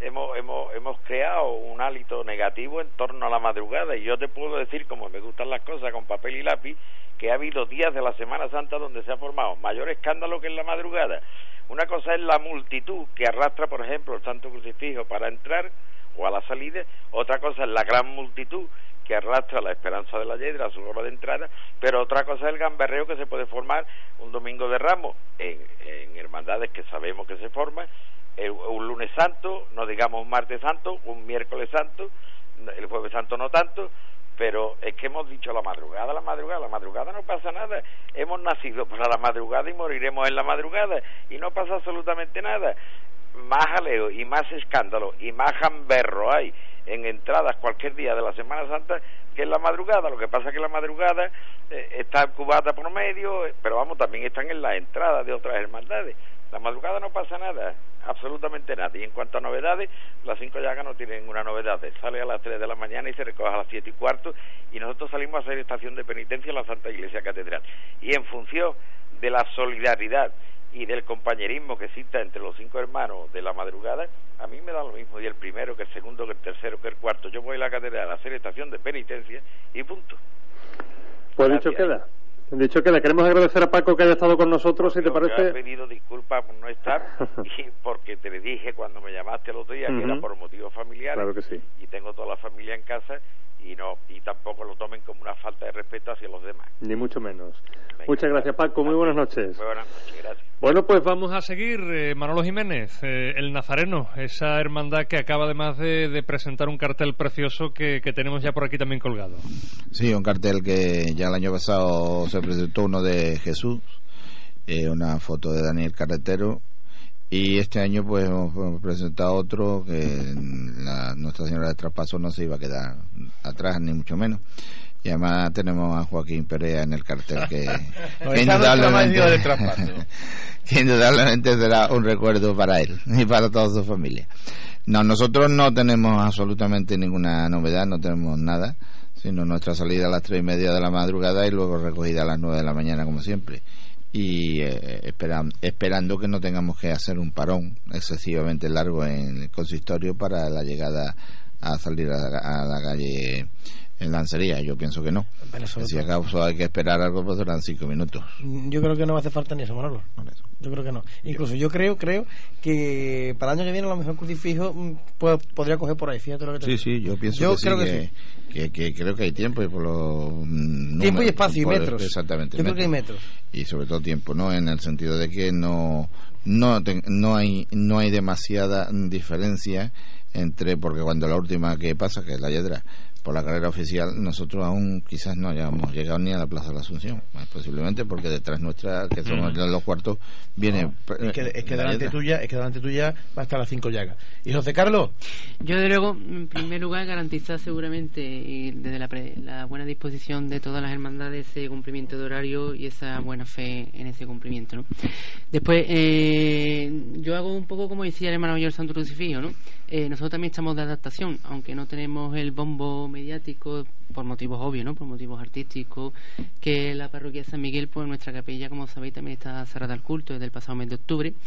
hemos creado un hálito negativo en torno a la madrugada, y yo te puedo decir, como me gustan las cosas con papel y lápiz, que ha habido días de la Semana Santa donde se ha formado mayor escándalo que en la madrugada. Una cosa es la multitud que arrastra, por ejemplo, el Santo Crucifijo para entrar o a la salida, otra cosa es la gran multitud que arrastra la Esperanza de la Yedra a su hora de entrada, pero otra cosa es el gamberreo que se puede formar un domingo de Ramos en hermandades que sabemos que se forman, un lunes santo, no digamos un martes santo, un miércoles santo, el jueves santo no tanto, pero es que hemos dicho la madrugada no pasa nada, hemos nacido para la madrugada y moriremos en la madrugada, y no pasa absolutamente nada. Más jaleo y más escándalo y más gamberro hay en entradas cualquier día de la Semana Santa que en la madrugada. Lo que pasa es que la madrugada está cubata por medio, pero vamos, también están en las entradas de otras hermandades. La madrugada no pasa nada, absolutamente nada. Y en cuanto a novedades, las Cinco Llagas no tienen ninguna novedad. Sale a las 3 de la mañana y se recoge a las 7:15, y nosotros salimos a hacer estación de penitencia en la Santa Iglesia Catedral. Y en función de la solidaridad y del compañerismo que exista entre los 5 hermanos de la madrugada, a mí me da lo mismo y el primero, que el segundo, que el tercero, que el cuarto. Yo voy a la catedral a hacer estación de penitencia y punto. Pues dicho queda. Queremos agradecer a Paco que haya estado con nosotros, si te parece. He pedido disculpas por no estar, y porque te dije cuando me llamaste el otro día que era por motivos familiares. Claro que sí. Y tengo toda la familia en casa, y tampoco lo tomen como una falta de respeto hacia los demás. Ni mucho menos. Venga, muchas gracias, Paco. Muy buenas noches. Muy buenas noches, gracias. Bueno, pues vamos a seguir. Manolo Jiménez, el Nazareno, esa hermandad que acaba además de presentar un cartel precioso que tenemos ya por aquí también colgado. Sí, un cartel que ya el año pasado se presentó, uno de Jesús, una foto de Daniel Carretero, y este año pues hemos presentado otro que Nuestra Señora de Traspaso no se iba a quedar atrás, ni mucho menos. Y además tenemos a Joaquín Perea en el cartel que indudablemente será un recuerdo para él y para toda su familia. No, nosotros no tenemos absolutamente ninguna novedad, no tenemos nada, sino nuestra salida a las 3:30 de la madrugada y luego recogida a las 9 de la mañana como siempre, y esperando que no tengamos que hacer un parón excesivamente largo en el consistorio para la llegada a salir a la calle en Lancería. Yo pienso que no. Si acaso hay que esperar algo, pues serán 5 minutos. Yo creo que no va a hacer falta ni eso, Manolo. Yo creo que no. Incluso yo creo que para el año que viene a lo mejor Crucifijo podría coger por ahí. Fíjate lo que te digo. Sí, yo pienso que creo que hay tiempo y por los tiempo y espacio y metros. Exactamente. Yo creo que hay metros. Y sobre todo tiempo, ¿no? En el sentido de que no hay demasiada diferencia entre, porque cuando la última que pasa, que es la Yedra, por la carrera oficial, nosotros aún quizás no hayamos llegado ni a la Plaza de la Asunción, posiblemente porque detrás nuestra, que somos los cuartos, viene es que delante tuya va a estar las 5 Llagas. ¿Y José Carlos? Yo desde luego, en primer lugar, garantizar seguramente, y desde la buena disposición de todas las hermandades, ese cumplimiento de horario y esa buena fe en ese cumplimiento, ¿no? Después, yo hago un poco como decía el hermano mayor Santo Crucifijo, ¿no? Nosotros también estamos de adaptación, aunque no tenemos el bombo mediático por motivos obvios, ¿no? Por motivos artísticos, que la parroquia de San Miguel, pues nuestra capilla, como sabéis, también está cerrada al culto desde el pasado mes de octubre,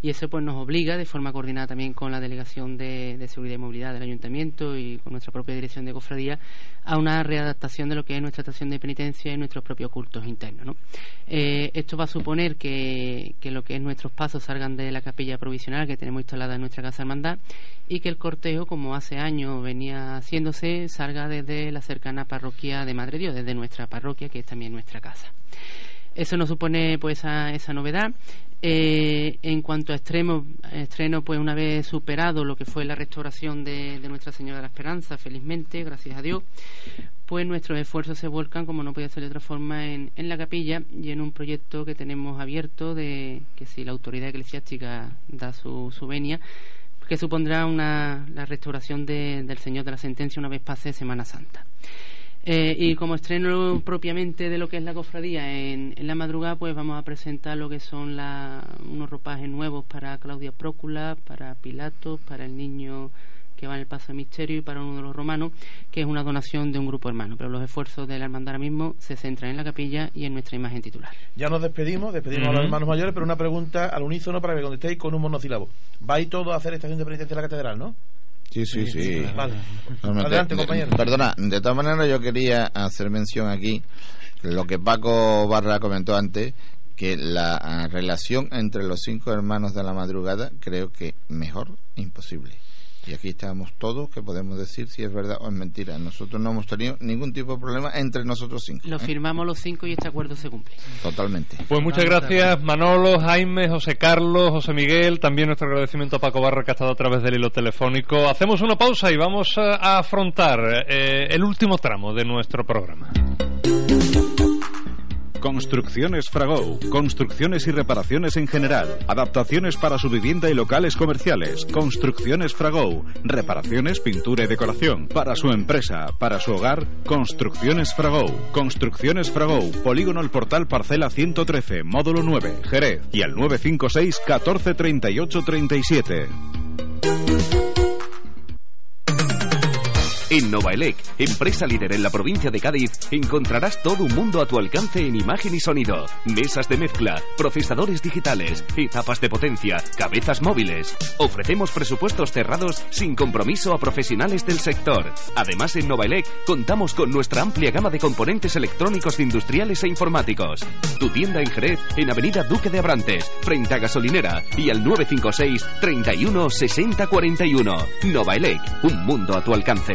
y eso pues nos obliga, de forma coordinada también con la Delegación de Seguridad y Movilidad del Ayuntamiento y con nuestra propia Dirección de Cofradía, a una readaptación de lo que es nuestra estación de penitencia y nuestros propios cultos internos, ¿no? Esto va a suponer que lo que es nuestros pasos salgan de la capilla provisional que tenemos instalada en nuestra Casa Hermandad, y que el cortejo, como hace años venía haciéndose, salga desde la cercana parroquia de Madre Dios, desde nuestra parroquia, que es también nuestra casa. Eso nos supone pues esa novedad. En cuanto a estreno, pues una vez superado lo que fue la restauración de Nuestra Señora de la Esperanza, felizmente, gracias a Dios, pues nuestros esfuerzos se volcan, como no podía ser de otra forma, en la capilla y en un proyecto que tenemos abierto de que, si la autoridad eclesiástica da su venia, que supondrá la restauración del Señor de la Sentencia una vez pase Semana Santa. Y como estreno propiamente de lo que es la cofradía en la madrugada, pues vamos a presentar lo que son unos ropajes nuevos para Claudia Prócula, para Pilatos, para el niño que va en el paso de misterio y para uno de los romanos, que es una donación de un grupo hermano. Pero los esfuerzos de la hermandad ahora mismo se centran en la capilla y en nuestra imagen titular. Ya nos despedimos a los hermanos mayores, pero una pregunta al unísono para que contestéis con un monosílabo. ¿Vais todos a hacer estación de penitencia en la catedral, no? Sí. Vale. Adelante, compañero. Perdona, de todas maneras yo quería hacer mención aquí lo que Paco Barra comentó antes, que la relación entre los 5 hermanos de la madrugada creo que mejor imposible. Y aquí estamos todos que podemos decir si es verdad o es mentira. Nosotros no hemos tenido ningún tipo de problema entre nosotros 5. Lo firmamos los 5 y este acuerdo se cumple. Totalmente. Pues muchas gracias, Manolo, Jaime, José Carlos, José Miguel. También nuestro agradecimiento a Paco Barra, que ha estado a través del hilo telefónico. Hacemos una pausa y vamos a afrontar el último tramo de nuestro programa. Construcciones Fragou. Construcciones y reparaciones en general. Adaptaciones para su vivienda y locales comerciales. Construcciones Fragou. Reparaciones, pintura y decoración. Para su empresa, para su hogar. Construcciones Fragou. Construcciones Fragou. Polígono El Portal, parcela 113, módulo 9, Jerez. Y al 956 14 38 37. En Novaelec, empresa líder en la provincia de Cádiz, encontrarás todo un mundo a tu alcance en imagen y sonido. Mesas de mezcla, procesadores digitales, etapas de potencia, cabezas móviles. Ofrecemos presupuestos cerrados sin compromiso a profesionales del sector. Además, en Novaelec contamos con nuestra amplia gama de componentes electrónicos industriales e informáticos. Tu tienda en Jerez, en Avenida Duque de Abrantes, frente a Gasolinera, y al 956 31 60 41. Novaelec, un mundo a tu alcance.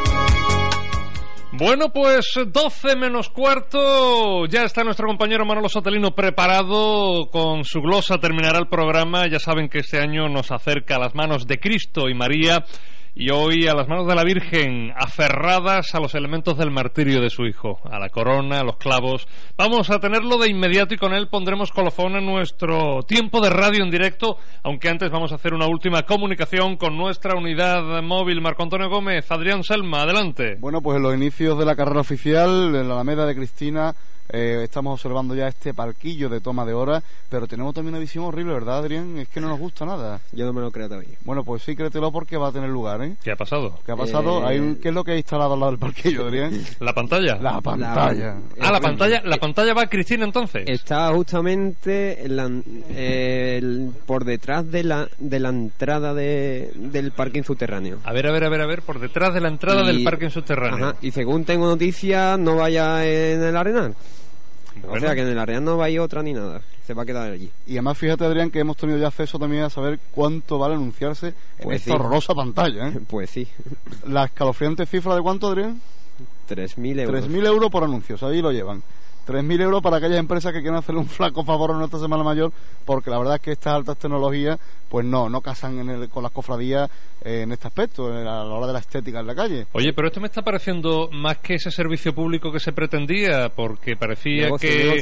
Bueno, pues 12 menos cuarto, ya está nuestro compañero Manolo Sotelino preparado con su glosa, terminará el programa. Ya saben que este año nos acerca a las manos de Cristo y María, y hoy a las manos de la Virgen, aferradas a los elementos del martirio de su hijo, a la corona, a los clavos. Vamos a tenerlo de inmediato y con él pondremos colofón en nuestro tiempo de radio en directo, aunque antes vamos a hacer una última comunicación con nuestra unidad móvil. Marco Antonio Gómez, Adrián Selma, adelante. Bueno, pues en los inicios de la carrera oficial, en la Alameda de Cristina, estamos observando ya este parquillo de toma de hora, pero tenemos también una visión horrible, ¿verdad, Adrián? Es que no nos gusta nada. Yo no me lo creo todavía. Bueno, pues sí, créetelo, porque va a tener lugar, ¿eh? ¿Qué ha pasado? ¿Qué ha pasado? ¿Qué es lo que ha instalado al lado del parquillo, Adrián? ¿La pantalla? La pantalla. ¿La pantalla va a Cristina entonces? Está justamente por detrás de la entrada del parking subterráneo. A ver, por detrás de la entrada del parking subterráneo. Ajá, y según tengo noticias, no vaya en el Arenal. Bueno. O sea que en el Arenal no va a ir otra ni nada, se va a quedar allí. Y además fíjate, Adrián, que hemos tenido ya acceso también a saber cuánto vale anunciarse en esta horrorosa pantalla, ¿eh? Pues sí. ¿La escalofriante cifra de cuánto, Adrián? 3.000 euros. 3.000 euros por anuncios, ahí lo llevan. 3.000 euros para aquellas empresas que quieren hacerle un flaco favor a nuestra Semana Mayor, porque la verdad es que estas altas tecnologías pues no casan con las cofradías en este aspecto, a la hora de la estética en la calle. Oye, pero esto me está pareciendo más que ese servicio público que se pretendía, porque parecía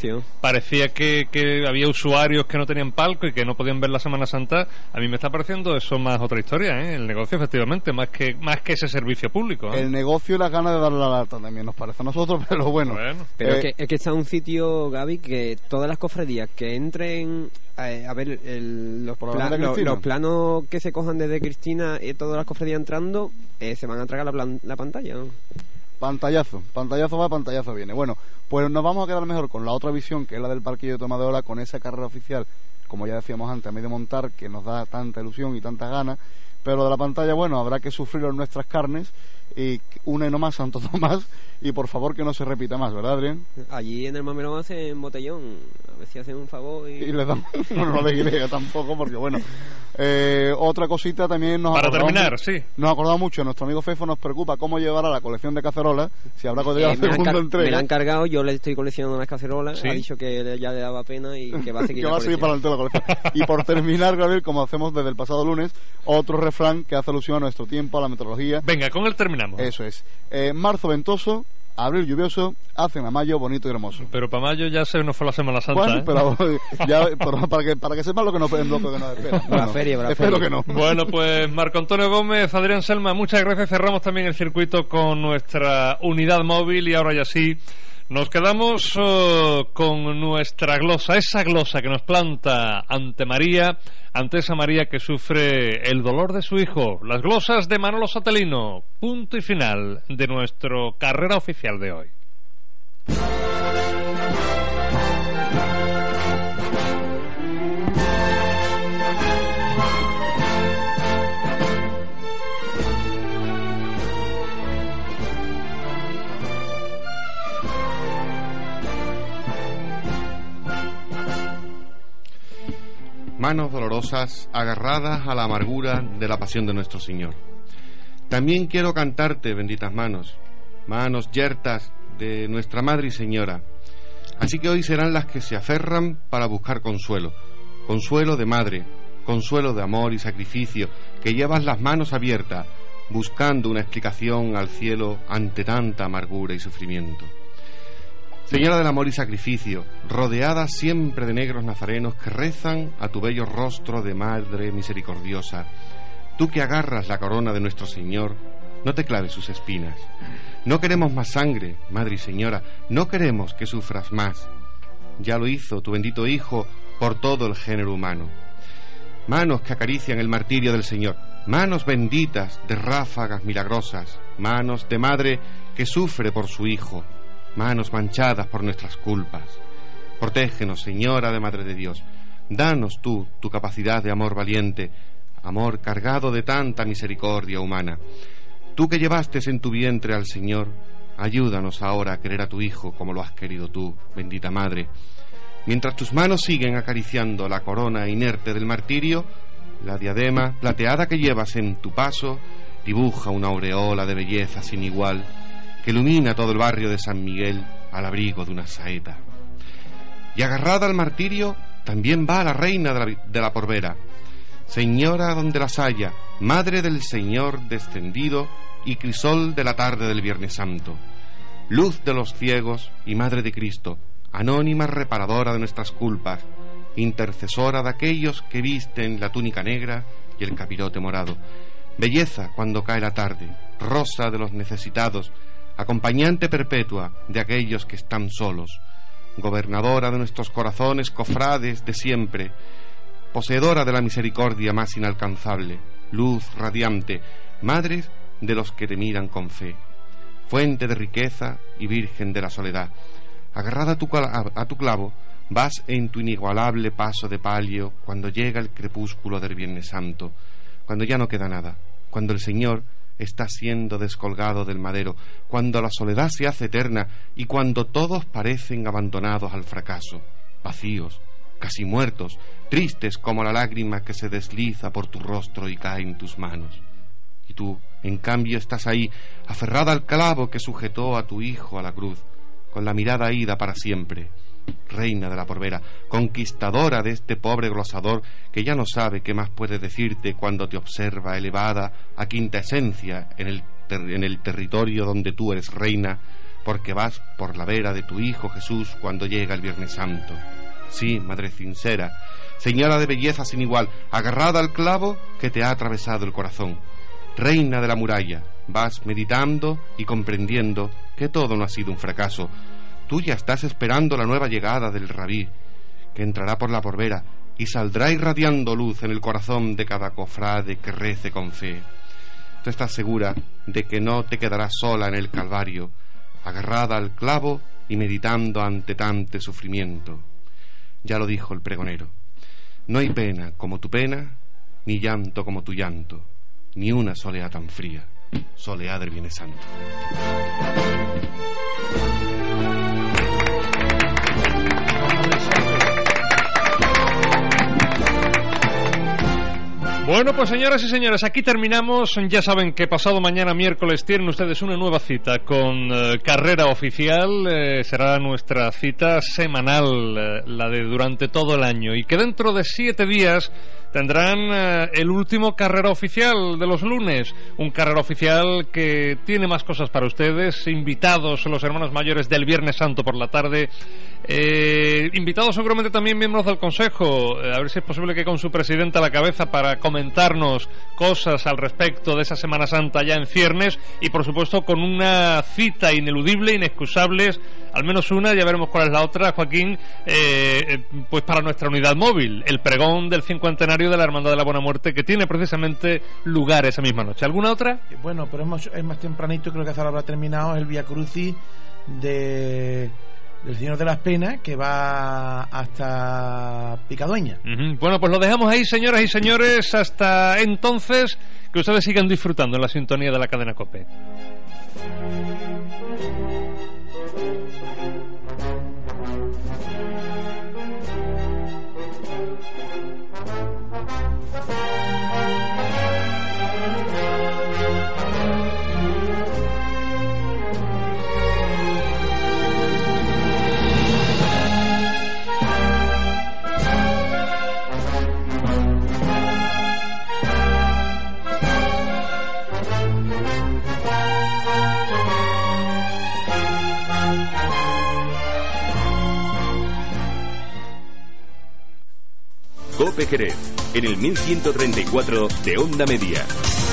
que había usuarios que no tenían palco y que no podían ver la Semana Santa. A mí me está pareciendo eso más otra historia, ¿eh? El negocio, efectivamente, más que ese servicio público, ¿eh? El negocio y las ganas de darle la lata también nos parece a nosotros, pero bueno. Pero es que está un sitio, Gaby, que todas las cofradías que entren a ver los planos que se cojan desde Cristina y todas las cofradías entrando, se van a tragar la pantalla, ¿no? Pantallazo va, pantallazo viene. Bueno, pues nos vamos a quedar mejor con la otra visión, que es la del parquillo de toma de hora, con esa carrera oficial como ya decíamos antes, a medio montar, que nos da tanta ilusión y tantas ganas, pero de la pantalla, bueno, habrá que sufrirlo en nuestras carnes, y una y no más Santo Tomás, y por favor que no se repita más, ¿verdad, Adrián? Allí en el Mamerón hacen botellón, a ver si hacen un favor y le dan, no le diga tampoco, porque bueno, otra cosita también para terminar, nos acordamos mucho, nuestro amigo Fefo nos preocupa cómo llevará la colección de cacerolas, si habrá que llevar la segunda entrega. Me la han cargado, yo le estoy coleccionando las cacerolas, ha dicho que ya le daba pena y que va a seguir que va a seguir para adelante la colección. Y por terminar, Gabriel, como hacemos desde el pasado lunes, otro refrán que hace alusión a nuestro tiempo, a la meteorología. Venga, con él terminamos. Eso es. Marzo ventoso, abril lluvioso, hacen a mayo bonito y hermoso. Pero para mayo ya se nos fue la Semana Santa. Bueno, pero para que sepan lo que nos espera. La feria, espero que no. Bueno, pues Marco Antonio Gómez, Adrián Selma, muchas gracias. Cerramos también el circuito con nuestra unidad móvil y ahora ya sí nos quedamos con nuestra glosa, esa glosa que nos planta ante María, ante esa María que sufre el dolor de su hijo. Las glosas de Manolo Satelino, punto y final de nuestro carrera oficial de hoy. Manos dolorosas agarradas a la amargura de la pasión de nuestro Señor. También quiero cantarte, benditas manos, manos yertas de nuestra Madre y Señora. Así que hoy serán las que se aferran para buscar consuelo, consuelo de madre, consuelo de amor y sacrificio, que llevas las manos abiertas, buscando una explicación al cielo ante tanta amargura y sufrimiento. Señora del amor y sacrificio, rodeada siempre de negros nazarenos que rezan a tu bello rostro de Madre misericordiosa, tú que agarras la corona de nuestro Señor, no te claves sus espinas. No queremos más sangre, Madre y Señora, no queremos que sufras más. Ya lo hizo tu bendito Hijo por todo el género humano. Manos que acarician el martirio del Señor, manos benditas de ráfagas milagrosas, manos de madre que sufre por su Hijo, manos manchadas por nuestras culpas. Protégenos, Señora de Madre de Dios. Danos tú tu capacidad de amor valiente, amor cargado de tanta misericordia humana. Tú que llevaste en tu vientre al Señor, ayúdanos ahora a querer a tu Hijo como lo has querido tú, bendita Madre. Mientras tus manos siguen acariciando la corona inerte del martirio, la diadema plateada que llevas en tu paso dibuja una aureola de belleza sin igual que ilumina todo el barrio de San Miguel al abrigo de una saeta. Y agarrada al martirio también va la reina de la Porvera, Señora donde las haya, Madre del Señor descendido y crisol de la tarde del Viernes Santo, luz de los ciegos y Madre de Cristo, anónima reparadora de nuestras culpas, intercesora de aquellos que visten la túnica negra y el capirote morado, belleza cuando cae la tarde, rosa de los necesitados, acompañante perpetua de aquellos que están solos, gobernadora de nuestros corazones cofrades de siempre, poseedora de la misericordia más inalcanzable, luz radiante, madre de los que te miran con fe, fuente de riqueza y virgen de la soledad. Agarrada a tu clavo, vas en tu inigualable paso de palio cuando llega el crepúsculo del Viernes Santo, cuando ya no queda nada, cuando el Señor está siendo descolgado del madero, cuando la soledad se hace eterna y cuando todos parecen abandonados al fracaso, vacíos, casi muertos, tristes como la lágrima que se desliza por tu rostro y cae en tus manos. Y tú, en cambio, estás ahí, aferrada al clavo que sujetó a tu hijo a la cruz, con la mirada ida para siempre, reina de la Porvera, conquistadora de este pobre glosador que ya no sabe qué más puede decirte cuando te observa elevada a quinta esencia en el territorio donde tú eres reina, porque vas por la vera de tu Hijo Jesús cuando llega el Viernes Santo. Sí, Madre sincera, señora de belleza sin igual, agarrada al clavo que te ha atravesado el corazón, reina de la muralla, vas meditando y comprendiendo que todo no ha sido un fracaso. Tú ya estás esperando la nueva llegada del Rabí, que entrará por la Porvera y saldrá irradiando luz en el corazón de cada cofrade que rece con fe. Tú estás segura de que no te quedarás sola en el Calvario, agarrada al clavo y meditando ante tanto sufrimiento. Ya lo dijo el pregonero. No hay pena como tu pena, ni llanto como tu llanto, ni una soleá tan fría, soleá del Viernes Santo. Bueno, pues señoras y señores, aquí terminamos. Ya saben que pasado mañana miércoles tienen ustedes una nueva cita con Carrera Oficial. Será nuestra cita semanal, la de durante todo el año, y que dentro de 7 días tendrán el último Carrera Oficial de los lunes, un Carrera Oficial que tiene más cosas para ustedes, invitados los hermanos mayores del Viernes Santo por la tarde, invitados seguramente también miembros del Consejo, a ver si es posible que con su presidenta a la cabeza para comentarnos cosas al respecto de esa Semana Santa ya en ciernes, y por supuesto con una cita ineludible, inexcusable, al menos una, ya veremos cuál es la otra, Joaquín, pues para nuestra unidad móvil, el pregón del 50º de la Hermandad de la Buena Muerte, que tiene precisamente lugar esa misma noche. ¿Alguna otra? Bueno, pero es más tempranito, creo que hasta ahora habrá terminado, el Vía Crucis del Señor de las Penas, que va hasta Picadueña. Bueno, pues lo dejamos ahí, señoras y señores, hasta entonces, que ustedes sigan disfrutando en la sintonía de la cadena COPE. COPE Jerez, en el 1134 de onda media.